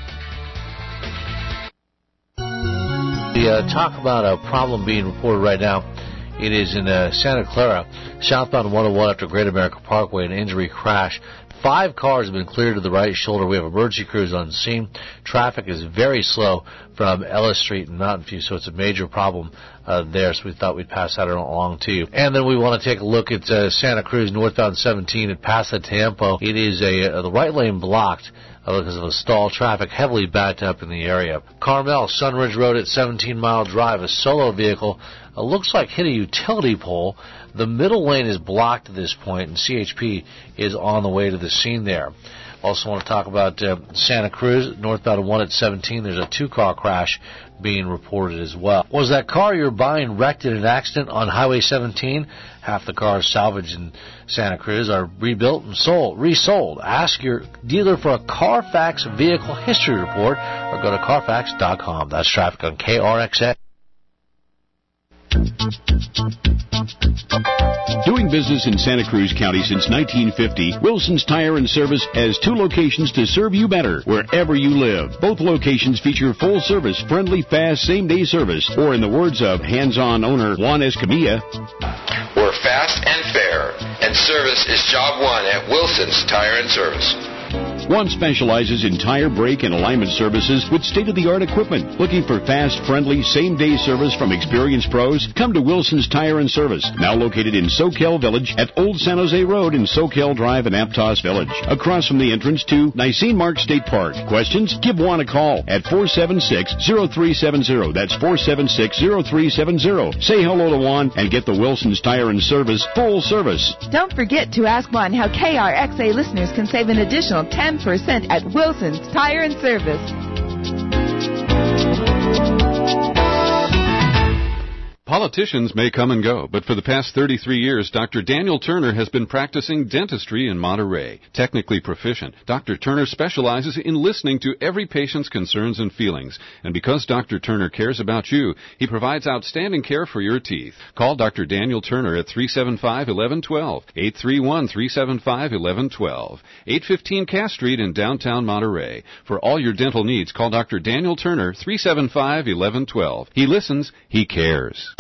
Talk about a problem being reported right now. It is in Santa Clara, southbound 101 after Great America Parkway, an injury crash. 5 cars have been cleared to the right shoulder. We have emergency crews on scene. Traffic is very slow from Ellis Street and Mountain View, so it's a major problem there, so we thought we'd pass that along to you. And then we want to take a look at Santa Cruz, northbound 17 at Pasatiempo. It is the right lane blocked because of a stalled traffic, heavily backed up in the area. Carmel, Sunridge Road at 17 Mile Drive, a solo vehicle looks like hit a utility pole. The middle lane is blocked at this point, and CHP is on the way to the scene there. Also want to talk about Santa Cruz, northbound 1 at 17. There's a 2-car crash being reported as well. Was that car you're buying wrecked in an accident on Highway 17? Half the cars salvaged in Santa Cruz are rebuilt and resold. Ask your dealer for a Carfax vehicle history report or go to Carfax.com. That's traffic on KRXA. Doing business in Santa Cruz County since 1950, Wilson's Tire and Service has 2 locations to serve you better wherever you live. Both locations feature full-service, friendly, fast, same-day service, or in the words of hands-on owner Juan Escamilla, we're fast and fair, and service is job 1 at Wilson's Tire and Service. One specializes in tire, brake, and alignment services with state-of-the-art equipment. Looking for fast, friendly, same-day service from experienced pros? Come to Wilson's Tire and Service, now located in Soquel Village at Old San Jose Road in Soquel Drive in Aptos Village, across from the entrance to Nisene Mark State Park. Questions? Give Juan a call at 476-0370. That's 476-0370. Say hello to Juan and get the Wilson's Tire and Service full service. Don't forget to ask Juan how KRXA listeners can save an additional 10% at Wilson's Tire and Service. Politicians may come and go, but for the past 33 years, Dr. Daniel Turner has been practicing dentistry in Monterey. Technically proficient, Dr. Turner specializes in listening to every patient's concerns and feelings. And because Dr. Turner cares about you, he provides outstanding care for your teeth. Call Dr. Daniel Turner at 375-1112, 831-375-1112, 815 Cass Street in downtown Monterey. For all your dental needs, call Dr. Daniel Turner, 375-1112. He listens, he cares.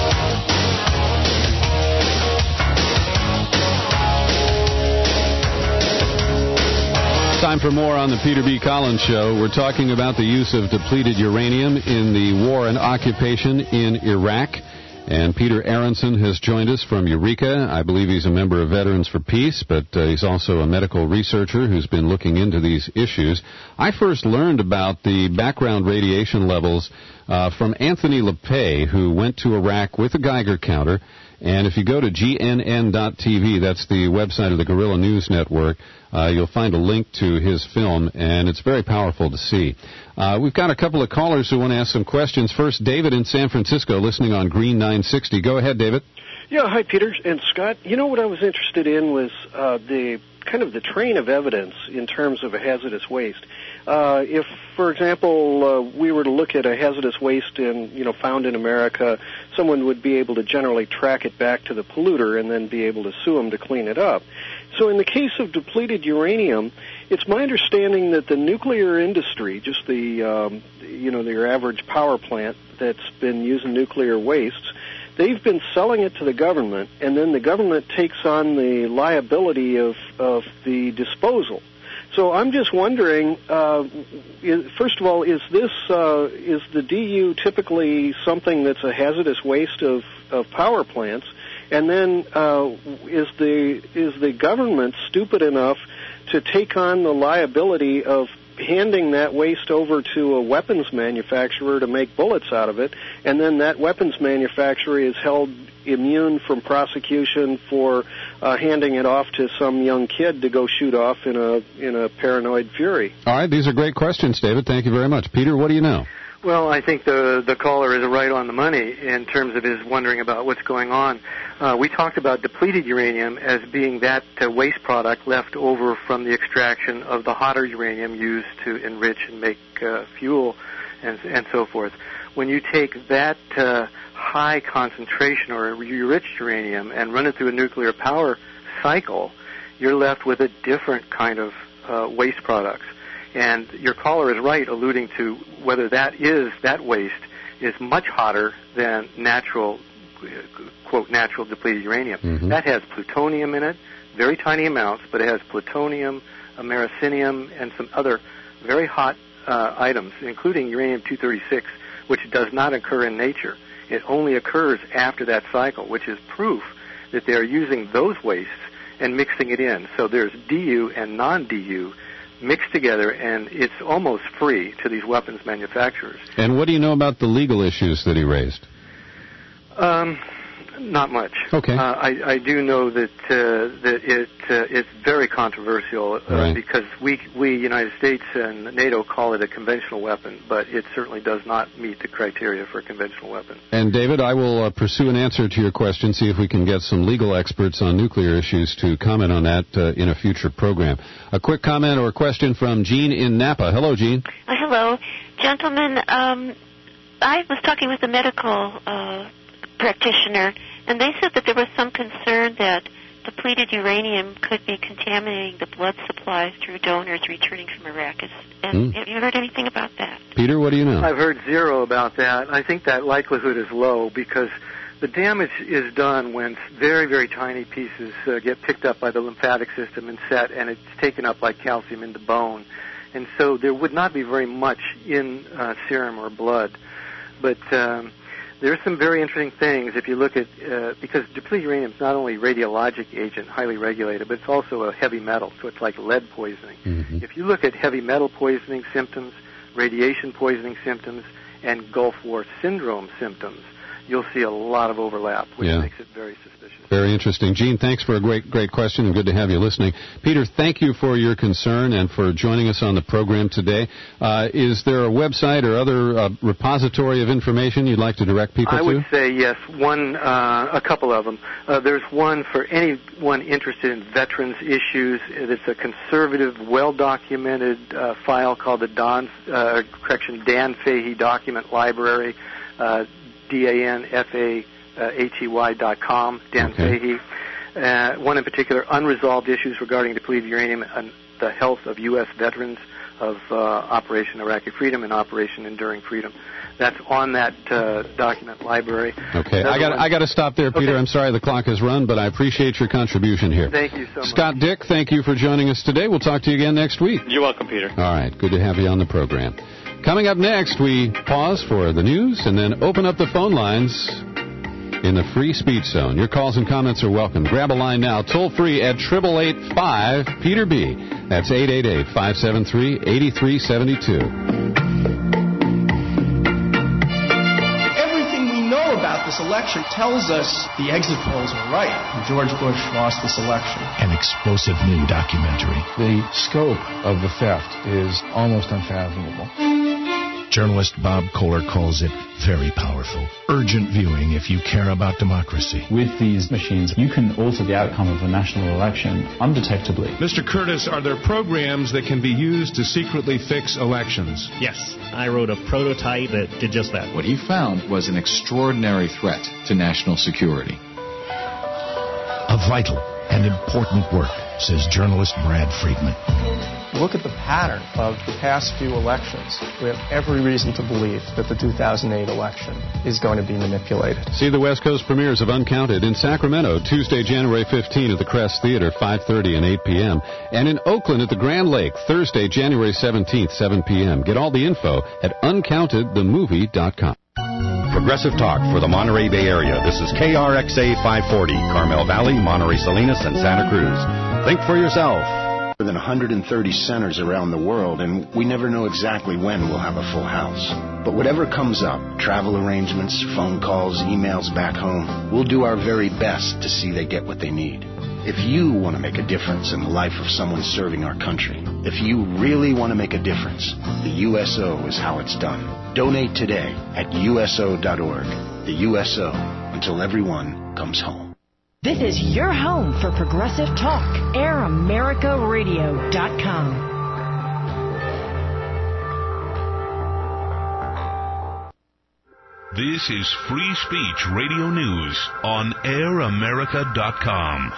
Time for more on the Peter B. Collins Show. We're talking about the use of depleted uranium in the war and occupation in Iraq. And Peter Aronson has joined us from Eureka. I believe he's a member of Veterans for Peace, but he's also a medical researcher who's been looking into these issues. I first learned about the background radiation levels from Anthony LePay, who went to Iraq with a Geiger counter. And if you go to gnn.tv, that's the website of the Guerrilla News Network, you'll find a link to his film, and it's very powerful to see. We've got a couple of callers who want to ask some questions. First, David in San Francisco, listening on Green 960. Go ahead, David. Yeah, hi, Peter and Scott. You know what I was interested in was the train of evidence in terms of a hazardous waste. If, for example, we were to look at a hazardous waste found in America, someone would be able to generally track it back to the polluter and then be able to sue them to clean it up. So in the case of depleted uranium, it's my understanding that the nuclear industry, just your average power plant that's been using nuclear wastes, they've been selling it to the government, and then the government takes on the liability of the disposal. So I'm just wondering, first of all, is the DU typically something that's a hazardous waste of power plants? And then is the government stupid enough to take on the liability of handing that waste over to a weapons manufacturer to make bullets out of it, and then that weapons manufacturer is held immune from prosecution for handing it off to some young kid to go shoot off in a paranoid fury? All right, these are great questions, David. Thank you very much. Peter, what do you know? Well, I think the caller is right on the money in terms of his wondering about what's going on. We talked about depleted uranium as being that waste product left over from the extraction of the hotter uranium used to enrich and make fuel and so forth. When you take that high concentration or enriched uranium and run it through a nuclear power cycle, you're left with a different kind of waste products. And your caller is right, alluding to whether that waste is much hotter than natural, quote, natural depleted uranium. Mm-hmm. That has plutonium in it, very tiny amounts, but it has plutonium, americium, and some other very hot items, including uranium-236, which does not occur in nature. It only occurs after that cycle, which is proof that they are using those wastes and mixing it in. So there's DU and non-DU mixed together, and it's almost free to these weapons manufacturers. And what do you know about the legal issues that he raised? Not much. Okay. I do know that it's very controversial right. Because we United States and NATO call it a conventional weapon, but it certainly does not meet the criteria for a conventional weapon. And David, I will pursue an answer to your question, see if we can get some legal experts on nuclear issues to comment on that in a future program. A quick comment or question from Jean in Napa. Hello, Jean. Hello, gentlemen. I was talking with a medical practitioner, and they said that there was some concern that depleted uranium could be contaminating the blood supplies through donors returning from Iraq. Have you heard anything about that? Peter, what do you know? I've heard zero about that. I think that likelihood is low because the damage is done when very, very tiny pieces get picked up by the lymphatic system and set, and it's taken up like calcium into bone. And so there would not be very much in serum or blood. But there's some very interesting things if you look at, because depleted uranium is not only a radiologic agent, highly regulated, but it's also a heavy metal, so it's like lead poisoning. Mm-hmm. If you look at heavy metal poisoning symptoms, radiation poisoning symptoms, and Gulf War syndrome symptoms, you'll see a lot of overlap, which makes it very suspicious. Very interesting. Gene, thanks for a great question, and good to have you listening. Peter, thank you for your concern and for joining us on the program today. Is there a website or other repository of information you'd like to direct people to? I would say yes. A couple of them. There's one for anyone interested in veterans issues. It's a conservative, well-documented file called the Dan Fahey Document Library, DANFAHEY.com, Dan Fahey. One in particular, unresolved issues regarding depleted uranium and the health of U.S. veterans of Operation Iraqi Freedom and Operation Enduring Freedom. That's on that document library. Okay, I got to stop there, Peter. Okay. I'm sorry the clock has run, but I appreciate your contribution here. Thank you so much. Scott Dick, thank you for joining us today. We'll talk to you again next week. You're welcome, Peter. All right, good to have you on the program. Coming up next, we pause for the news and then open up the phone lines in the free speech zone. Your calls and comments are welcome. Grab a line now, toll free at 888-5-PETER-B. That's 888-573-8372. This election tells us the exit polls are right. George Bush lost this election. An explosive new documentary. The scope of the theft is almost unfathomable. Journalist Bob Kohler calls it very powerful. Urgent viewing if you care about democracy. With these machines, you can alter the outcome of a national election undetectably. Mr. Curtis, are there programs that can be used to secretly fix elections? Yes. I wrote a prototype that did just that. What he found was an extraordinary threat to national security. A vital and important work, says journalist Brad Friedman. Look at the pattern of the past few elections. We have every reason to believe that the 2008 election is going to be manipulated. See the West Coast premieres of Uncounted in Sacramento, Tuesday, January 15 at the Crest Theater, 5:30 and 8 p.m. And in Oakland at the Grand Lake, Thursday, January 17th, 7 p.m. Get all the info at uncountedthemovie.com. Progressive Talk for the Monterey Bay Area. This is KRXA 540, Carmel Valley, Monterey Salinas, and Santa Cruz. Think for yourself. More than 130 centers around the world, and we never know exactly when we'll have a full house. But whatever comes up, travel arrangements, phone calls, emails back home, we'll do our very best to see they get what they need. If you want to make a difference in the life of someone serving our country, if you really want to make a difference, the USO is how it's done. Donate today at USO.org. The USO, until everyone comes home. This is your home for Progressive Talk. AirAmericaRadio.com. This is Free Speech Radio News on AirAmerica.com.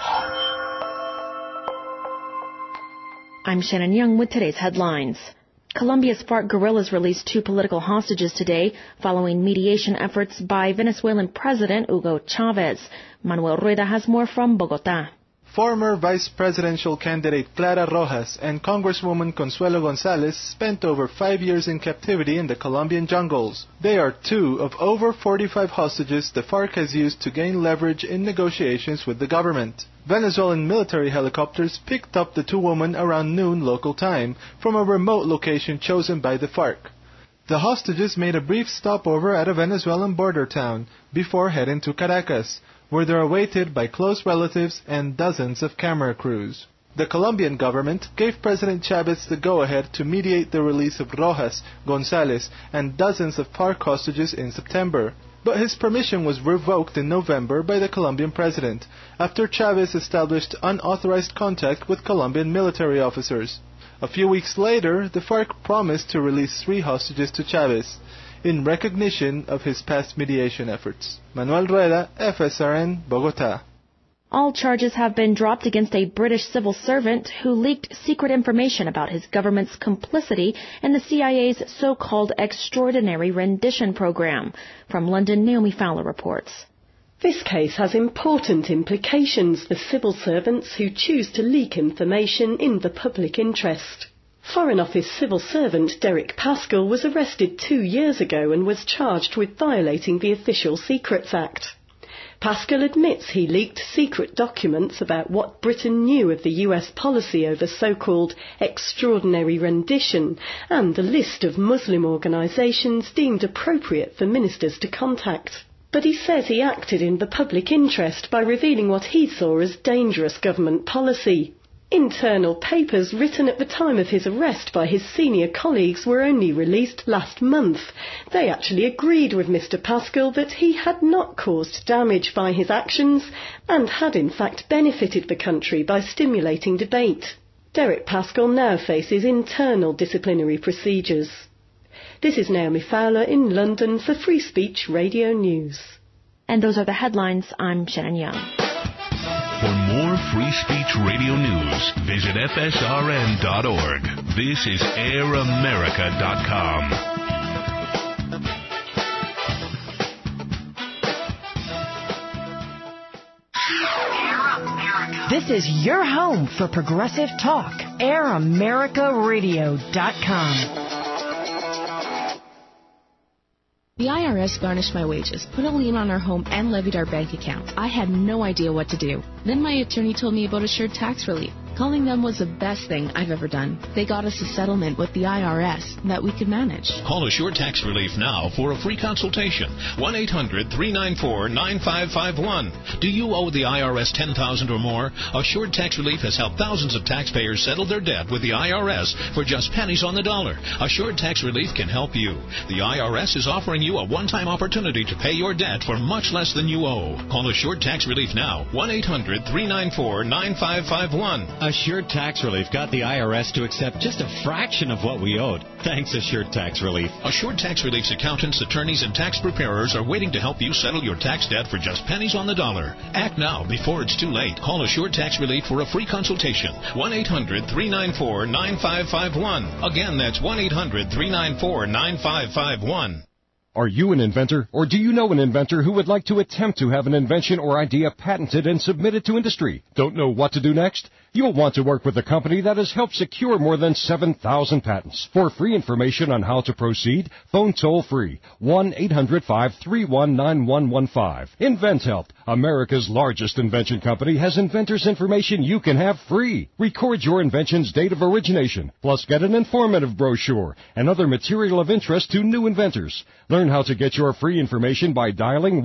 I'm Shannon Young with today's headlines. Colombia's FARC guerrillas released 2 political hostages today following mediation efforts by Venezuelan President Hugo Chavez. Manuel Rueda has more from Bogotá. Former vice presidential candidate Clara Rojas and Congresswoman Consuelo Gonzalez spent over 5 years in captivity in the Colombian jungles. They are 2 of over 45 hostages the FARC has used to gain leverage in negotiations with the government. Venezuelan military helicopters picked up the 2 women around noon local time from a remote location chosen by the FARC. The hostages made a brief stopover at a Venezuelan border town before heading to Caracas, where they're awaited by close relatives and dozens of camera crews. The Colombian government gave President Chavez the go-ahead to mediate the release of Rojas, Gonzalez, and dozens of FARC hostages in September. But his permission was revoked in November by the Colombian president, after Chavez established unauthorized contact with Colombian military officers. A few weeks later, the FARC promised to release 3 hostages to Chavez, in recognition of his past mediation efforts. Manuel Rueda, FSRN, Bogotá. All charges have been dropped against a British civil servant who leaked secret information about his government's complicity in the CIA's so-called Extraordinary Rendition Program. From London, Naomi Fowler reports. This case has important implications for civil servants who choose to leak information in the public interest. Foreign Office civil servant Derek Paschal was arrested 2 years ago and was charged with violating the Official Secrets Act. Paschal admits he leaked secret documents about what Britain knew of the US policy over so-called extraordinary rendition and the list of Muslim organisations deemed appropriate for ministers to contact. but he says he acted in the public interest by revealing what he saw as dangerous government policy. Internal papers written at the time of his arrest by his senior colleagues were only released last month. They actually agreed with Mr. Paschal that he had not caused damage by his actions and had in fact benefited the country by stimulating debate. Derek Paschal now faces internal disciplinary procedures. This is Naomi Fowler in London for Free Speech Radio News. And those are the headlines. I'm Shannon Young. For more Free Speech Radio news, visit FSRN.org. This is AirAmerica.com. This is your home for progressive talk. AirAmericaRadio.com. The IRS garnished my wages, put a lien on our home, and levied our bank accounts. I had no idea what to do. Then my attorney told me about Assured Tax Relief. Calling them was the best thing I've ever done. They got us a settlement with the IRS that we could manage. Call Assured Tax Relief now for a free consultation. 1-800-394-9551. Do you owe the IRS $10,000 or more? Assured Tax Relief has helped thousands of taxpayers settle their debt with the IRS for just pennies on the dollar. Assured Tax Relief can help you. The IRS is offering you a one-time opportunity to pay your debt for much less than you owe. Call Assured Tax Relief now. 1-800-394-9551. Assured Tax Relief got the IRS to accept just a fraction of what we owed. Thanks, Assured Tax Relief. Assured Tax Relief's accountants, attorneys, and tax preparers are waiting to help you settle your tax debt for just pennies on the dollar. Act now before it's too late. Call Assured Tax Relief for a free consultation. 1-800-394-9551. Again, that's 1-800-394-9551. Are you an inventor, or do you know an inventor who would like to attempt to have an invention or idea patented and submitted to industry? Don't know what to do next? You'll want to work with a company that has helped secure more than 7,000 patents. For free information on how to proceed, phone toll-free 1-800-531-9115. InventHelp, America's largest invention company, has inventors' information you can have free. Record your invention's date of origination, plus get an informative brochure and other material of interest to new inventors. Learn how to get your free information by dialing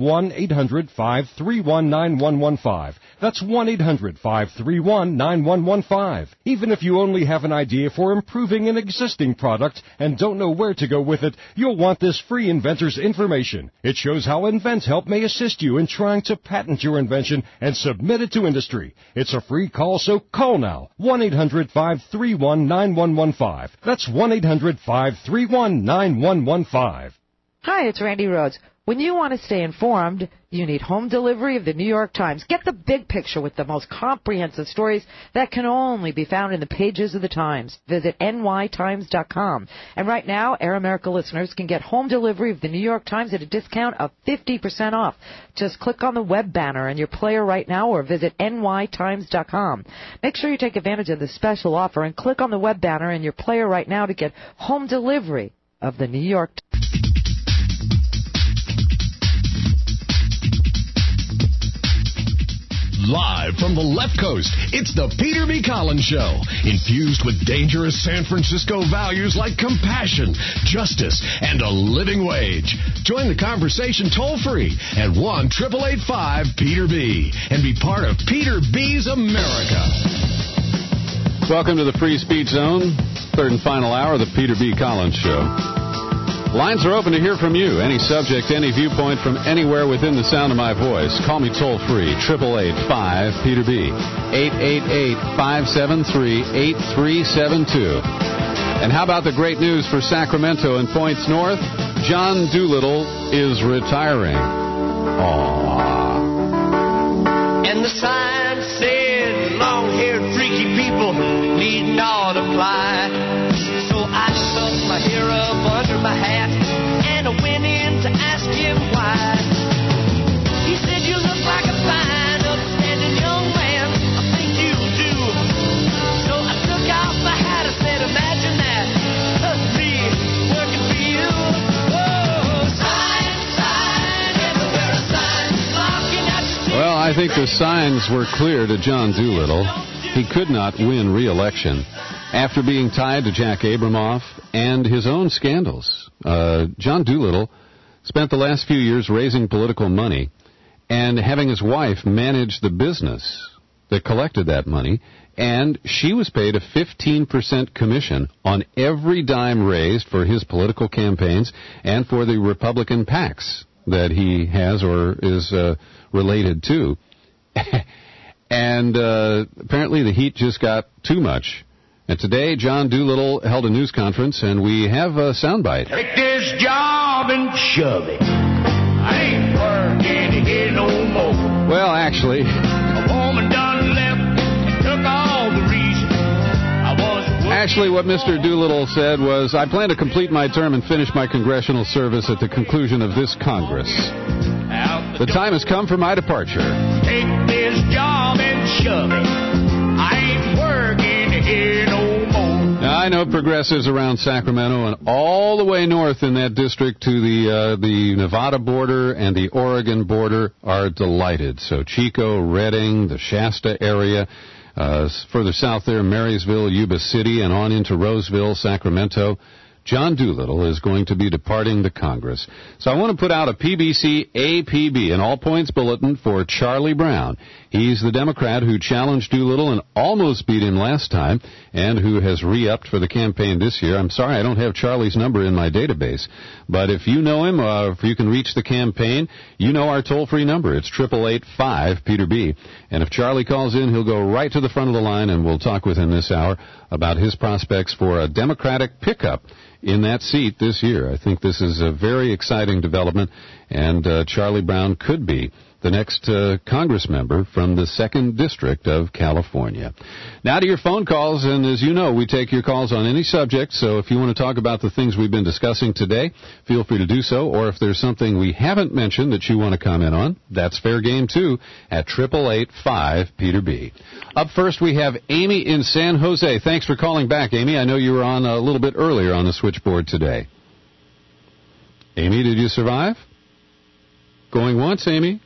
1-800-531-9115. That's 1-800-531-9115. Even if you only have an idea for improving an existing product and don't know where to go with it, you'll want this free inventor's information. It shows how InventHelp may assist you in trying to patent your invention and submit it to industry. It's a free call, so call now. 1-800-531-9115. That's 1-800-531-9115. Hi, it's Randy Rhodes. When you want to stay informed, you need home delivery of the New York Times. Get the big picture with the most comprehensive stories that can only be found in the pages of the Times. Visit nytimes.com. And right now, Air America listeners can get home delivery of the New York Times at a discount of 50% off. Just click on the web banner in your player right now or visit nytimes.com. Make sure you take advantage of this special offer and click on the web banner in your player right now to get home delivery of the New York Times. Live from the left coast, it's the Peter B. Collins Show. Infused with dangerous San Francisco values like compassion, justice, and a living wage. Join the conversation toll-free at 1-888-5-PETER-B and be part of Peter B's America. Welcome to the Free Speech Zone, third and final hour of the Peter B. Collins Show. Lines are open to hear from you. Any subject, any viewpoint from anywhere within the sound of my voice. Call me toll-free, 888-5-PETER-B, 888-573-8372. And how about the great news for Sacramento and points north? John Doolittle is retiring. Aww. And the sign said, long-haired freaky people need not apply. So I stuck my hair up under my hat and I went in to ask him why. He said, you look like a fine, upstanding young man. I think you do. So I took off my hat. I said, imagine that. That's me working for you. Oh, sign, sign, everywhere a sign. Looking at you. Well, I think the signs were clear to John Doolittle. He could not win re-election after being tied to Jack Abramoff and his own scandals. John Doolittle spent the last few years raising political money and having his wife manage the business that collected that money, and she was paid a 15% commission on every dime raised for his political campaigns and for the Republican PACs that he has or is related to. And apparently the heat just got too much. And today, John Doolittle held a news conference, and we have a soundbite. Take this job and shove it. I ain't working here no more. Well, actually, a woman done left and took all the reason I was. Actually, what Mr. Doolittle said was, I plan to complete my term and finish my congressional service at the conclusion of this Congress. The time has come for my departure. Take this job and shove it. I ain't working here no more. Now, I know progressives around Sacramento and all the way north in that district to the Nevada border and the Oregon border are delighted. So Chico, Redding, the Shasta area, further south there, Marysville, Yuba City, and on into Roseville, Sacramento. John Doolittle is going to be departing the Congress. So I want to put out a PBC APB, an all-points bulletin for Charlie Brown. He's the Democrat who challenged Doolittle and almost beat him last time and who has re-upped for the campaign this year. I'm sorry I don't have Charlie's number in my database, but if you know him, if you can reach the campaign, you know our toll-free number. It's 888-5-PETER-B. And if Charlie calls in, he'll go right to the front of the line, and we'll talk with him this hour about his prospects for a Democratic pickup in that seat this year. I think this is a very exciting development, and Charlie Brown could be the next Congress member from the 2nd District of California. Now to your phone calls, and as you know, we take your calls on any subject, so if you want to talk about the things we've been discussing today, feel free to do so, or if there's something we haven't mentioned that you want to comment on, that's fair game too, at 888-5-PETER-B. Up first, we have Amy in San Jose. Thanks for calling back, Amy. I know you were on a little bit earlier on the switchboard today. Amy, did you survive? Going once, Amy?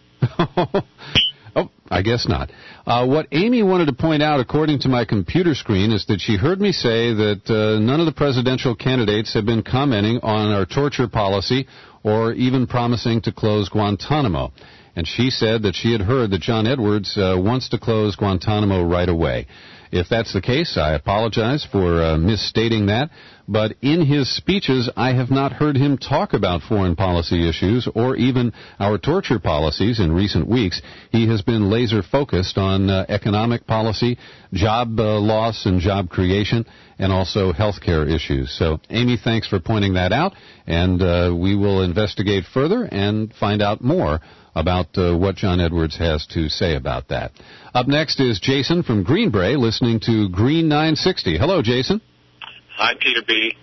Oh, I guess not. What Amy wanted to point out, according to my computer screen, is that she heard me say that none of the presidential candidates have been commenting on our torture policy or even promising to close Guantanamo. And she said that she had heard that John Edwards wants to close Guantanamo right away. If that's the case, I apologize for misstating that. But in his speeches, I have not heard him talk about foreign policy issues or even our torture policies in recent weeks. He has been laser focused on economic policy, job loss and job creation, and also health care issues. So, Amy, thanks for pointing that out, and we will investigate further and find out more about what John Edwards has to say about that. Up next is Jason from Greenbrae, listening to Green 960. Hello, Jason. Hi, Peter B.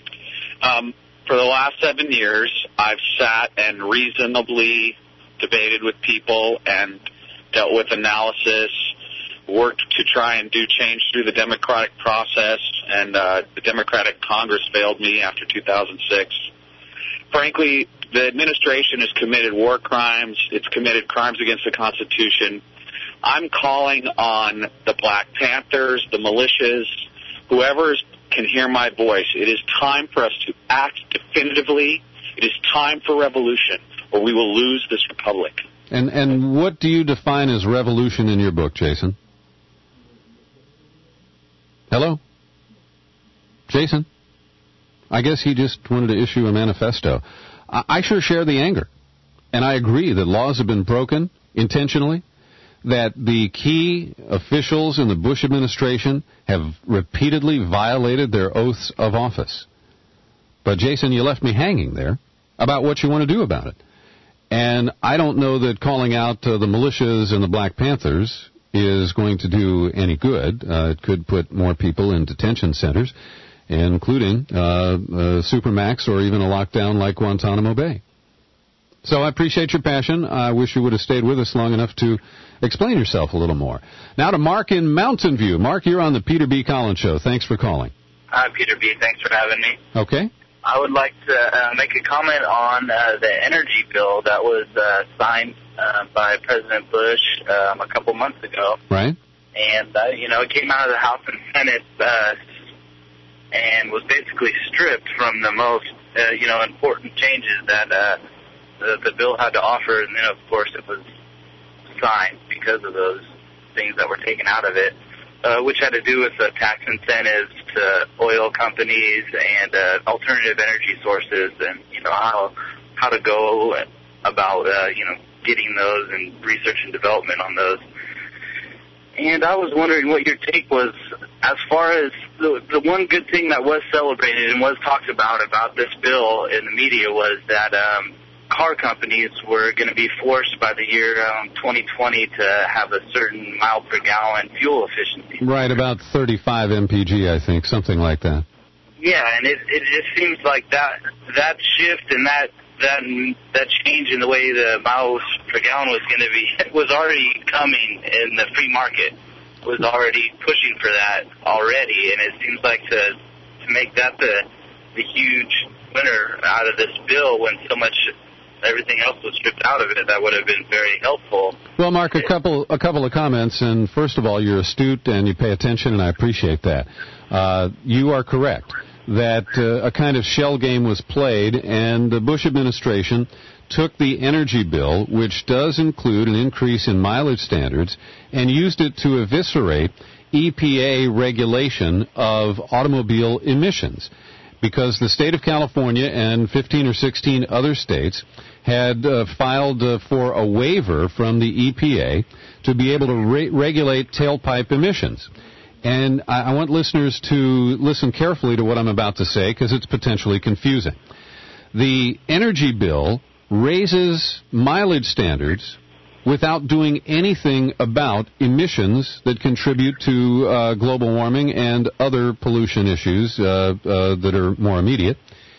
For the last 7 years, I've sat and reasonably debated with people and dealt with analysis, worked to try and do change through the democratic process, and the Democratic Congress failed me after 2006. Frankly, the administration has committed war crimes. It's committed crimes against the Constitution. I'm calling on the Black Panthers, the militias, whoever can hear my voice. It is time for us to act definitively. It is time for revolution, or we will lose this republic. And what do you define as revolution in your book, Jason? Hello? Jason? I guess he just wanted to issue a manifesto. I sure share the anger. And I agree that laws have been broken intentionally, that the key officials in the Bush administration have repeatedly violated their oaths of office. But, Jason, you left me hanging there about what you want to do about it. And I don't know that calling out the militias and the Black Panthers is going to do any good. It could put more people in detention centers, including Supermax or even a lockdown like Guantanamo Bay. So I appreciate your passion. I wish you would have stayed with us long enough to explain yourself a little more. Now to Mark in Mountain View. Mark, you're on the Peter B. Collins Show. Thanks for calling. Hi, Peter B. Thanks for having me. Okay. I would like to make a comment on the energy bill that was signed by President Bush a couple months ago. Right. And, it came out of the House and Senate and was basically stripped from the most, important changes that the bill had to offer, and then of course it was signed because of those things that were taken out of it, which had to do with tax incentives to oil companies and alternative energy sources, and how to go about getting those and research and development on those. And I was wondering what your take was as far as the one good thing that was celebrated and was talked about this bill in the media was that car companies were going to be forced by the year 2020 to have a certain mile per gallon fuel efficiency. Right, about 35 mpg, I think, something like that. Yeah, and it just seems like that shift and that change in the way the miles per gallon was going to be was already coming in the free market, was already pushing for that already, and it seems like to make that the huge winner out of this bill when so much everything else was stripped out of it, that would have been very helpful. Well, Mark, a couple of comments, and first of all, you're astute and you pay attention, and I appreciate that. You are correct that a kind of shell game was played, and the Bush administration took the energy bill, which does include an increase in mileage standards, and used it to eviscerate EPA regulation of automobile emissions, because the state of California and 15 or 16 other states had filed for a waiver from the EPA to be able to regulate tailpipe emissions. And I want listeners to listen carefully to what I'm about to say, because it's potentially confusing. The energy bill raises mileage standards without doing anything about emissions that contribute to global warming and other pollution issues that are more immediate,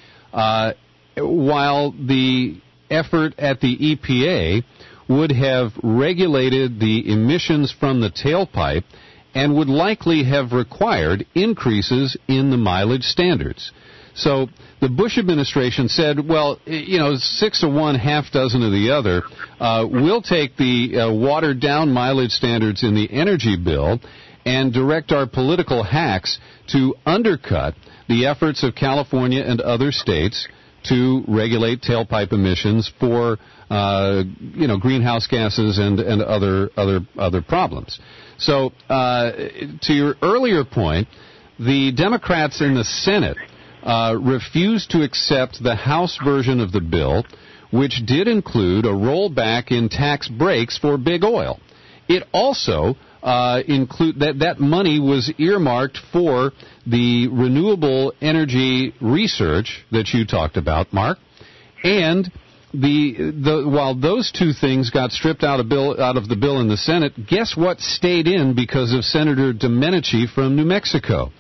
while the effort at the EPA would have regulated the emissions from the tailpipe and would likely have required increases in the mileage standards. So the Bush administration said, well, 6 of one, half dozen of the other. We'll take the watered-down mileage standards in the energy bill and direct our political hacks to undercut the efforts of California and other states to regulate tailpipe emissions for greenhouse gases and other problems. So to your earlier point, the Democrats in the Senate refused to accept the House version of the bill, which did include a rollback in tax breaks for big oil. It also include that money was earmarked for the renewable energy research that you talked about, Mark, and while those two things got stripped out of the bill in the Senate, guess what stayed in because of Senator Domenici from New Mexico?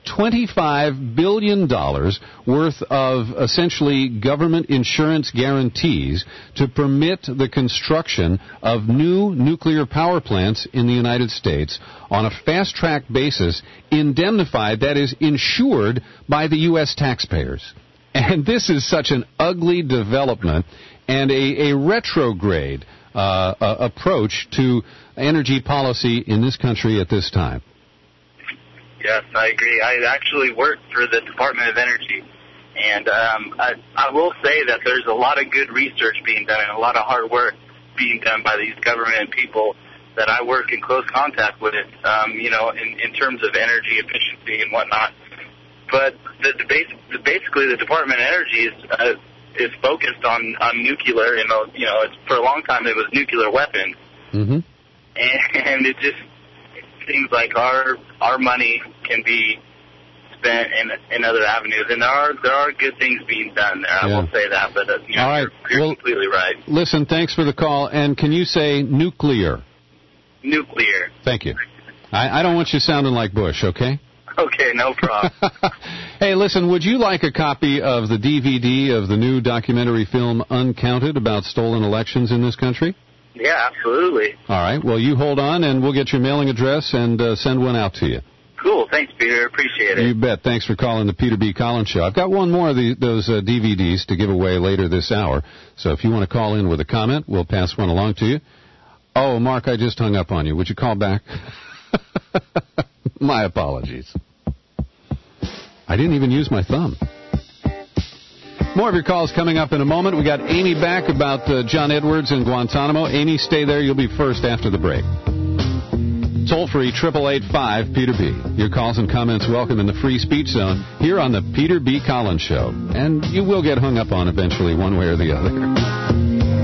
$25 billion worth of essentially government insurance guarantees to permit the construction of new nuclear power plants in the United States on a fast-track basis, indemnified, that is, insured by the U.S. taxpayers. And this is such an ugly development and a retrograde approach to energy policy in this country at this time. Yes, I agree. I actually work for the Department of Energy, and I will say that there's a lot of good research being done and a lot of hard work being done by these government people that I work in close contact with, in terms of energy efficiency and whatnot. But basically the Department of Energy is focused on nuclear. It's, for a long time it was nuclear weapons, and it just seems like our money can be spent in other avenues, and there are good things being done there. I will say that, but all right. You're completely right. Listen, thanks for the call, and can you say nuclear? Nuclear. Thank you. I don't want you sounding like Bush, okay? Okay, no problem. Hey, listen, would you like a copy of the DVD of the new documentary film Uncounted about stolen elections in this country? Yeah, absolutely. All right. Well, you hold on, and we'll get your mailing address and send one out to you. Cool. Thanks, Peter. Appreciate it. You bet. Thanks for calling the Peter B. Collins Show. I've got one more of those DVDs to give away later this hour. So if you want to call in with a comment, we'll pass one along to you. Oh, Mark, I just hung up on you. Would you call back? My apologies. I didn't even use my thumb. More of your calls coming up in a moment. We got Amy back about John Edwards in Guantanamo. Amy, stay there. You'll be first after the break. Toll-free 888-5-PETER-B. Your calls and comments welcome in the free speech zone here on the Peter B. Collins Show. And you will get hung up on eventually one way or the other.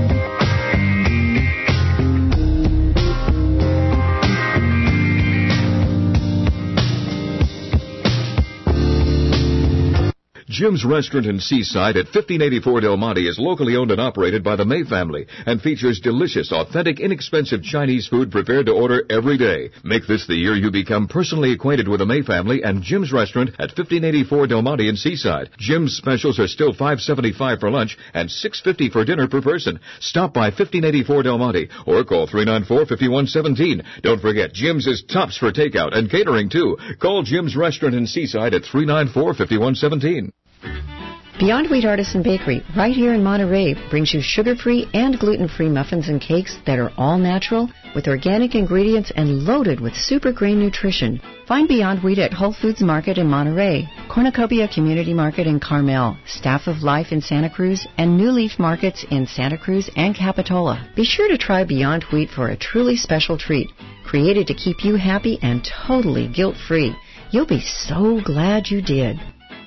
Jim's Restaurant in Seaside at 1584 Del Monte is locally owned and operated by the May family and features delicious, authentic, inexpensive Chinese food prepared to order every day. Make this the year you become personally acquainted with the May family and Jim's Restaurant at 1584 Del Monte in Seaside. Jim's specials are still $5.75 for lunch and $6.50 for dinner per person. Stop by 1584 Del Monte or call 394-5117. Don't forget, Jim's is tops for takeout and catering too. Call Jim's Restaurant in Seaside at 394-5117. Beyond Wheat Artisan Bakery, right here in Monterey, brings you sugar-free and gluten-free muffins and cakes that are all natural, with organic ingredients and loaded with super grain nutrition. Find Beyond Wheat at Whole Foods Market in Monterey, Cornucopia Community Market in Carmel, Staff of Life in Santa Cruz, and New Leaf Markets in Santa Cruz and Capitola. Be sure to try Beyond Wheat for a truly special treat, created to keep you happy and totally guilt-free. You'll be so glad you did.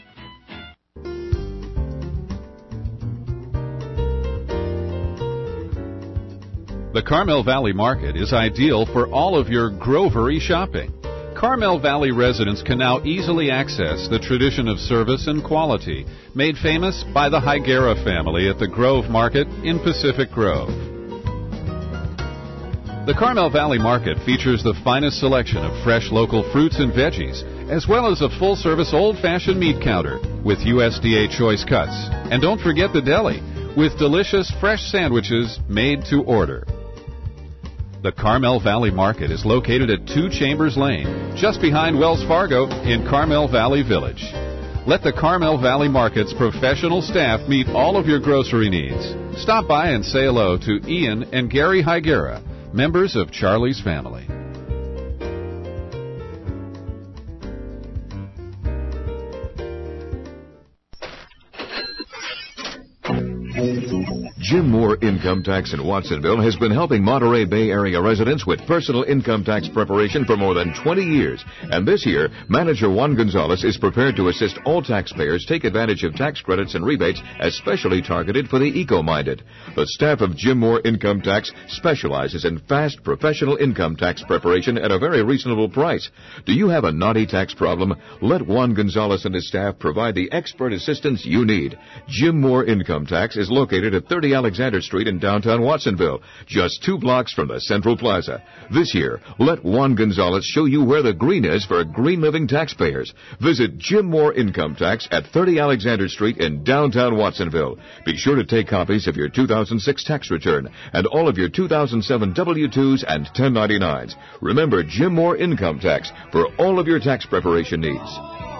The Carmel Valley Market is ideal for all of your grovery shopping. Carmel Valley residents can now easily access the tradition of service and quality, made famous by the Higuera family at the Grove Market in Pacific Grove. The Carmel Valley Market features the finest selection of fresh local fruits and veggies, as well as a full-service old-fashioned meat counter with USDA choice cuts. And don't forget the deli, with delicious fresh sandwiches made to order. The Carmel Valley Market is located at 2 Chambers Lane, just behind Wells Fargo in Carmel Valley Village. Let the Carmel Valley Market's professional staff meet all of your grocery needs. Stop by and say hello to Ian and Gary Higuera, members of Charlie's family. Jim Moore Income Tax in Watsonville has been helping Monterey Bay Area residents with personal income tax preparation for more than 20 years. And this year, Manager Juan Gonzalez is prepared to assist all taxpayers take advantage of tax credits and rebates especially targeted for the eco-minded. The staff of Jim Moore Income Tax specializes in fast, professional income tax preparation at a very reasonable price. Do you have a naughty tax problem? Let Juan Gonzalez and his staff provide the expert assistance you need. Jim Moore Income Tax is located at 30 Alexander Street in downtown Watsonville, just 2 blocks from the Central Plaza. This year, let Juan Gonzalez show you where the green is for green living taxpayers. Visit Jim Moore Income Tax at 30 Alexander Street in downtown Watsonville. Be sure to take copies of your 2006 tax return and all of your 2007 W-2s and 1099s. Remember Jim Moore Income Tax for all of your tax preparation needs.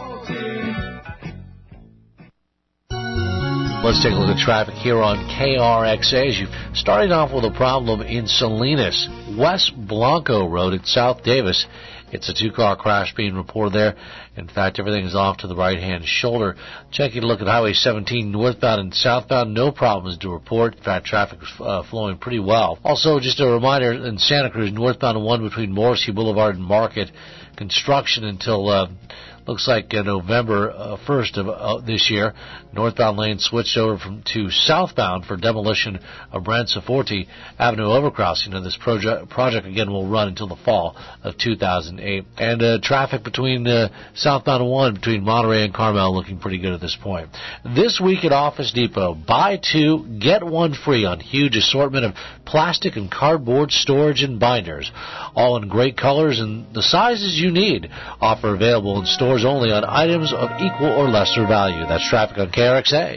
Let's take a look at traffic here on KRXA. As you've started off with a problem in Salinas, West Blanco Road at South Davis. It's a 2-car crash being reported there. In fact, everything is off to the right-hand shoulder. Taking a look at Highway 17 northbound and southbound, no problems to report. In fact, traffic is flowing pretty well. Also, just a reminder, in Santa Cruz, northbound 1 between Morrissey Boulevard and Market, construction until looks like November 1st of this year. Northbound lane switched over to southbound for demolition of Branciforte Avenue overcrossing. And this project again will run until the fall of 2008. And traffic between southbound 1 between Monterey and Carmel looking pretty good at this point. This week at Office Depot, buy 2, get 1 free on huge assortment of plastic and cardboard storage and binders, all in great colors and the sizes you need. Offer available in stores only on items of equal or lesser value. That's traffic on KRXA.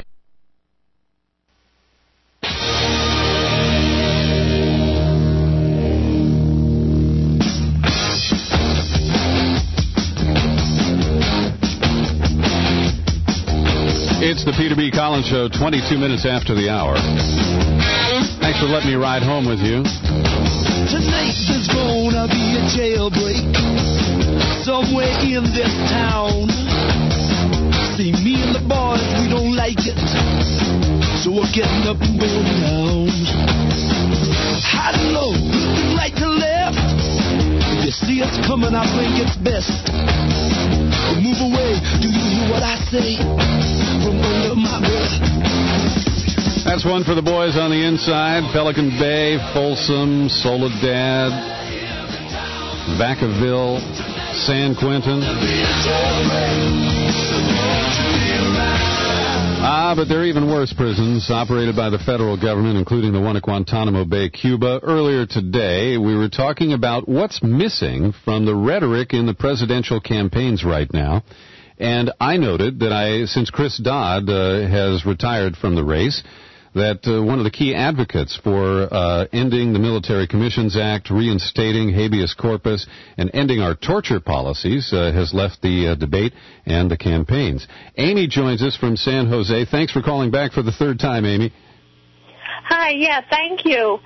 It's the Peter B. Collins Show, 22 minutes after the hour. Thanks for letting me ride home with you. Tonight there's gonna be a jailbreak somewhere in this town. See, me and the boys, we don't like it. So we're getting up and going down. High to low, looking right to left. If you see us coming, I think it's best to move away. Do you hear what I say? From under my breath. That's one for the boys on the inside. Pelican Bay, Folsom, Soledad, Vacaville, San Quentin. But there are even worse prisons operated by the federal government, including the one at Guantanamo Bay, Cuba. Earlier today, we were talking about what's missing from the rhetoric in the presidential campaigns right now. And I noted that since Chris Dodd has retired from the race, that one of the key advocates for ending the Military Commissions Act, reinstating habeas corpus, and ending our torture policies has left the debate and the campaigns. Amy joins us from San Jose. Thanks for calling back for the third time, Amy. Hi, yeah, thank you.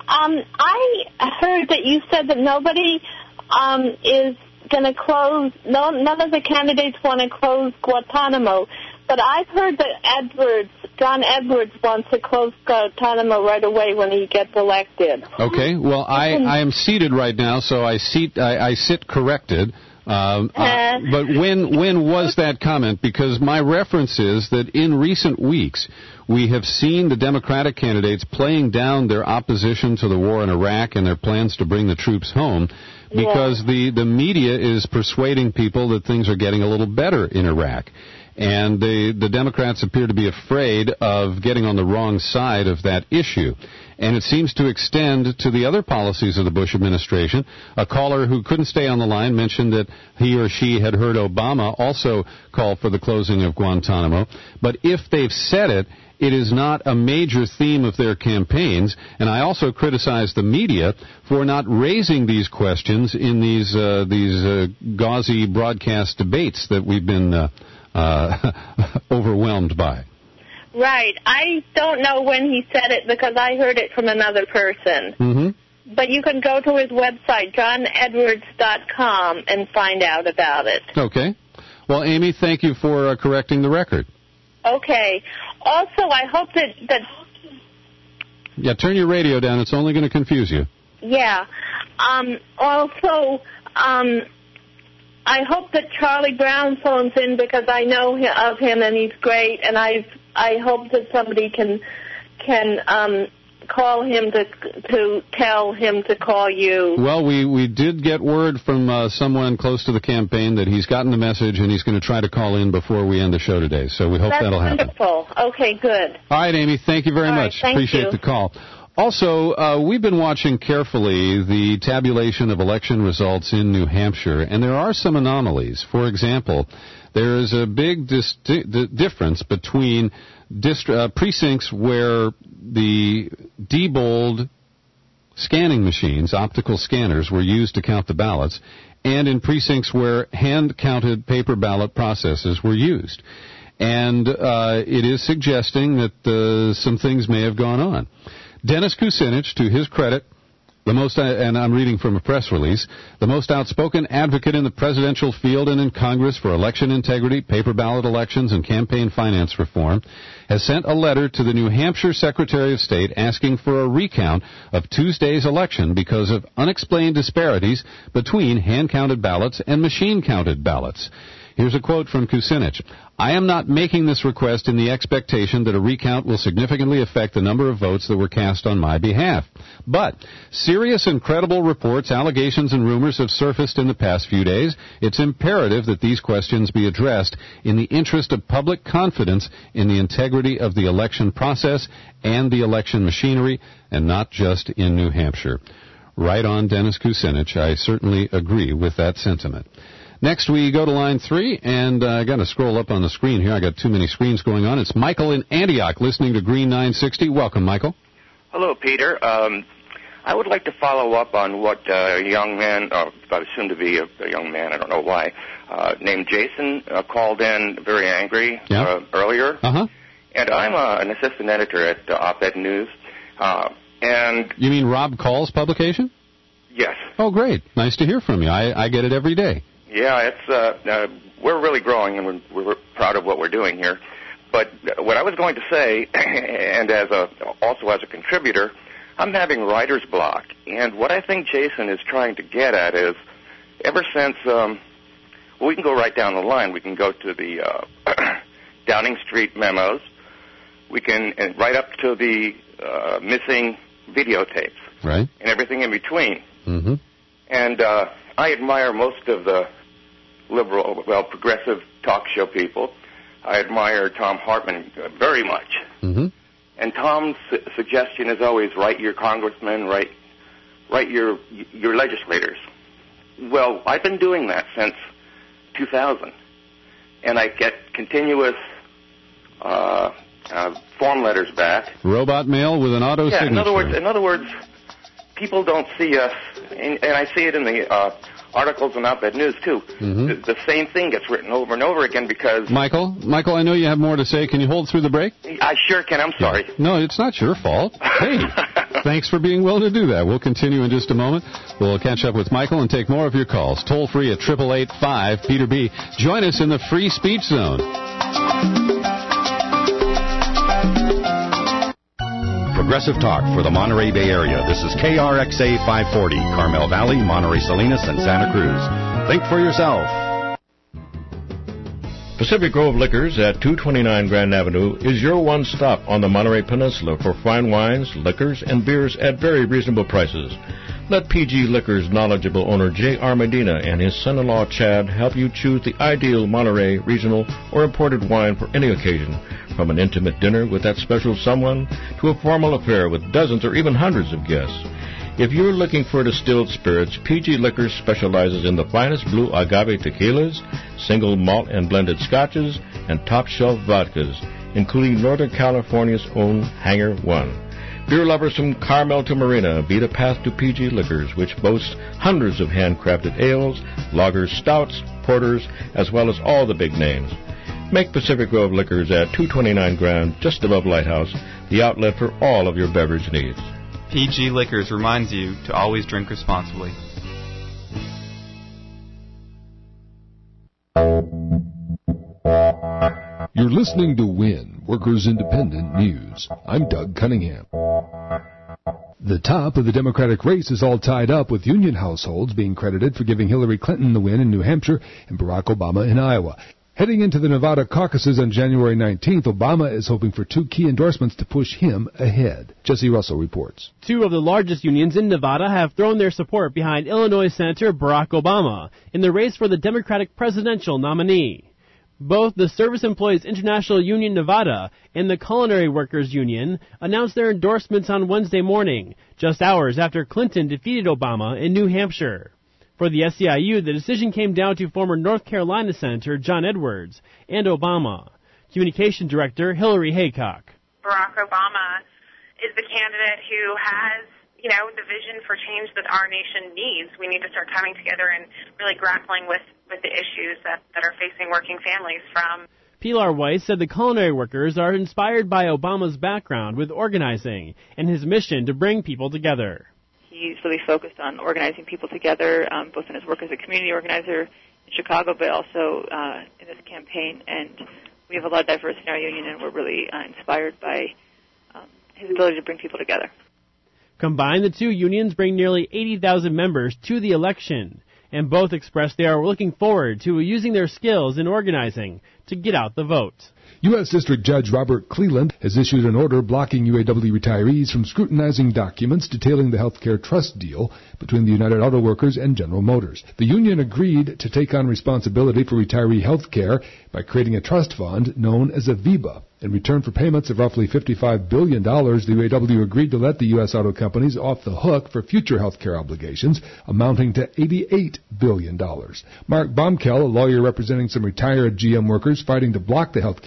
I heard that you said that nobody is going to close, none of the candidates want to close Guantanamo, but I've heard that John Edwards wants to close Guantanamo right away when he gets elected. Okay, well, I am seated right now, so I sit corrected. But when was that comment? Because my reference is that in recent weeks, we have seen the Democratic candidates playing down their opposition to the war in Iraq and their plans to bring the troops home because the media is persuading people that things are getting a little better in Iraq. And the Democrats appear to be afraid of getting on the wrong side of that issue. And it seems to extend to the other policies of the Bush administration. A caller who couldn't stay on the line mentioned that he or she had heard Obama also call for the closing of Guantanamo. But if they've said it, it is not a major theme of their campaigns. And I also criticize the media for not raising these questions in these gauzy broadcast debates that we've been overwhelmed by. Right. I don't know when he said it because I heard it from another person. Mm-hmm. But you can go to his website, johnedwards.com, and find out about it. Okay. Well, Amy, thank you for correcting the record. Okay. Also, I hope that... Yeah, turn your radio down. It's only going to confuse you. Yeah. I hope that Charlie Brown phones in because I know of him and he's great, and I hope that somebody can call him to tell him to call you. Well, we did get word from someone close to the campaign that he's gotten the message and he's going to try to call in before we end the show today. So we hope that'll happen. That's wonderful. Okay, good. All right, Amy, thank you very much. Appreciate the call. Also, we've been watching carefully the tabulation of election results in New Hampshire, and there are some anomalies. For example, there is a big difference between precincts where the Diebold scanning machines, optical scanners, were used to count the ballots, and in precincts where hand-counted paper ballot processes were used. And it is suggesting that some things may have gone on. Dennis Kucinich, to his credit, and I'm reading from a press release, the most outspoken advocate in the presidential field and in Congress for election integrity, paper ballot elections, and campaign finance reform, has sent a letter to the New Hampshire Secretary of State asking for a recount of Tuesday's election because of unexplained disparities between hand-counted ballots and machine-counted ballots. Here's a quote from Kucinich. I am not making this request in the expectation that a recount will significantly affect the number of votes that were cast on my behalf. But serious and credible reports, allegations, and rumors have surfaced in the past few days. It's imperative that these questions be addressed in the interest of public confidence in the integrity of the election process and the election machinery, and not just in New Hampshire. Right on, Dennis Kucinich. I certainly agree with that sentiment. Next, we go to line 3, and I got to scroll up on the screen here. I got too many screens going on. It's Michael in Antioch, listening to Green 960. Welcome, Michael. Hello, Peter. I would like to follow up on what a young man, soon to be a young man, I don't know why, named Jason called in very angry earlier. Uh-huh. And I'm an assistant editor at Op-Ed News. And you mean Rob Call's publication? Yes. Oh, great. Nice to hear from you. I get it every day. Yeah, it's we're really growing, and we're proud of what we're doing here. But what I was going to say, and also as a contributor, I'm having writer's block. And what I think Jason is trying to get at is, ever since, we can go right down the line. We can go to the Downing Street memos. We can right up to the missing videotapes. Right. And everything in between. Mm-hmm. And I admire most of the progressive talk show people. I admire Thom Hartmann very much. Mm-hmm. And Tom's suggestion is always write your congressmen, write your legislators. Well, I've been doing that since 2000, and I get continuous form letters back. Robot mail with an auto signature. In other words, people don't see us, and I see it in the articles in Op-Ed News, too. Mm-hmm. The same thing gets written over and over again because... Michael, I know you have more to say. Can you hold through the break? I sure can. I'm sorry. No, it's not your fault. Hey, thanks for being willing to do that. We'll continue in just a moment. We'll catch up with Michael and take more of your calls. Toll free at 888-5-PETER-B. Join us in the Free Speech Zone. Progressive Talk for the Monterey Bay Area. This is KRXA 540, Carmel Valley, Monterey Salinas, and Santa Cruz. Think for yourself. Pacific Grove Liquors at 229 Grand Avenue is your one stop on the Monterey Peninsula for fine wines, liquors, and beers at very reasonable prices. Let PG Liquors' knowledgeable owner J.R. Medina and his son-in-law Chad help you choose the ideal Monterey regional or imported wine for any occasion, from an intimate dinner with that special someone to a formal affair with dozens or even hundreds of guests. If you're looking for distilled spirits, PG Liquors specializes in the finest blue agave tequilas, single malt and blended scotches, and top-shelf vodkas, including Northern California's own Hangar One. Beer lovers from Carmel to Marina beat a path to PG Liquors, which boasts hundreds of handcrafted ales, lagers, stouts, porters, as well as all the big names. Make Pacific Grove Liquors at 229 Grand, just above Lighthouse, the outlet for all of your beverage needs. PG Liquors reminds you to always drink responsibly. You're listening to WIN, Workers Independent News. I'm Doug Cunningham. The top of the Democratic race is all tied up, with union households being credited for giving Hillary Clinton the win in New Hampshire and Barack Obama in Iowa. Heading into the Nevada caucuses on January 19th, Obama is hoping for two key endorsements to push him ahead. Jesse Russell reports. Two of the largest unions in Nevada have thrown their support behind Illinois Senator Barack Obama in the race for the Democratic presidential nominee. Both the Service Employees International Union Nevada and the Culinary Workers Union announced their endorsements on Wednesday morning, just hours after Clinton defeated Obama in New Hampshire. For the SEIU, the decision came down to former North Carolina Senator John Edwards and Obama. Communication Director Hillary Haycock. Barack Obama is the candidate who has, the vision for change that our nation needs. We need to start coming together and really grappling with the issues that are facing working families from. Pilar Weiss said the culinary workers are inspired by Obama's background with organizing and his mission to bring people together. He's really focused on organizing people together, both in his work as a community organizer in Chicago, but also in this campaign. And we have a lot of diversity in our union, and we're really inspired by his ability to bring people together. Combined, the two unions bring nearly 80,000 members to the election, and both expressed they are looking forward to using their skills in organizing to get out the vote. U.S. District Judge Robert Cleland has issued an order blocking UAW retirees from scrutinizing documents detailing the healthcare trust deal between the United Auto Workers and General Motors. The union agreed to take on responsibility for retiree health care by creating a trust fund known as a VEBA. In return for payments of roughly $55 billion, the UAW agreed to let the U.S. auto companies off the hook for future health care obligations, amounting to $88 billion. Mark Baumkel, a lawyer representing some retired GM workers fighting to block the health care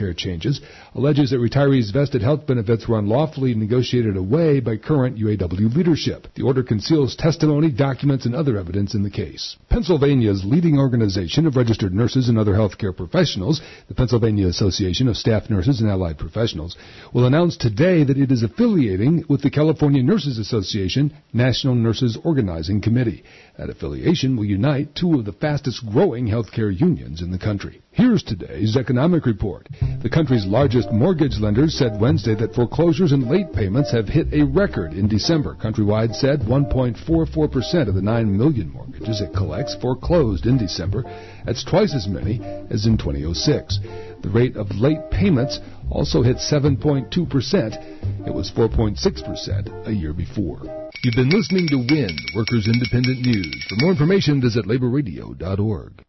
care changes, alleges that retirees' vested health benefits were unlawfully negotiated away by current UAW leadership. The order conceals testimony, documents, and other evidence in the case. Pennsylvania's leading organization of registered nurses and other healthcare professionals, the Pennsylvania Association of Staff Nurses and Allied Professionals, will announce today that it is affiliating with the California Nurses Association National Nurses Organizing Committee. That affiliation will unite two of the fastest-growing healthcare unions in the country. Here's today's economic report. The country's largest mortgage lenders said Wednesday that foreclosures and late payments have hit a record in December. Countrywide said 1.44% of the 9 million mortgages it collects foreclosed in December. That's twice as many as in 2006. The rate of late payments also hit 7.2%. It was 4.6% a year before. You've been listening to WIN, Workers Independent News. For more information, visit laborradio.org.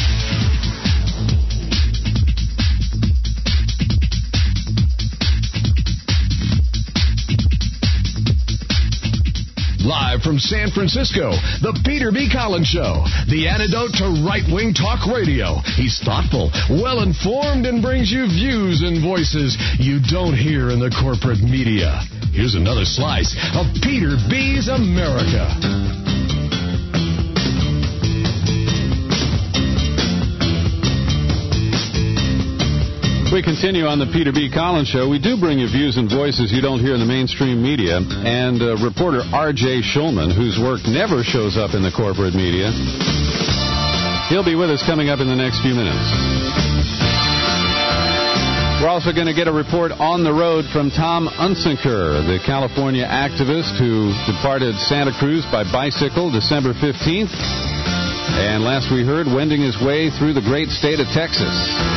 Live from San Francisco, the Peter B. Collins Show, the antidote to right-wing talk radio. He's thoughtful, well-informed, and brings you views and voices you don't hear in the corporate media. Here's another slice of Peter B.'s America. We continue on the Peter B. Collins Show. We do bring you views and voices you don't hear in the mainstream media. And reporter R.J. Schulman, whose work never shows up in the corporate media, he'll be with us coming up in the next few minutes. We're also going to get a report on the road from Tom Unsinker, the California activist who departed Santa Cruz by bicycle December 15th. And last we heard, wending his way through the great state of Texas.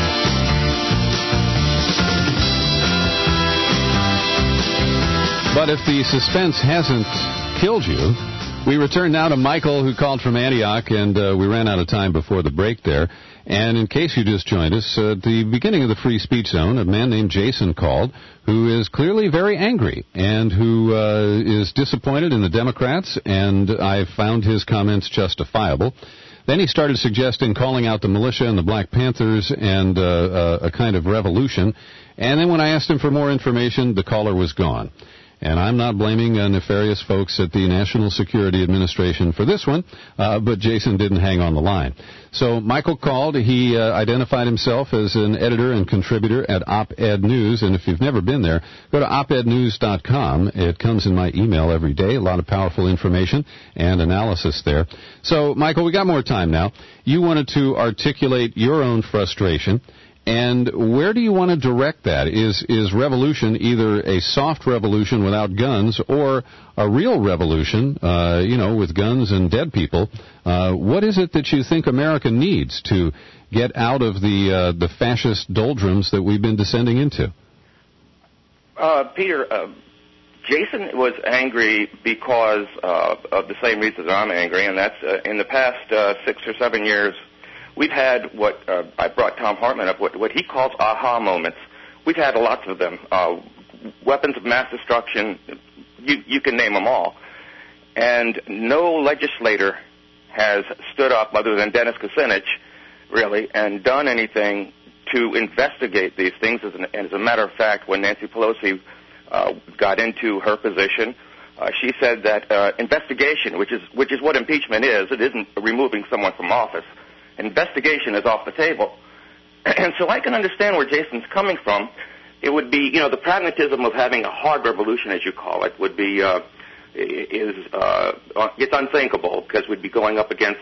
But if the suspense hasn't killed you, we return now to Michael, who called from Antioch, and we ran out of time before the break there. And in case you just joined us, at the beginning of the Free Speech Zone, a man named Jason called, who is clearly very angry and who is disappointed in the Democrats, and I found his comments justifiable. Then he started suggesting calling out the militia and the Black Panthers and a kind of revolution. And then when I asked him for more information, the caller was gone. And I'm not blaming nefarious folks at the National Security Administration for this one, but Jason didn't hang on the line. So Michael called. He identified himself as an editor and contributor at Op-Ed News, and if you've never been there, go to opednews.com. It comes in my email every day. A lot of powerful information and analysis there. So, Michael, we got more time now. You wanted to articulate your own frustration. And where do you want to direct that? Is revolution either a soft revolution without guns or a real revolution, with guns and dead people? What is it that you think America needs to get out of the fascist doldrums that we've been descending into? Peter, Jason was angry because of the same reasons I'm angry, and that's in the past 6 or 7 years, we've had what I brought Tom Hartman up, what he calls aha moments. We've had lots of them. Weapons of mass destruction, you can name them all. And no legislator has stood up, other than Dennis Kucinich, really, and done anything to investigate these things. As a matter of fact, when Nancy Pelosi got into her position, she said that investigation, which is what impeachment is, it isn't removing someone from office. Investigation is off the table. And so I can understand where Jason's coming from. It would be, the pragmatism of having a hard revolution, as you call it, would be, it's unthinkable, because we'd be going up against,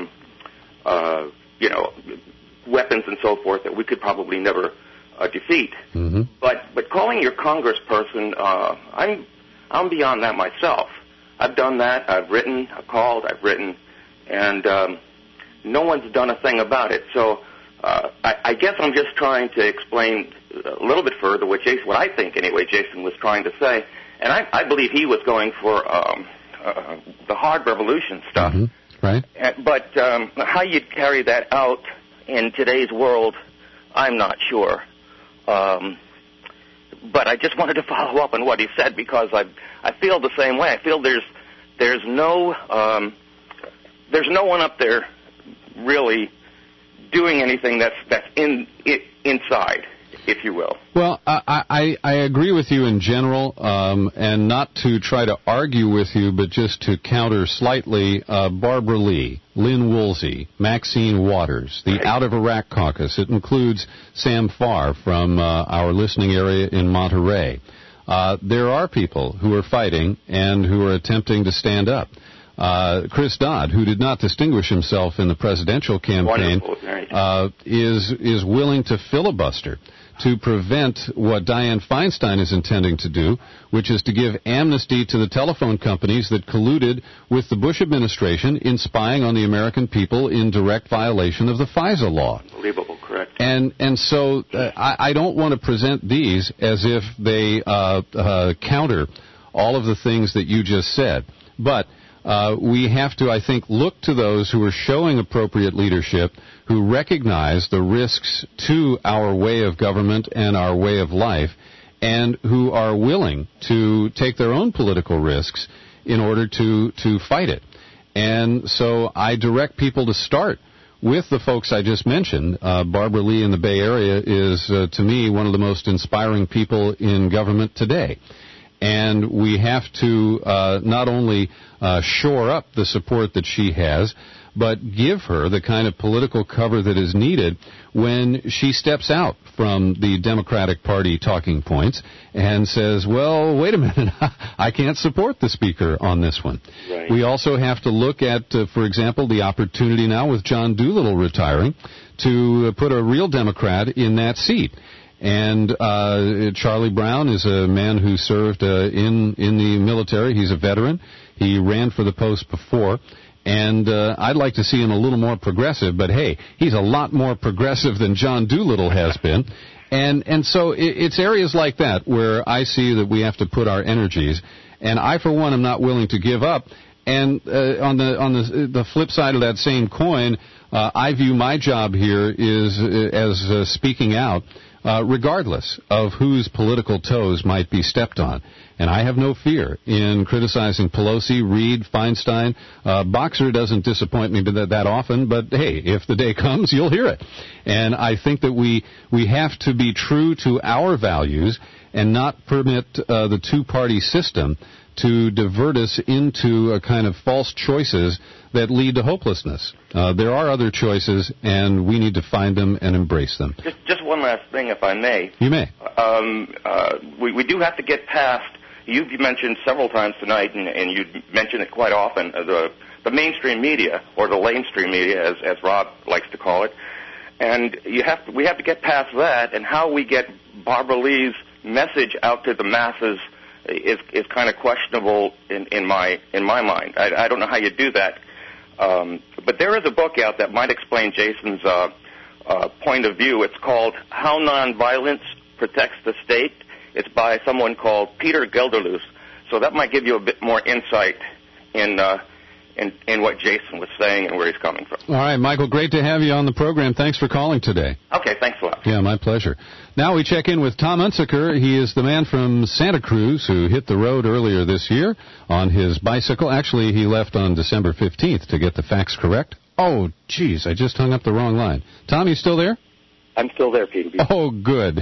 weapons and so forth that we could probably never defeat. Mm-hmm. But calling your congressperson, I'm beyond that myself. I've done that. I've written, I've written, and no one's done a thing about it. So I guess I'm just trying to explain a little bit further what I think anyway Jason was trying to say. And I believe he was going for the hard revolution stuff. Mm-hmm. Right. But how you'd carry that out in today's world, I'm not sure. But I just wanted to follow up on what he said, because I feel the same way. I feel there's no one up there really doing anything that's inside. if you will. Well, I agree with you in general, and not to try to argue with you, but just to counter slightly, Barbara Lee, Lynn Woolsey, Maxine Waters, the Out of Iraq Caucus. It includes Sam Farr from our listening area in Monterey. There are people who are fighting and who are attempting to stand up. Chris Dodd, who did not distinguish himself in the presidential campaign, is willing to filibuster to prevent what Dianne Feinstein is intending to do, which is to give amnesty to the telephone companies that colluded with the Bush administration in spying on the American people in direct violation of the FISA law. Unbelievable, correct. And so I don't want to present these as if they counter all of the things that you just said. But we have to, I think, look to those who are showing appropriate leadership, who recognize the risks to our way of government and our way of life, and who are willing to take their own political risks in order to fight it. And so I direct people to start with the folks I just mentioned. Barbara Lee in the Bay Area is, to me, one of the most inspiring people in government today. And we have to not only shore up the support that she has, but give her the kind of political cover that is needed when she steps out from the Democratic Party talking points and says, well, wait a minute, I can't support the speaker on this one. Right. We also have to look at, for example, the opportunity now with John Doolittle retiring to put a real Democrat in that seat. And Charlie Brown is a man who served in the military. He's a veteran. He ran for the post before. And I'd like to see him a little more progressive, but hey, he's a lot more progressive than John Doolittle has been. And so it's areas like that where I see that we have to put our energies. And I, for one, am not willing to give up. And on the flip side of that same coin, I view my job here is as speaking out, regardless of whose political toes might be stepped on. And I have no fear in criticizing Pelosi, Reid, Feinstein. Boxer doesn't disappoint me that often, but hey, if the day comes, you'll hear it. And I think that we have to be true to our values and not permit the two-party system to divert us into a kind of false choices that lead to hopelessness. There are other choices, and we need to find them and embrace them. Just one last thing, if I may. You may. We do have to get past, you've mentioned several times tonight, and you mention it quite often, the mainstream media, or the lamestream media, as Rob likes to call it. And we have to get past that, and how we get Barbara Lee's message out to the masses is kind of questionable in my mind. I don't know how you do that. But there is a book out that might explain Jason's point of view. It's called How Nonviolence Protects the State. It's by someone called Peter Gelderloos. So that might give you a bit more insight in what Jason was saying and where he's coming from. All right, Michael, great to have you on the program. Thanks for calling today. Okay, thanks a lot. Yeah, my pleasure. Now we check in with Tom Unzicker. He is the man from Santa Cruz who hit the road earlier this year on his bicycle. Actually, he left on December 15th to get the facts correct. Oh, geez, I just hung up the wrong line. Tom, you still there? I'm still there, Peter. Oh, good.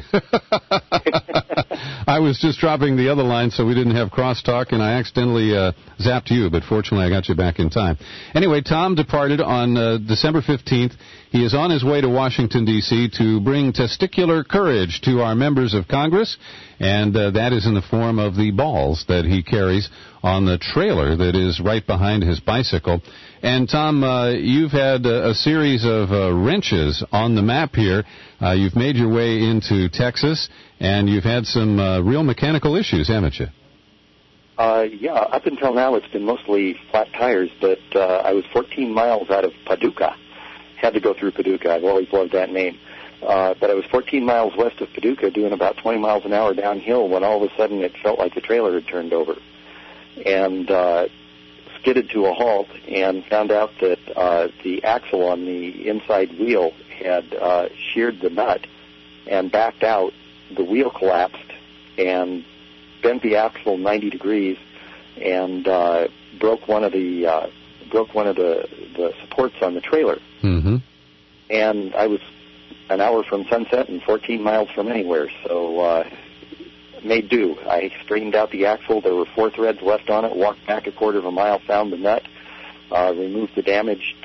I was just dropping the other line so we didn't have crosstalk, and I accidentally zapped you, but fortunately I got you back in time. Anyway, Tom departed on December 15th. He is on his way to Washington, D.C. to bring testicular courage to our members of Congress, and that is in the form of the balls that he carries on the trailer that is right behind his bicycle. And, Tom, you've had a series of wrenches on the map here. You've made your way into Texas, and you've had some real mechanical issues, haven't you? Yeah, up until now it's been mostly flat tires, but I was 14 miles out of Paducah. Had to go through Paducah. I've always loved that name. But I was 14 miles west of Paducah doing about 20 miles an hour downhill when all of a sudden it felt like the trailer had turned over. And skidded to a halt and found out that the axle on the inside wheel had sheared the nut and backed out. The wheel collapsed and bent the axle 90 degrees and broke one of the supports on the trailer. Mm-hmm. And I was an hour from sunset and 14 miles from anywhere. So made do. I straightened out the axle. There were 4 threads left on it. Walked back a quarter of a mile, found the nut, removed the damaged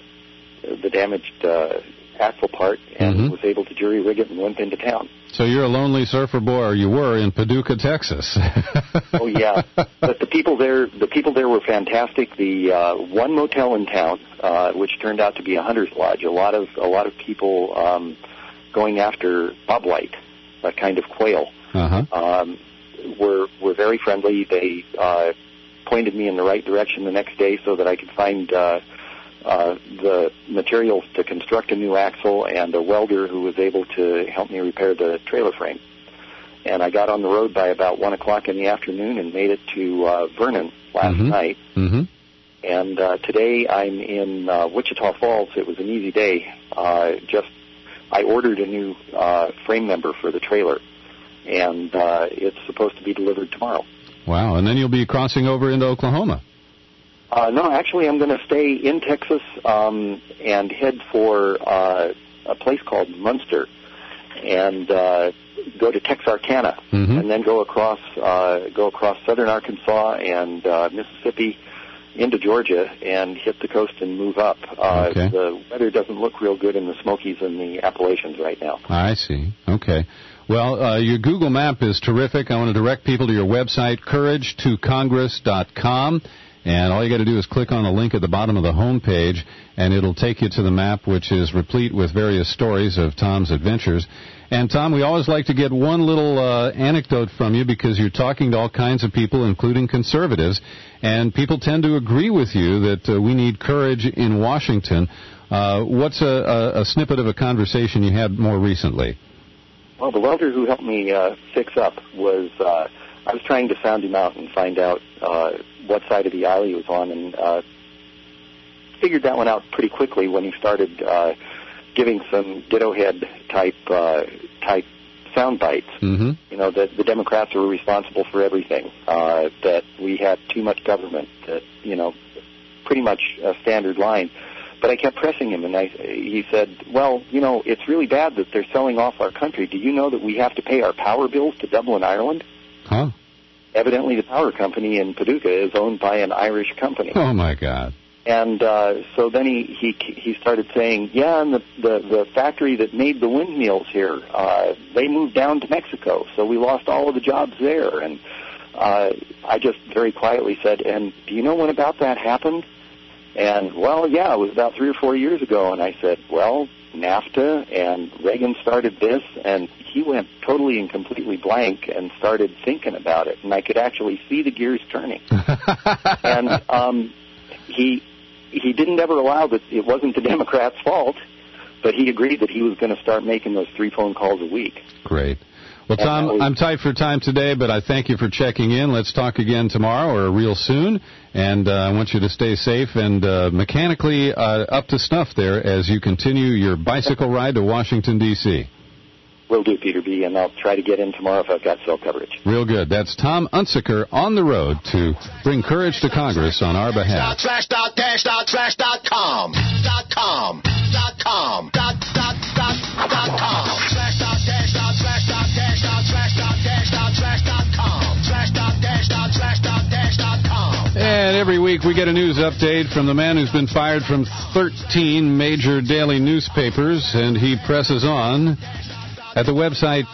axle part, and was able to jury rig it and limp into town. So you're a lonely surfer boy, or you were, in Paducah, Texas. Oh yeah, but the people there were fantastic. The one motel in town, which turned out to be a hunter's lodge, a lot of people going after bobwhite, a kind of quail, were very friendly. They pointed me in the right direction the next day so that I could find the materials to construct a new axle, and a welder who was able to help me repair the trailer frame. And I got on the road by about 1 o'clock in the afternoon and made it to Vernon last night. And today I'm in Wichita Falls. It was an easy day. I ordered a new frame member for the trailer, and it's supposed to be delivered tomorrow. Wow, and then you'll be crossing over into Oklahoma. No, actually, I'm going to stay in Texas and head for a place called Munster, and go to Texarkana, and then go across southern Arkansas and Mississippi into Georgia and hit the coast and move up. The weather doesn't look real good in the Smokies and the Appalachians right now. I see. Okay. Well, your Google map is terrific. I want to direct people to your website, couragetocongress.com. And all you got to do is click on the link at the bottom of the home page, and it'll take you to the map, which is replete with various stories of Tom's adventures. And, Tom, we always like to get one little anecdote from you, because you're talking to all kinds of people, including conservatives, and people tend to agree with you that we need courage in Washington. What's a snippet of a conversation you had more recently? Well, the welder who helped me fix up was... I was trying to sound him out and find out what side of the aisle he was on, and figured that one out pretty quickly when he started giving some ditto head type sound bites. You know, that the Democrats were responsible for everything, that we had too much government, that, you know, pretty much a standard line. But I kept pressing him, and he said, well, you know, it's really bad that they're selling off our country. Do you know that we have to pay our power bills to Dublin, Ireland? Huh? Evidently, the power company in Paducah is owned by an Irish company. Oh, my God. And so then he started saying, yeah, and the factory that made the windmills here, they moved down to Mexico, so we lost all of the jobs there. And I just very quietly said, and do you know when about that happened? And, well, yeah, it was about 3 or 4 years ago. And I said, well, NAFTA, and Reagan started this, and he went totally and completely blank and started thinking about it, and I could actually see the gears turning. And he didn't ever allow that it wasn't the Democrats' fault, but he agreed that he was going to start making those 3 phone calls a week. Great. Well, Tom, I'm tight for time today, but I thank you for checking in. Let's talk again tomorrow or real soon, and I want you to stay safe and mechanically up to snuff there as you continue your bicycle ride to Washington, D.C. Will do, Peter B., and I'll try to get in tomorrow if I've got cell coverage. Real good. That's Tom Unsicker on the road to bring courage to Congress on our behalf. Trash.com. And every week we get a news update from the man who's been fired from 13 major daily newspapers, and he presses on at the website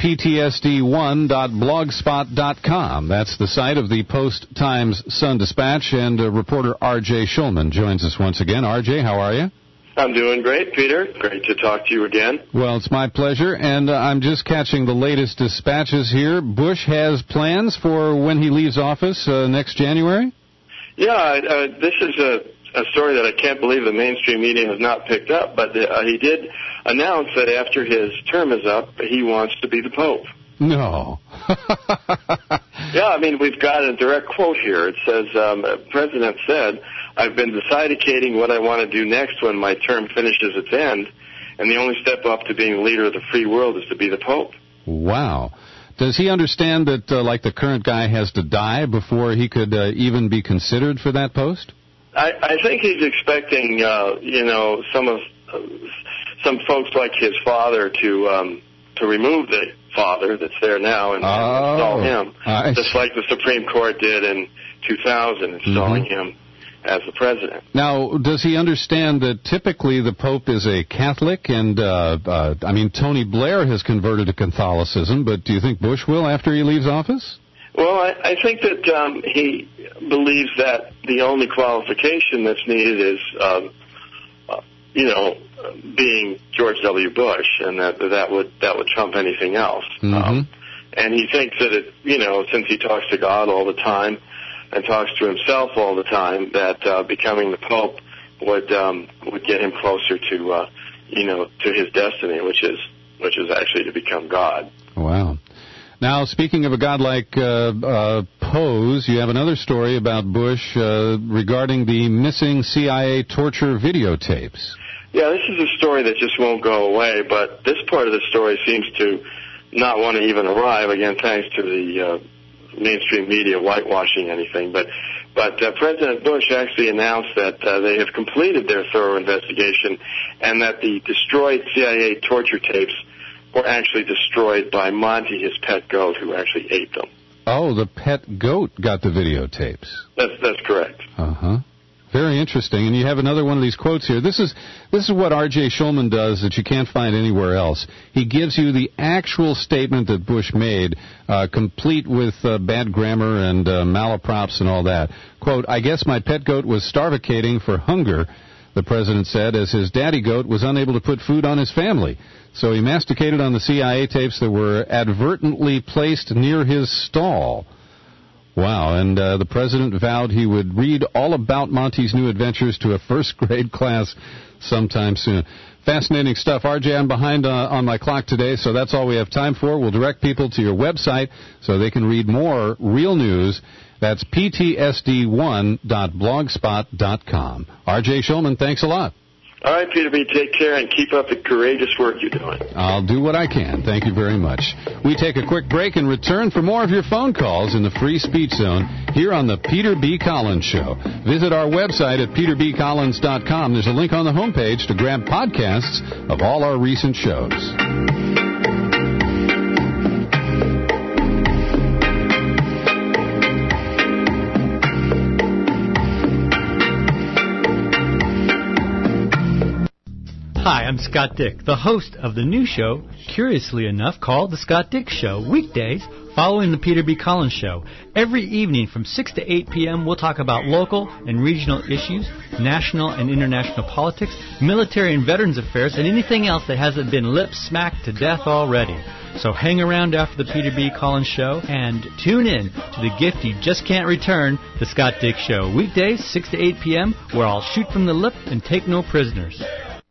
ptsd1.blogspot.com. That's the site of the Post-Times-Sun-Dispatch, and reporter R.J. Schulman joins us once again. R.J., how are you? I'm doing great, Peter. Great to talk to you again. Well, it's my pleasure, and I'm just catching the latest dispatches here. Bush has plans for when he leaves office next January? Yeah, this is a story that I can't believe the mainstream media has not picked up, but he did announce that after his term is up, he wants to be the Pope. No. Yeah, I mean, we've got a direct quote here. It says, President said, I've been deciding what I want to do next when my term finishes its end, and the only step up to being the leader of the free world is to be the Pope. Wow. Does he understand that, like the current guy, has to die before he could even be considered for that post? I think he's expecting, some folks like his father to remove the father that's there now and install him, just like the Supreme Court did in 2000, installing him as the president. Now, does he understand that typically the Pope is a Catholic, and Tony Blair has converted to Catholicism, but do you think Bush will after he leaves office? Well, I think that he believes that the only qualification that's needed is, being George W. Bush, and that would trump anything else. And he thinks that since he talks to God all the time and talks to himself all the time, that becoming the Pope would get him closer to his destiny, which is actually to become God. Wow. Now, speaking of a godlike pose, you have another story about Bush regarding the missing CIA torture videotapes. Yeah, this is a story that just won't go away, but this part of the story seems to not want to even arrive, again, thanks to the mainstream media whitewashing anything. But President Bush actually announced that they have completed their thorough investigation and that the destroyed CIA torture tapes were actually destroyed by Monty, his pet goat, who actually ate them. Oh, the pet goat got the videotapes. That's correct. Very interesting. And you have another one of these quotes here. This is what R.J. Shulman does that you can't find anywhere else. He gives you the actual statement that Bush made, complete with bad grammar and malaprops and all that. Quote, "I guess my pet goat was starvicating for hunger," the president said, as his daddy goat was unable to put food on his family. So he masticated on the CIA tapes that were advertently placed near his stall. Wow, and the president vowed he would read all about Monty's new adventures to a first-grade class sometime soon. Fascinating stuff. RJ, I'm behind on my clock today, so that's all we have time for. We'll direct people to your website so they can read more real news. That's ptsd1.blogspot.com. R.J. Shulman, thanks a lot. All right, Peter B., take care and keep up the courageous work you're doing. I'll do what I can. Thank you very much. We take a quick break and return for more of your phone calls in the Free Speech Zone here on the Peter B. Collins Show. Visit our website at peterbcollins.com. There's a link on the homepage to grab podcasts of all our recent shows. Hi, I'm Scott Dick, the host of the new show, curiously enough, called The Scott Dick Show, weekdays following the Peter B. Collins Show. Every evening from 6 to 8 p.m., we'll talk about local and regional issues, national and international politics, military and veterans affairs, and anything else that hasn't been lip-smacked to death already. So hang around after the Peter B. Collins Show and tune in to the gift you just can't return, The Scott Dick Show, weekdays 6 to 8 p.m., where I'll shoot from the lip and take no prisoners.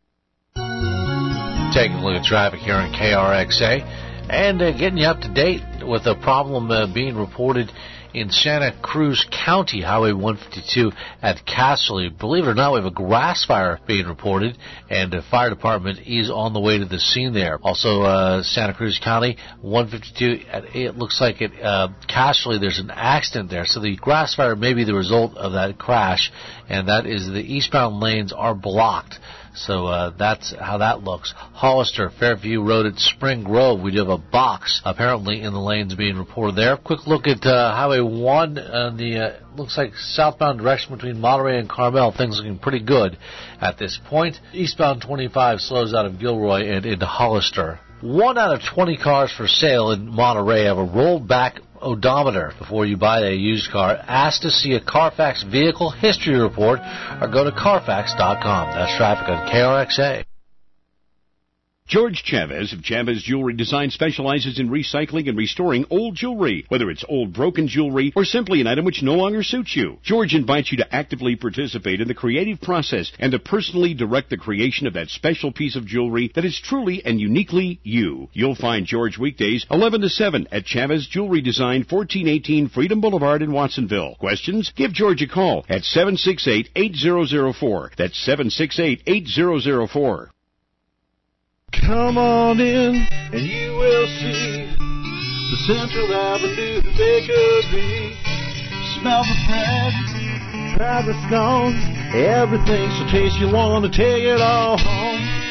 Taking a look at traffic here on KRXA and getting you up to date with a problem being reported in Santa Cruz County, Highway 152 at Casserly. Believe it or not, we have a grass fire being reported, and the fire department is on the way to the scene there. Also, Santa Cruz County, 152, it looks like at Casserly there's an accident there. So the grass fire may be the result of that crash, and that is the eastbound lanes are blocked. So that's how that looks. Hollister, Fairview Road at Spring Grove. We do have a box apparently in the lanes being reported there. Quick look at Highway 1 on the looks like southbound direction between Monterey and Carmel. Things looking pretty good at this point. Eastbound 25 slows out of Gilroy and into Hollister. 1 out of 20 cars for sale in Monterey have a rollback odometer. Before you buy a used car, ask to see a Carfax vehicle history report or go to Carfax.com. That's traffic on KRXA. George Chavez of Chavez Jewelry Design specializes in recycling and restoring old jewelry, whether it's old broken jewelry or simply an item which no longer suits you. George invites you to actively participate in the creative process and to personally direct the creation of that special piece of jewelry that is truly and uniquely you. You'll find George weekdays 11 to 7 at Chavez Jewelry Design, 1418 Freedom Boulevard in Watsonville. Questions? Give George a call at 768-8004. That's 768-8004. Come on in and you will see the Central Avenue Bakery. Smell the bread, try the scones, everything's so tasty you want to take it all home.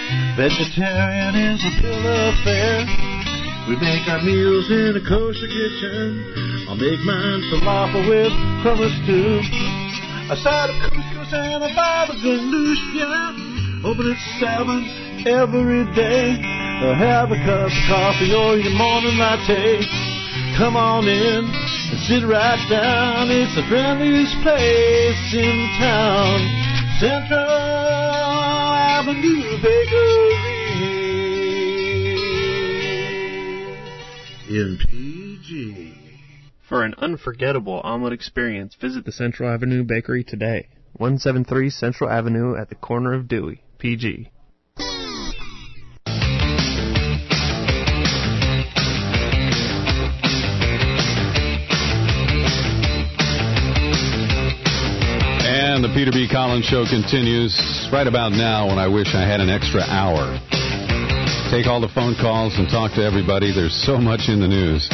Vegetarian is a bill of fare. We make our meals in a kosher kitchen. I'll make mine falafel with hummus too. A side of couscous and a bottle of ganoush, yeah. Open at 7 every day. Have a cup of coffee or your morning latte. Come on in and sit right down. It's the friendliest place in town. Central Avenue Bakery in PG. For an unforgettable omelet experience, visit the Central Avenue Bakery today. 173 Central Avenue at the corner of Dewey, PG. And the Peter B. Collins Show continues right about now when I wish I had an extra hour. Take all the phone calls and talk to everybody. There's so much in the news.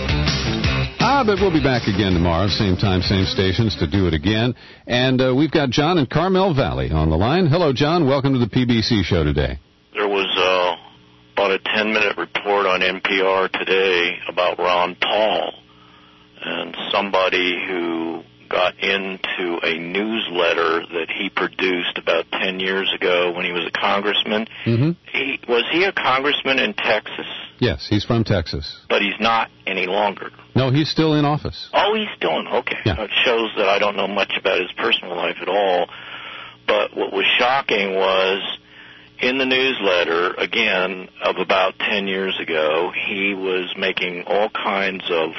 But we'll be back again tomorrow, same time, same stations, to do it again. And we've got John in Carmel Valley on the line. Hello, John. Welcome to the PBC show today. There was about a 10-minute report on NPR today about Ron Paul and somebody who got into a newsletter that he produced about 10 years ago when he was a congressman. Mm-hmm. Was he a congressman in Texas? Yes, he's from Texas. But he's not any longer. No, he's still in office. Oh, he's still in. Okay. Yeah. It shows that I don't know much about his personal life at all. But what was shocking was in the newsletter, again, of about 10 years ago, he was making all kinds of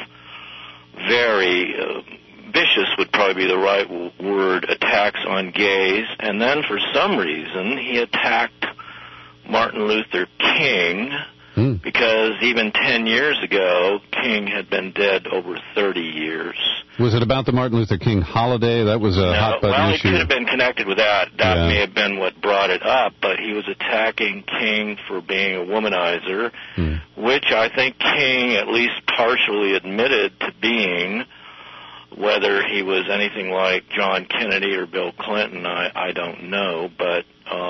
very vicious would probably be the right word, attacks on gays. And then for some reason, he attacked Martin Luther King because even 10 years ago, King had been dead over 30 years. Was it about the Martin Luther King holiday? That was a hot-button issue. Well, it could have been connected with that. That may have been what brought it up, but he was attacking King for being a womanizer, which I think King at least partially admitted to being. Whether he was anything like John Kennedy or Bill Clinton, I don't know, but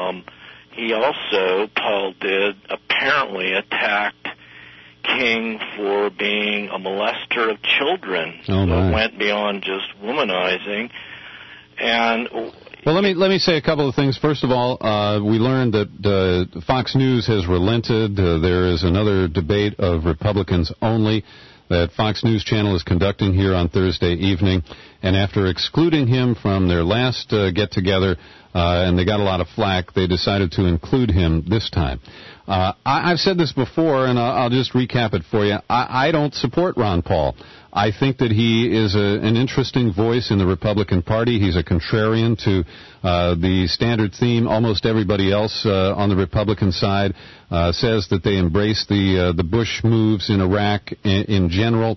he also, Paul did, apparently attacked King for being a molester of children. Oh, my. So it went beyond just womanizing. And well, let me say a couple of things. First of all, we learned that Fox News has relented. There is another debate of Republicans only that Fox News Channel is conducting here on Thursday evening. And after excluding him from their last get-together, and they got a lot of flack, they decided to include him this time. I've said this before, and I'll just recap it for you. I don't support Ron Paul. I think that he is an interesting voice in the Republican Party. He's a contrarian to the standard theme. Almost everybody else on the Republican side says that they embrace the Bush moves in Iraq in general.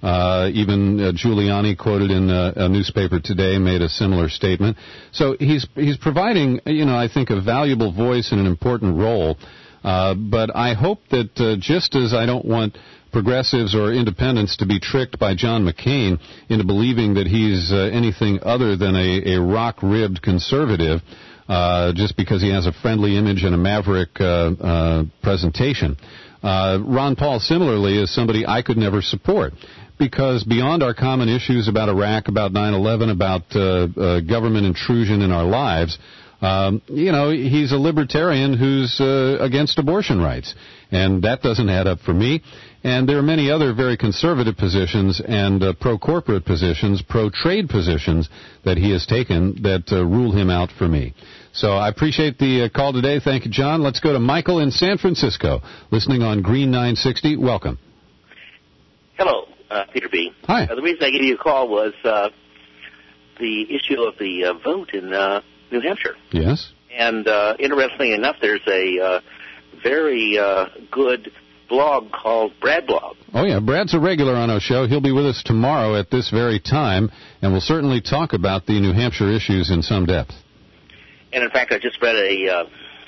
Even Giuliani, quoted in a newspaper today, made a similar statement. So he's providing, I think, a valuable voice and an important role. But I hope that just as I don't want progressives or independents to be tricked by John McCain into believing that he's anything other than a rock-ribbed conservative just because he has a friendly image and a maverick presentation. Ron Paul, similarly, is somebody I could never support because beyond our common issues about Iraq, about 9/11, about government intrusion in our lives, he's a libertarian who's against abortion rights, and that doesn't add up for me. And there are many other very conservative positions and pro-corporate positions, pro-trade positions that he has taken that rule him out for me. So I appreciate the call today. Thank you, John. Let's go to Michael in San Francisco, listening on Green 960. Welcome. Hello, Peter B. Hi. The reason I gave you a call was the issue of the vote in New Hampshire. Yes. And interestingly enough, there's a very good blog called Brad Blog. Oh, yeah. Brad's a regular on our show. He'll be with us tomorrow at this very time, and we'll certainly talk about the New Hampshire issues in some depth. And, in fact, I just read a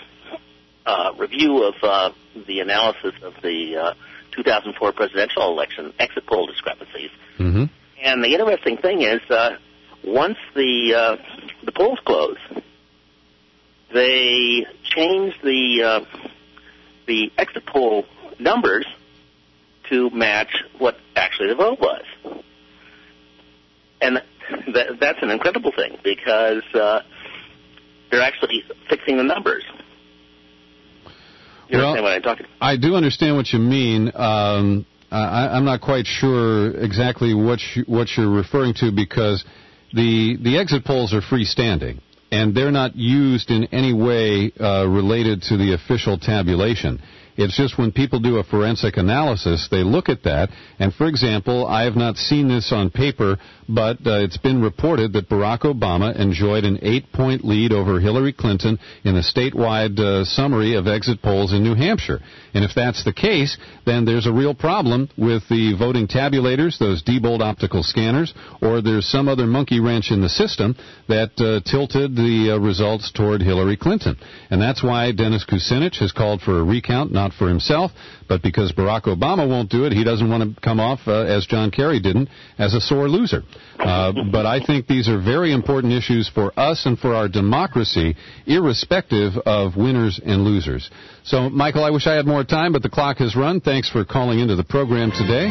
review of the analysis of the 2004 presidential election exit poll discrepancies. Mm-hmm. And the interesting thing is once the polls close, they changed the exit poll numbers to match what actually the vote was. And that's an incredible thing because they're actually fixing the numbers. You understand what I'm talking about? I do understand what you mean. I'm not quite sure exactly what you're referring to because the exit polls are freestanding, and they're not used in any way related to the official tabulation. It's just when people do a forensic analysis, they look at that. And, for example, I have not seen this on paper, but it's been reported that Barack Obama enjoyed an 8-point lead over Hillary Clinton in a statewide summary of exit polls in New Hampshire. And if that's the case, then there's a real problem with the voting tabulators, those Diebold optical scanners, or there's some other monkey wrench in the system that tilted the results toward Hillary Clinton. And that's why Dennis Kucinich has called for a recount, not for himself, but because Barack Obama won't do it, he doesn't want to come off, as John Kerry didn't, as a sore loser. But I think these are very important issues for us and for our democracy, irrespective of winners and losers. So, Michael, I wish I had more time, but the clock has run. Thanks for calling into the program today.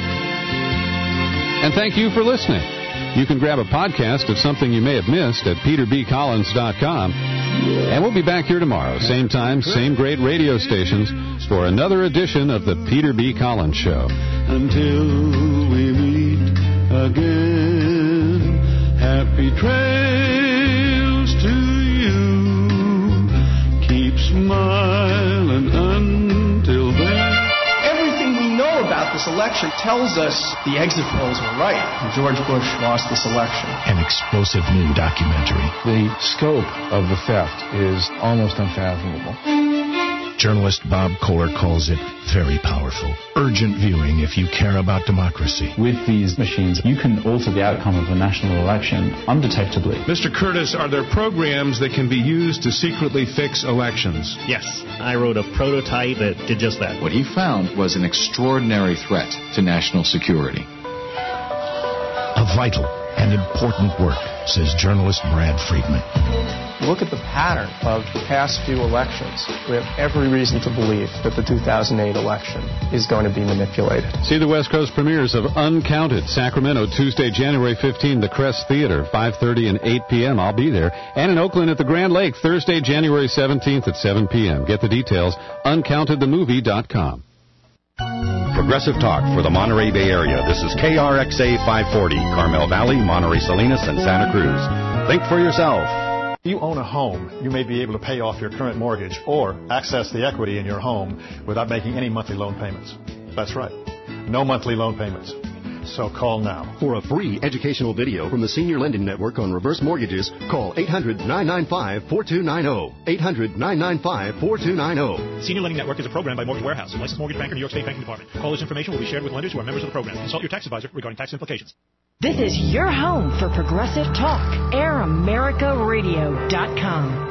And thank you for listening. You can grab a podcast of something you may have missed at peterbcollins.com. And we'll be back here tomorrow, same time, same great radio stations, for another edition of the Peter B. Collins Show. Until we meet again, happy trails to you. Keep smiling until then. Everything we know about this election tells us the exit polls were right. George Bush lost this election. An explosive new documentary. The scope of the theft is almost unfathomable. Journalist Bob Kohler calls it very powerful. Urgent viewing if you care about democracy. With these machines, you can alter the outcome of a national election undetectably. Mr. Curtis, are there programs that can be used to secretly fix elections? Yes. I wrote a prototype that did just that. What he found was an extraordinary threat to national security. A vital and important work, says journalist Brad Friedman. Look at the pattern of the past few elections. We have every reason to believe that the 2008 election is going to be manipulated. See the West Coast premieres of Uncounted, Sacramento, Tuesday, January 15, the Crest Theater, 5:30 and 8 p.m. I'll be there. And in Oakland at the Grand Lake, Thursday, January 17th at 7 p.m. Get the details, uncountedthemovie.com. Progressive Talk for the Monterey Bay Area. This is KRXA 540, Carmel Valley, Monterey Salinas, and Santa Cruz. Think for yourself. If you own a home, you may be able to pay off your current mortgage or access the equity in your home without making any monthly loan payments. That's right. No monthly loan payments. So call now. For a free educational video from the Senior Lending Network on reverse mortgages, call 800-995-4290. 800-995-4290. Senior Lending Network is a program by Mortgage Warehouse, a licensed mortgage banker, New York State Banking Department. Callers' information will be shared with lenders who are members of the program. Consult your tax advisor regarding tax implications. This is your home for Progressive Talk. AirAmericaRadio.com.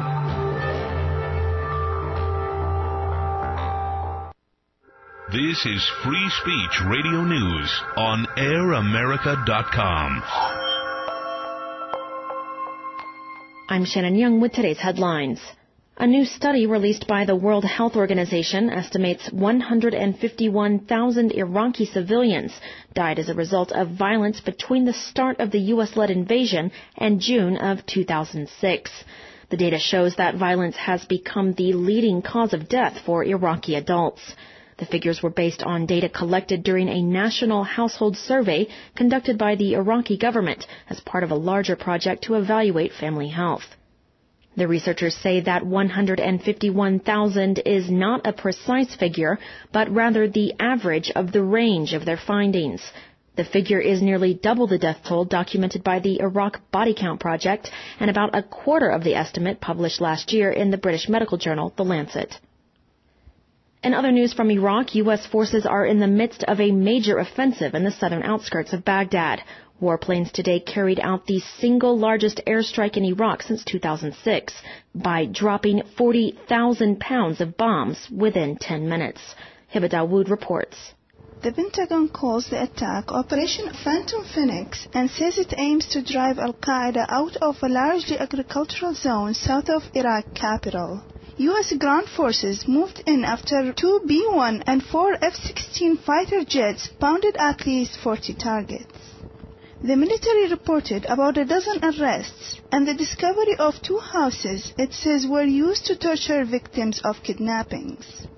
This is Free Speech Radio News on AirAmerica.com. I'm Shannon Young with today's headlines. A new study released by the World Health Organization estimates 151,000 Iraqi civilians died as a result of violence between the start of the U.S.-led invasion and June of 2006. The data shows that violence has become the leading cause of death for Iraqi adults. The figures were based on data collected during a national household survey conducted by the Iraqi government as part of a larger project to evaluate family health. The researchers say that 151,000 is not a precise figure, but rather the average of the range of their findings. The figure is nearly double the death toll documented by the Iraq Body Count Project and about a quarter of the estimate published last year in the British medical journal, The Lancet. In other news from Iraq, U.S. forces are in the midst of a major offensive in the southern outskirts of Baghdad. Warplanes today carried out the single largest airstrike in Iraq since 2006 by dropping 40,000 pounds of bombs within 10 minutes. Hiba Dawood reports. The Pentagon calls the attack Operation Phantom Phoenix and says it aims to drive al-Qaeda out of a largely agricultural zone south of Iraq capital. U.S. ground forces moved in after 2 B-1 and 4 F-16 fighter jets pounded at least 40 targets. The military reported about a dozen arrests and the discovery of 2 houses it says were used to torture victims of kidnappings.